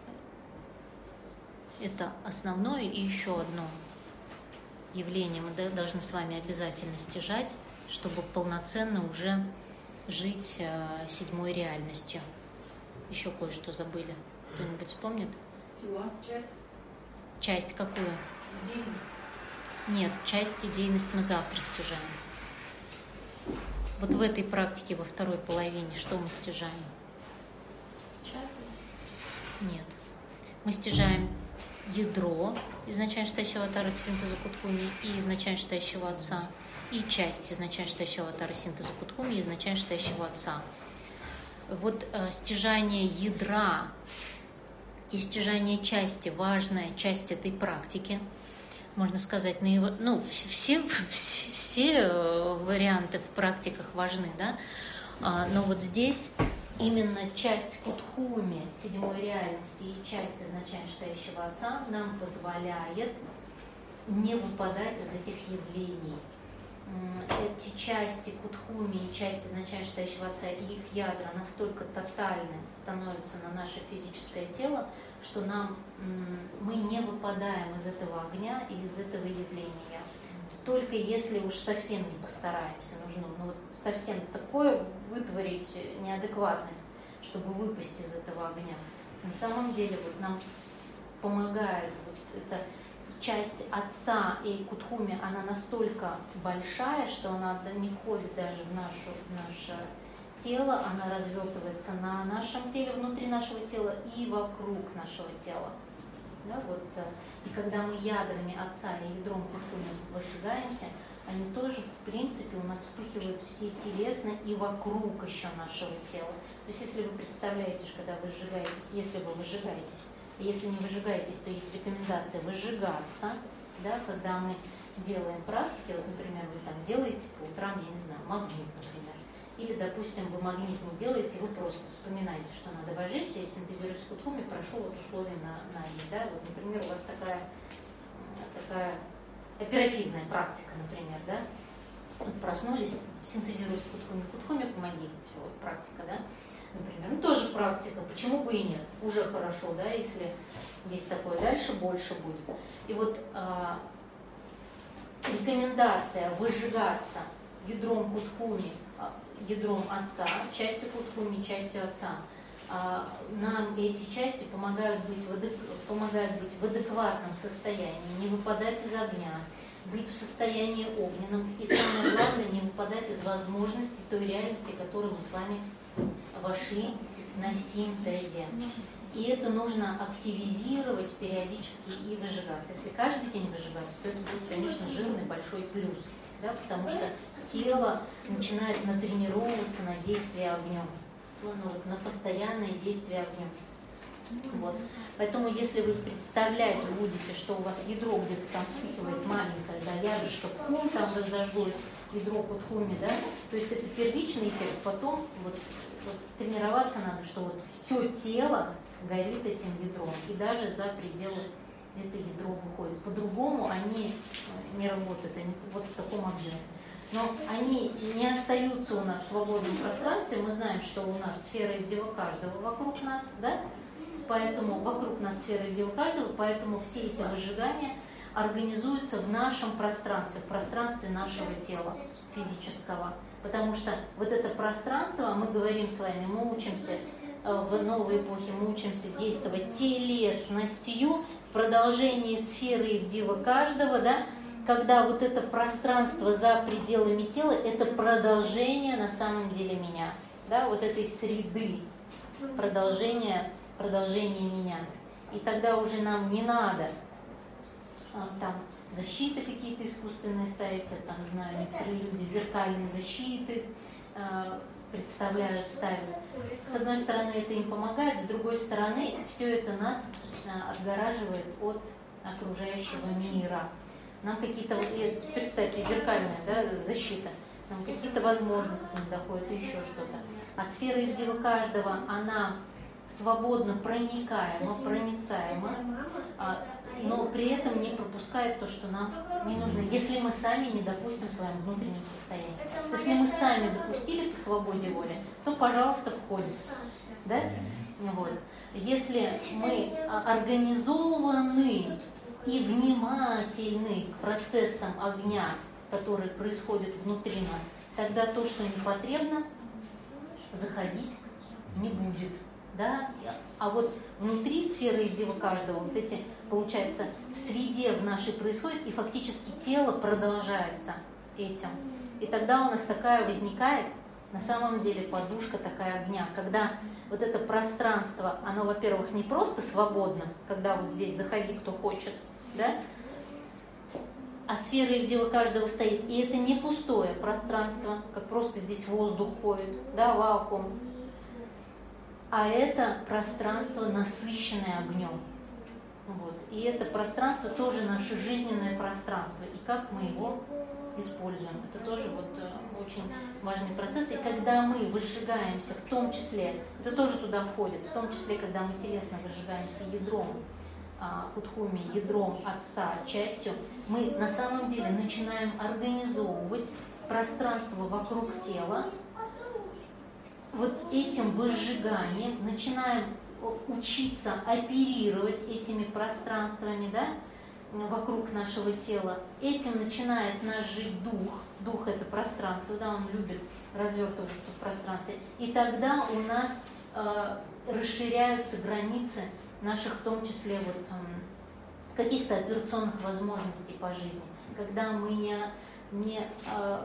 это основное. И еще одно явление мы должны с вами обязательно стяжать, чтобы полноценно уже жить седьмой реальностью. Еще кое-что забыли. Кто-нибудь вспомнит? Тела, часть. Часть какую? Идейность. Нет, часть идейность мы завтра стяжаем. Вот в этой практике, во второй половине, что мы стяжаем? Часто. Нет. Мы стяжаем ядро изначально считающего аватара к синтезу Кутхуми и изначально считающего отца, и часть изначально считающего аватара синтезу Кутхуми и изначально считающего отца. Вот э, стяжание ядра и стяжание части, важная часть этой практики, можно сказать, наив... ну, все, все, все варианты в практиках важны, да? А, но вот здесь именно часть Кутхуми, седьмой реальности, и часть изначально считающего отца нам позволяет не выпадать из этих явлений. Эти части Кутхуми и части изначально считающего отца и их ядра настолько тотальны становятся на наше физическое тело, что нам, мы не выпадаем из этого огня и из этого явления. Только если уж совсем не постараемся, нужно ну, вот совсем такое вытворить неадекватность, чтобы выпасть из этого огня. На самом деле вот нам помогает вот эта часть отца и Кутхуми, она настолько большая, что она не входит даже в, нашу, в наше тело, она развертывается на нашем теле, внутри нашего тела и вокруг нашего тела. Да, вот, и когда мы ядрами отца и ядром Кутхуми выжигаемся, они тоже, в принципе, у нас вспыхивают все телесно и вокруг еще нашего тела. То есть, если вы представляете, что когда вы сжигаетесь, если вы выжигаетесь, если не выжигаетесь, то есть рекомендация выжигаться, да, когда мы делаем практики, вот, например, вы там делаете по утрам, я не знаю, магнит, например, или, допустим, вы магнит не делаете, вы просто вспоминаете, что надо выжечься, и синтезируете Кутхуми, прошу вот условия на, на них, да, вот, например, у вас такая, такая оперативная практика, например, да, вот проснулись, синтезируете Кутхуми, Кутхуми, помоги, все, вот практика, да, например, ну тоже практика, почему бы и нет, уже хорошо, да, если есть такое, дальше больше будет. И вот а, рекомендация выжигаться ядром Кутхуми, ядром отца, частью Кутхуми, частью отца. А, нам эти части помогают быть, в адек... помогают быть в адекватном состоянии, не выпадать из огня, быть в состоянии огненном и, самое главное, не выпадать из возможностей той реальности, в которую мы с вами вошли на синтезе. И это нужно активизировать периодически и выжигаться. Если каждый день выжигаться, то это будет, конечно, жирный большой плюс, да, потому что тело начинает натренировываться на действие огнем, ну, вот, на постоянное действие огнем. Вот. Поэтому, если вы представлять будете, что у вас ядро где-то там вспыхивает маленькое, да, ядрышко, пум, там зажглось ядро Кутхуми, да, то есть это первичный эффект, потом вот, вот, тренироваться надо, что вот все тело горит этим ядром, и даже за пределы это ядро выходит. По-другому они не работают, они вот в таком объеме. Но они не остаются у нас в свободном пространстве. Мы знаем, что у нас сфера Ивдева каждого вокруг нас, да? Поэтому вокруг нас сфера Ивдева каждого, поэтому все эти выжигания организуются в нашем пространстве, в пространстве нашего тела физического. Потому что вот это пространство, мы говорим с вами, мы учимся в новой эпохе, мы учимся действовать телесностью в продолжении сферы Ивдева каждого, да? Когда вот это пространство за пределами тела, это продолжение на самом деле меня, да, вот этой среды, продолжение, продолжение меня. И тогда уже нам не надо а, там защиты какие-то искусственные ставить, я там знаю, некоторые люди зеркальные защиты а, представляют, ставят. С одной стороны, это им помогает, с другой стороны, все это нас а, отгораживает от окружающего мира. Нам какие-то, представьте, зеркальная, да, защита, нам какие-то возможности не доходят, еще что-то. А сфера Ивдева каждого, она свободно проникаема, проницаема, но при этом не пропускает то, что нам не нужно, если мы сами не допустим в своем внутреннем состоянии. Если мы сами допустили по свободе воли, то, пожалуйста, входит. Да? Вот. Если мы организованы и внимательны к процессам огня, которые происходят внутри нас, тогда то, что не потребно, заходить не будет. да, а вот внутри сферы единого каждого, вот эти, получается, в среде в нашей происходит, и фактически тело продолжается этим. И тогда у нас такая возникает, на самом деле, подушка такая огня, когда вот это пространство, оно, во-первых, не просто свободно, когда вот здесь заходи, кто хочет, да, а сфера единого каждого стоит. И это не пустое пространство, как просто здесь воздух ходит, да, вакуум. А это пространство, насыщенное огнем. Вот. И это пространство тоже наше жизненное пространство. И как мы его используем. Это тоже вот очень важный процесс. И когда мы выжигаемся, в том числе, это тоже туда входит, в том числе, когда мы телесно выжигаемся ядром, кутхуми, ядром Отца, частью, мы на самом деле начинаем организовывать пространство вокруг тела, вот этим выжиганием начинаем учиться оперировать этими пространствами, да, вокруг нашего тела. Этим начинает нас жить дух. Дух — это пространство, да, он любит развертываться в пространстве. И тогда у нас э, расширяются границы наших, в том числе, вот, э, каких-то операционных возможностей по жизни. Когда мы не, не, э,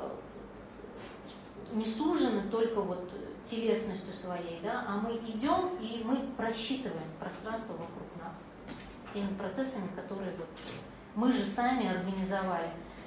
не сужены только вот телесностью своей, да, а мы идем и мы просчитываем пространство вокруг нас теми процессами, которые вот мы же сами организовали.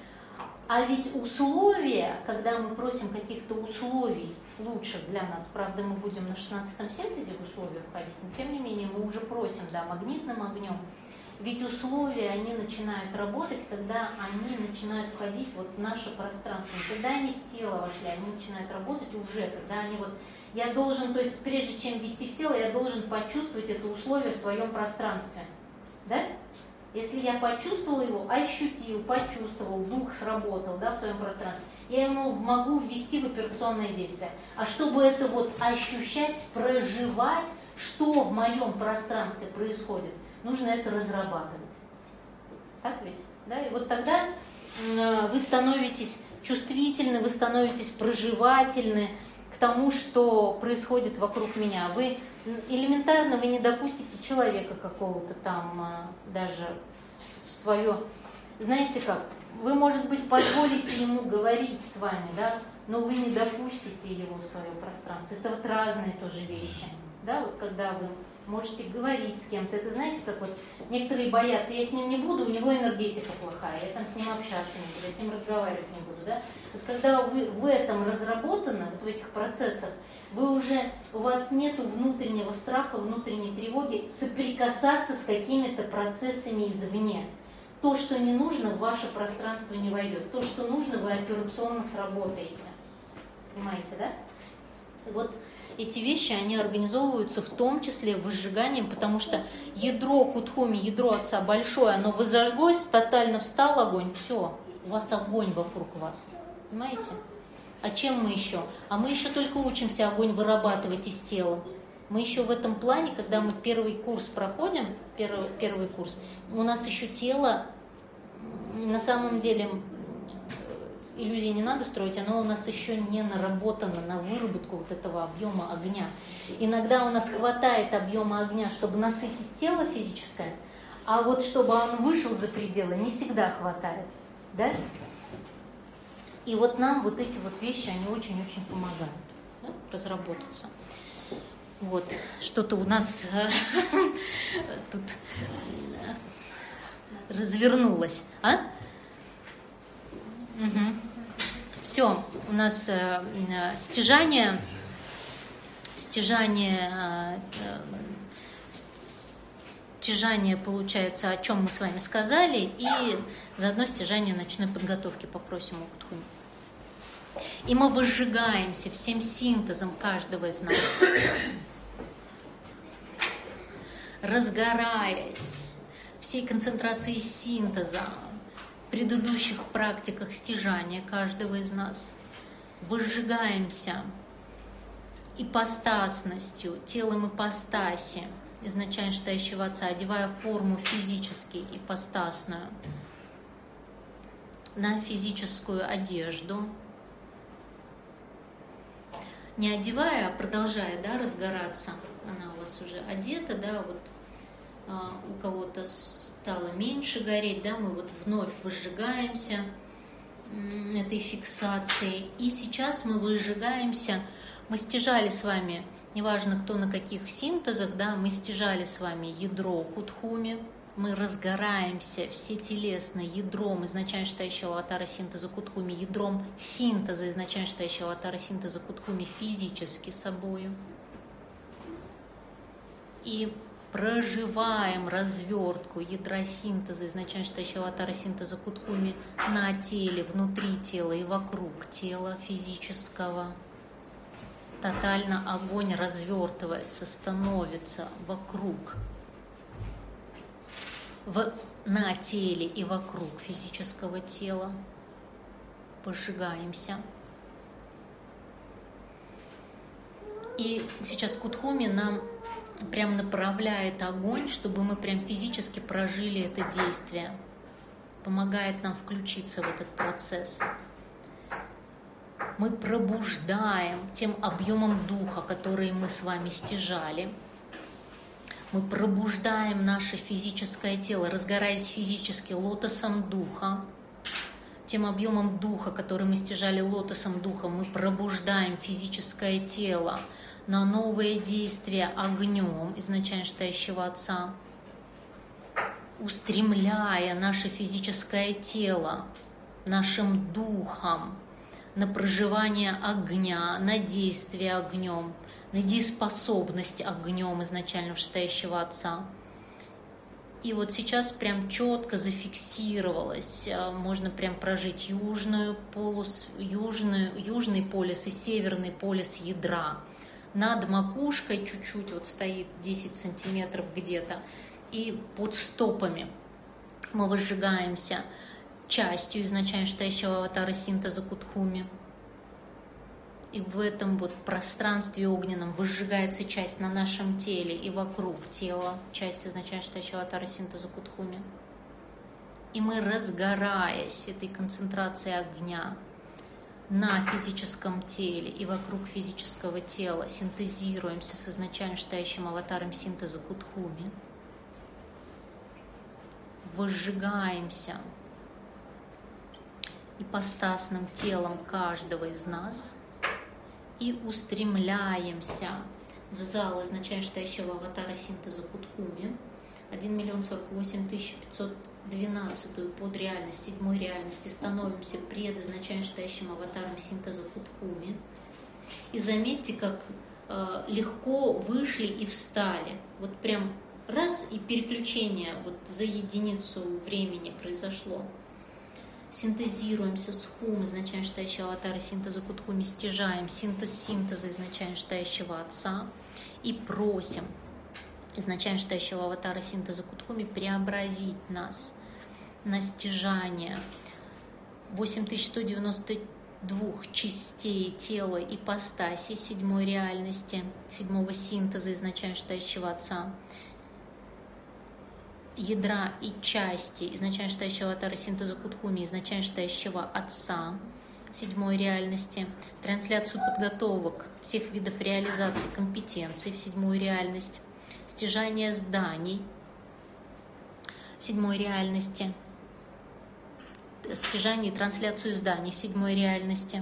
А ведь условия, когда мы просим каких-то условий лучших для нас, правда, мы будем на шестнадцатом синтезе в условия входить, но тем не менее мы уже просим, да, магнитным огнем. Ведь условия, они начинают работать, когда они начинают входить вот в наше пространство. И когда они в тело вошли, они начинают работать уже, когда они вот... Я должен, то есть прежде чем ввести в тело, я должен почувствовать это условие в своем пространстве. Да? Если я почувствовал его, ощутил, почувствовал, дух сработал, да, в своем пространстве, я ему могу ввести в операционное действие. А чтобы это вот ощущать, проживать, что в моем пространстве происходит, нужно это разрабатывать. Так ведь? Да? И вот тогда э, вы становитесь чувствительны, вы становитесь проживательны к тому, что происходит вокруг меня. Вы элементарно вы не допустите человека какого-то там э, даже в, в свое... Знаете как? Вы, может быть, позволите ему говорить с вами, да, но вы не допустите его в свое пространство. Это вот разные тоже вещи. Да? Вот когда вы можете говорить с кем-то. Это знаете, как вот некоторые боятся, я с ним не буду, у него энергетика плохая, я там с ним общаться не буду, я с ним разговаривать не буду. Да? Вот когда вы в этом разработаны, вот в этих процессах, вы уже, у вас нет внутреннего страха, внутренней тревоги соприкасаться с какими-то процессами извне. То, что не нужно, в ваше пространство не войдет. То, что нужно, вы операционно сработаете. Понимаете, да? Вот эти вещи, они организовываются в том числе выжиганием, потому что ядро кутхуми, ядро Отца большое, оно возожглось, тотально встал огонь, все, у вас огонь вокруг вас. Понимаете? А чем мы еще? А мы еще только учимся огонь вырабатывать из тела. Мы еще в этом плане, когда мы первый курс проходим, первый, первый курс, у нас еще тело, на самом деле, иллюзии не надо строить, оно у нас еще не наработано на выработку вот этого объема огня. Иногда у нас хватает объема огня, чтобы насытить тело физическое, а вот чтобы он вышел за пределы, не всегда хватает. Да? И вот нам вот эти вот вещи, они очень-очень помогают, да, разработаться. Вот, что-то у нас тут развернулось. А? Угу. Все, у нас э, стяжание, стяжание, э, стяжание получается, о чем мы с вами сказали, и заодно стяжание ночной подготовки попросим у Кутхуми. И мы выжигаемся всем синтезом каждого из нас, разгораясь всей концентрацией синтеза в предыдущих практиках стяжания каждого из нас, выжигаемся ипостасностью, телом ипостаси, изначально считающего Отца, одевая форму физически ипостасную на физическую одежду, не одевая, а продолжая, да, разгораться она у вас уже одета, да, вот а, у кого-то стало меньше гореть, да, мы вот вновь выжигаемся этой фиксацией. И сейчас мы выжигаемся, мы стяжали с вами, неважно кто на каких синтезах, да, мы стяжали с вами ядро Кутхуми, мы разгораемся все телесно ядром изначально считающего аватара синтеза Кутхуми, ядром синтеза изначально считающего аватара синтеза Кутхуми физически собою. И проживаем развертку ядра синтеза изначально считающего аватара синтеза Кутхуми на теле, внутри тела и вокруг тела физического. Тотально огонь развертывается, становится вокруг, в, на теле и вокруг физического тела. Пожигаемся. И сейчас Кутхуми нам прям направляет огонь, чтобы мы прям физически прожили это действие. Помогает нам включиться в этот процесс. Мы пробуждаем тем объемом духа, который мы с вами стяжали. Мы пробуждаем наше физическое тело, разгораясь физически лотосом духа. Тем объемом духа, который мы стяжали лотосом духа, мы пробуждаем физическое тело на новое действие огнем изначально считающего Отца, устремляя наше физическое тело нашим духом на проживание огня, на действие огнем, на дееспособность огнем изначально вышестоящего Отца. И вот сейчас прям четко зафиксировалось, можно прям прожить южную полос, южную, южный полюс и северный полюс ядра. Над макушкой чуть-чуть вот стоит десять сантиметров где-то, и под стопами мы выжигаемся частью изначально считающего аватара синтеза Кутхуми. И в этом вот пространстве огненном выжигается часть на нашем теле и вокруг тела, часть изначально считающего аватара синтеза Кутхуми. И мы, разгораясь этой концентрацией огня на физическом теле и вокруг физического тела, синтезируемся с изначально считающим аватаром синтеза Кутхуми, выжигаемся ипостасным телом каждого из нас и устремляемся в зал изначально считающего аватара синтеза Кутхуми, один миллион сорок восемь тысяч пятьсот двенадцатую под реальность, седьмой реальности, становимся пред изначально считающим аватаром синтеза Кутхуми. И заметьте, как э, легко вышли и встали. Вот прям раз, и переключение вот за единицу времени произошло. Синтезируемся с Хум, изначально считающего аватара синтеза Кутхуми, стяжаем синтез синтеза изначально считающего Отца и просим изначально считающего аватара синтеза Кутхуми преобразить нас на стяжание восемь тысяч сто девяносто двух частей тела ипостаси седьмой реальности, седьмого синтеза изначально считающего Отца, ядра и части изначально считающего аватара синтеза Кутхуми, изначально считающего Отца седьмой реальности, трансляцию подготовок всех видов реализации компетенций в седьмую реальность, стяжание зданий в седьмой реальности, стяжание и трансляцию зданий в седьмой реальности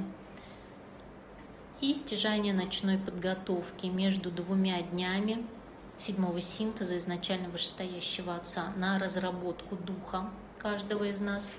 и стяжание ночной подготовки между двумя днями седьмого синтеза изначально вышестоящего Отца на разработку духа каждого из нас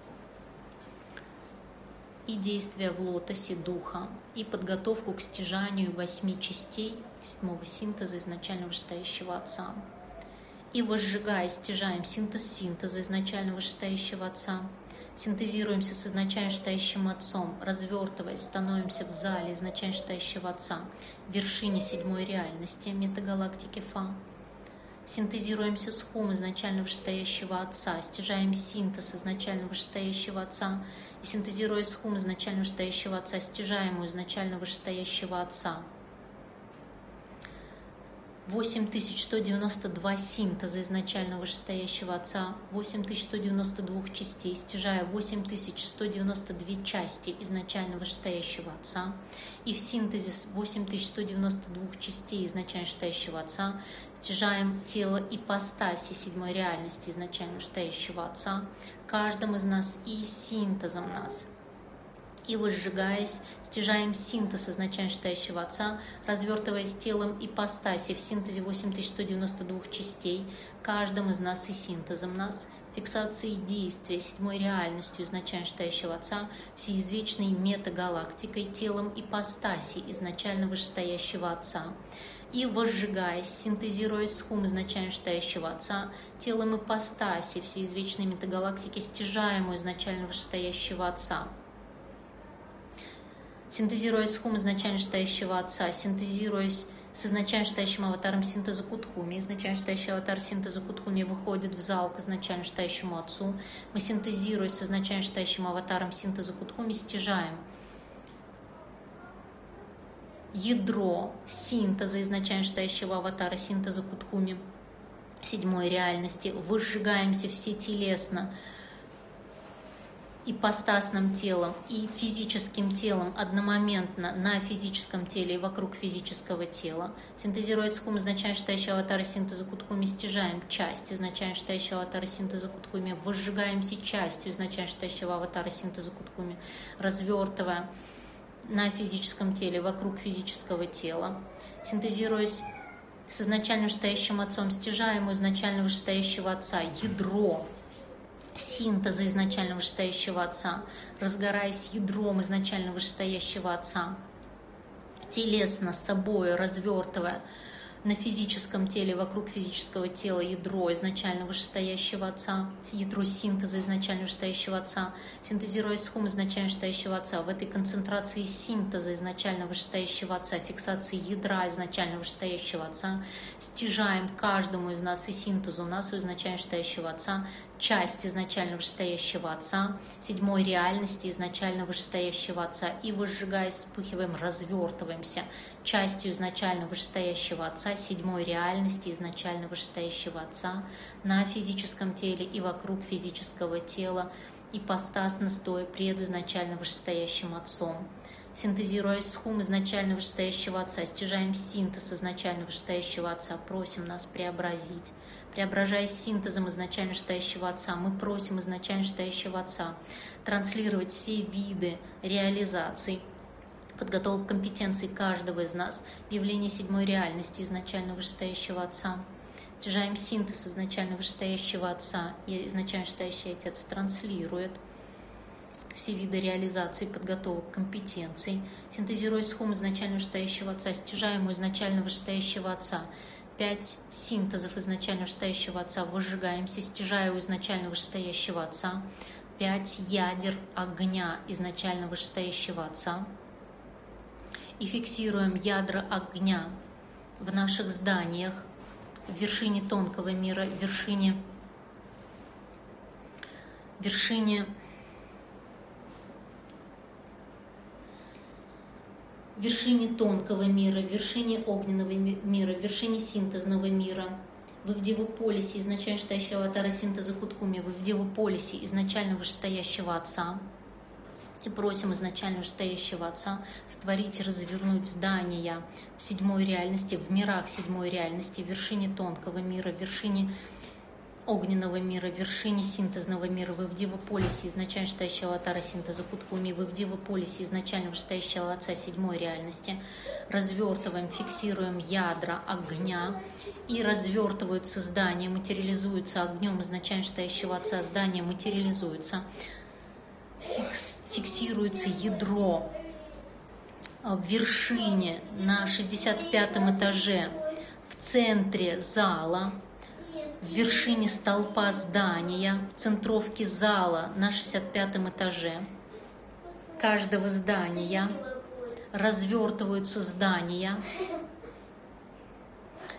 и действия в лотосе духа и подготовку к стяжанию восьми частей седьмого синтеза изначально вышестоящего Отца. И возжигая, стяжаем синтез синтеза изначально вышестоящего Отца, синтезируемся с изначально считающим Отцом, развертываясь, становимся в зале изначально считающего Отца, в вершине седьмой реальности метагалактики Фа. Синтезируемся с Хум изначально вышестоящего Отца, стяжаем синтез изначально вышестоящего Отца, и синтезируя с Хум изначально вышестоящего Отца, стяжаем у изначально вышестоящего Отца. восемь тысяч сто девяносто два синтеза изначально вышестоящего Отца, восемь тысяч сто девяносто два частей, стяжая восемь тысяч сто девяносто две части изначально вышестоящего Отца, и в синтезе восемь тысяч сто девяносто два частей изначально вышестоящего Отца, стяжаем тело ипостаси седьмой реальности изначально вышестоящего Отца, каждым из нас и синтезом нас. И возжигаясь, стяжаем синтез изначально вышестоящего Отца, развертываясь телом ипостаси в синтезе восемь тысяч сто девяносто два частей, каждым из нас и синтезом нас, фиксацией действия седьмой реальностью изначально вышестоящего Отца, всеизвечной метагалактикой, телом ипостаси изначально вышестоящего Отца. И возжигаясь, синтезируя схум изначально вышестоящего Отца, телом ипостаси всеизвечной метагалактики, стяжаемую изначально вышестоящего Отца. Синтезируясь с хум изначально вышестоящего Отца, синтезируясь с изначально вышестоящим аватаром синтеза Кутхуми, изначально вышестоящий аватар синтеза Кутхуми выходит в зал к изначально вышестоящему Отцу. Мы, синтезируясь с изначально вышестоящим аватаром синтеза Кутхуми, стяжаем ядро синтеза изначально вышестоящего аватара синтеза Кутхуми седьмой реальности, возжигаемся все телесно, ипостасным телом и физическим телом одномоментно на физическом теле и вокруг физического тела. Синтезируя схум изначально вышестоящего аватара синтеза Кутхуми, стяжаем часть изначально вышестоящего аватара синтеза Кутхуми, возжигаемся частью изначально вышестоящего аватара синтеза Кутхуми, развертывая на физическом теле вокруг физического тела. Синтезируясь с изначально вышестоящим Отцом, стяжаем у изначально вышестоящего Отца ядро синтеза изначально вышестоящего Отца, разгораясь ядром изначально вышестоящего Отца, телесно собой развертывая на физическом теле, вокруг физического тела ядро изначально вышестоящего Отца, ядро синтеза изначально вышестоящего Отца, синтезируя схум изначально вышестоящего Отца, в этой концентрации синтеза изначально вышестоящего Отца, фиксации ядра изначально вышестоящего Отца, стяжаем каждому из нас и синтезу нас у изначально вышестоящего Отца, часть изначально вышестоящего Отца, седьмой реальности изначально вышестоящего Отца, и возжигаясь, вспыхиваем, развертываемся частью изначально вышестоящего Отца, седьмой реальности изначально вышестоящего Отца на физическом теле и вокруг физического тела, ипостасно стоя пред изначально вышестоящим Отцом. Синтезируя схум изначально вышестоящего Отца, стяжаем синтез изначально вышестоящего Отца, просим нас преобразить. Преображаясь синтезом изначально вышестоящего Отца, мы просим изначально вышестоящего Отца транслировать все виды реализаций, подготовок компетенций каждого из нас в явлении седьмой реальности изначально вышестоящего Отца. Стяжаем синтез изначально вышестоящего Отца, и изначально вышестоящий Отец транслирует все виды реализации, подготовок, компетенций. Синтезируя схум изначально вышестоящего Отца, стяжаем у изначально вышестоящего Отца пять синтезов изначально вышестоящего Отца, возжигаемся, стяжая у изначально вышестоящего Отца пять ядер огня изначально вышестоящего Отца и фиксируем ядра огня в наших зданиях, в вершине тонкого мира, в вершине, в вершине в вершине тонкого мира, в вершине огненного мира, в вершине синтезного мира. Вы в Девополисе изначально вышестоящего аватара синтеза Кутхуми, вы в Девополисе изначально вышестоящего Отца. И просим изначально вышестоящего Отца сотворить и развернуть здания в седьмой реальности, в мирах седьмой реальности, в вершине тонкого мира, в вершине огненного мира, в вершине синтезного мира. Вы в Девополисе изначально вышестоящего аватара синтеза Кутхуми, вы в Девополисе изначально вышестоящего Отца седьмой реальности. Развертываем, фиксируем ядра огня и развертываются здания, материализуются огнем изначально вышестоящего Отца, здания материализуются. Фикс, фиксируется ядро в вершине на шестьдесят пятом этаже в центре зала, в вершине столпа здания, в центровке зала на шестьдесят пятом этаже каждого здания развертываются здания,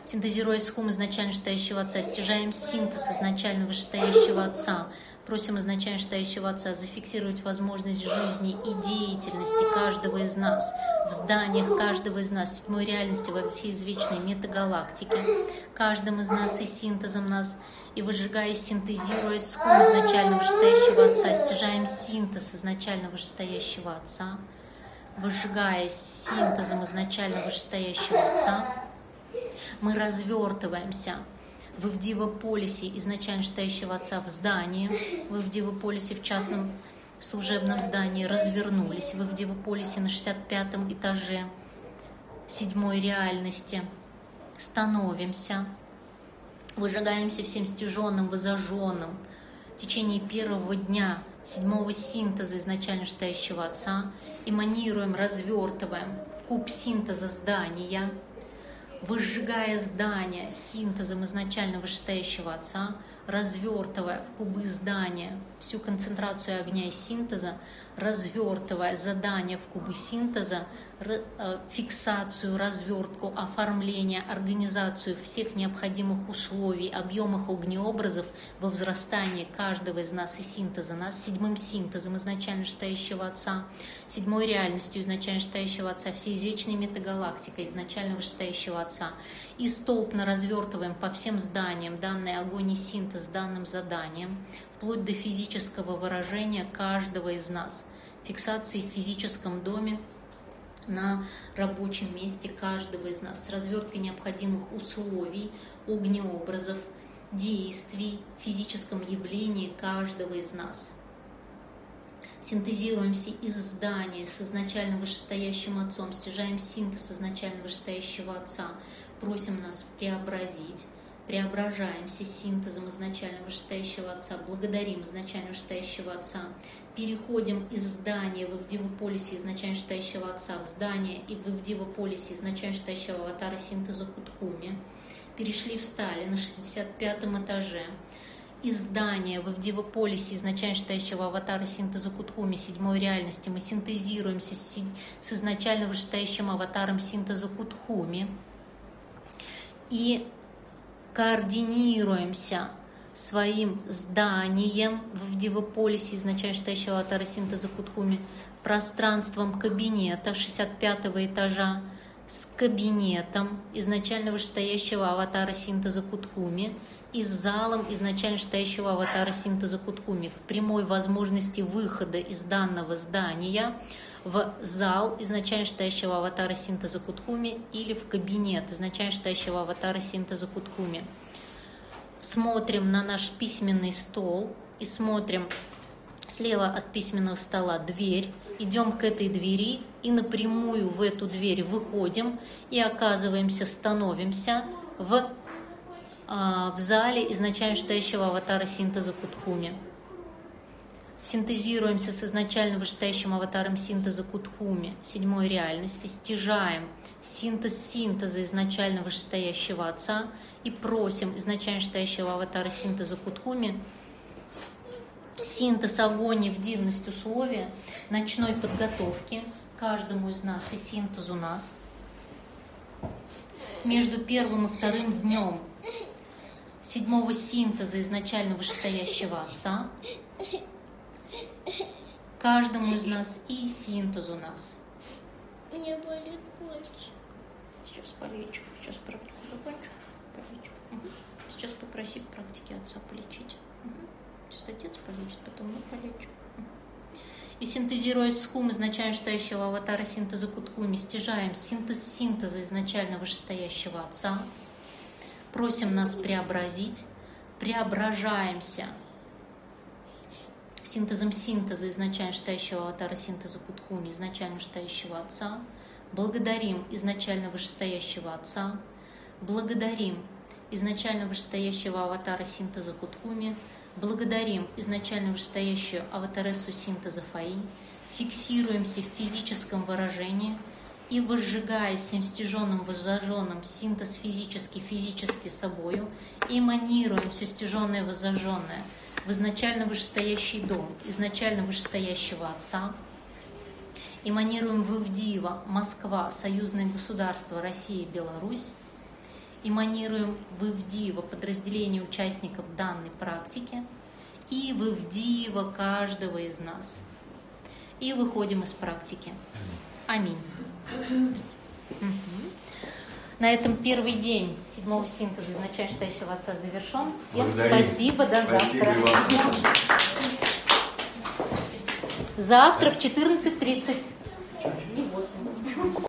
Синтезируя схум изначально вышестоящего Отца, стяжаем синтез изначально вышестоящего Отца. Просим изначально вышестоящего Отца зафиксировать возможность жизни и деятельности каждого из нас, в зданиях каждого из нас, седьмой реальности во всей извечной метагалактике, каждым из нас и синтезом нас, и выжигая, синтезируя схум изначально вышестоящего Отца, стяжаем синтез изначально вышестоящего Отца, выжигаясь синтезом изначально вышестоящего Отца, мы развертываемся в Ивдива-полисе изначально вышестоящего Отца в здании, в Ивдива-полисе в частном служебном здании развернулись, в Ивдива-полисе на шестьдесят пятом этаже седьмой реальности становимся, выжигаемся всем стяженным, возожженным в течение первого дня седьмого синтеза изначально вышестоящего Отца, эманируем, развертываем в куб синтеза здания, выжигая здание синтезом изначально вышестоящего Отца, развертывая в кубы здания всю концентрацию огня и синтеза, развертывая задание в кубы синтеза, фиксацию, развертку, оформление, организацию всех необходимых условий, объемах огнеобразов во взрастании каждого из нас и синтеза нас, седьмым синтезом изначально вышестоящего Отца, седьмой реальностью изначально вышестоящего Отца, всей извечной метагалактикой изначально вышестоящего Отца. И столбно развертываем по всем зданиям данный огонь и синтез данным заданием, вплоть до физического выражения каждого из нас, фиксации в физическом доме, на рабочем месте каждого из нас, с разверткой необходимых условий, огнеобразов, действий в физическом явлении каждого из нас. Синтезируемся из здания с изначально вышестоящим Отцом, стяжаем синтез изначально вышестоящего Отца, просим нас преобразить, преображаемся синтезом изначально вышестоящего Отца, благодарим изначально вышестоящего Отца, переходим из здания в Ивдива-полисе изначально вышестоящего Отца в здание и в Ивдива-полисе изначально вышестоящего аватара синтеза Кутхуми, перешли, встали на шестьдесят пятом этаже, из здания в Ивдива-полисе изначально вышестоящего аватара синтеза Кутхуми седьмой реальности мы синтезируемся с, с изначально вышестоящим аватаром синтеза Кутхуми и координируемся своим зданием в Ивдива-полисе изначально вышестоящего аватара синтеза Кутхуми, пространством кабинета шестьдесят пятого этажа с кабинетом изначально вышестоящего аватара синтеза Кутхуми и с залом изначально вышестоящего аватара синтеза Кутхуми в прямой возможности выхода из данного здания в зал изначально вышестоящего аватара синтеза Кутхуми или в кабинет изначально вышестоящего аватара синтеза Кутхуми. Смотрим на наш письменный стол и смотрим слева от письменного стола дверь, идем к этой двери и напрямую в эту дверь выходим и оказываемся, становимся в, в зале изначально вышестоящего аватара синтеза Кутхуми. Синтезируемся с изначально вышестоящим аватаром синтеза Кутхуми седьмой реальности, стяжаем синтез синтеза изначально вышестоящего Отца и просим изначально вышестоящего аватара синтеза Кутхуми синтез огонь в дивность условия ночной подготовки каждому из нас и синтезу нас между первым и вторым днем седьмого синтеза изначально вышестоящего Отца каждому из нас и синтезу нас. Мне болит больше. Сейчас полечу, сейчас практику закончу, полечу. Угу. Сейчас попроси в практике Отца полечить. Угу. Сейчас Отец полечит, потом мы полечим. Угу. И синтезируя схум изначально вышестоящего аватара синтеза Кутхуми, стяжаем синтез синтеза изначально вышестоящего Отца, просим нас преобразить, преображаемся синтезом синтеза изначально вышестоящего аватара синтеза Кутхуми, изначально вышестоящего Отца, благодарим изначально вышестоящего Отца, благодарим изначально вышестоящего аватара синтеза Кутхуми, благодарим изначально вышестоящую аватарессу синтеза Фаинь, фиксируемся в физическом выражении и, выжигая всем стяженным, воззаженным синтез физически, физически собою, эманируем все стяженное, воззаженное в изначально вышестоящий дом, изначально вышестоящего Отца, эманируем в Ивдива, Москва, союзное государство, Россия, Беларусь, эманируем в Ивдива подразделение участников данной практики и в Ивдива каждого из нас. И выходим из практики. Аминь. Угу. На этом первый день седьмого синтеза изначально читающего Отца завершен. Всем Благодарим. спасибо, до Спасибо завтра. вам. Завтра в четырнадцать тридцать.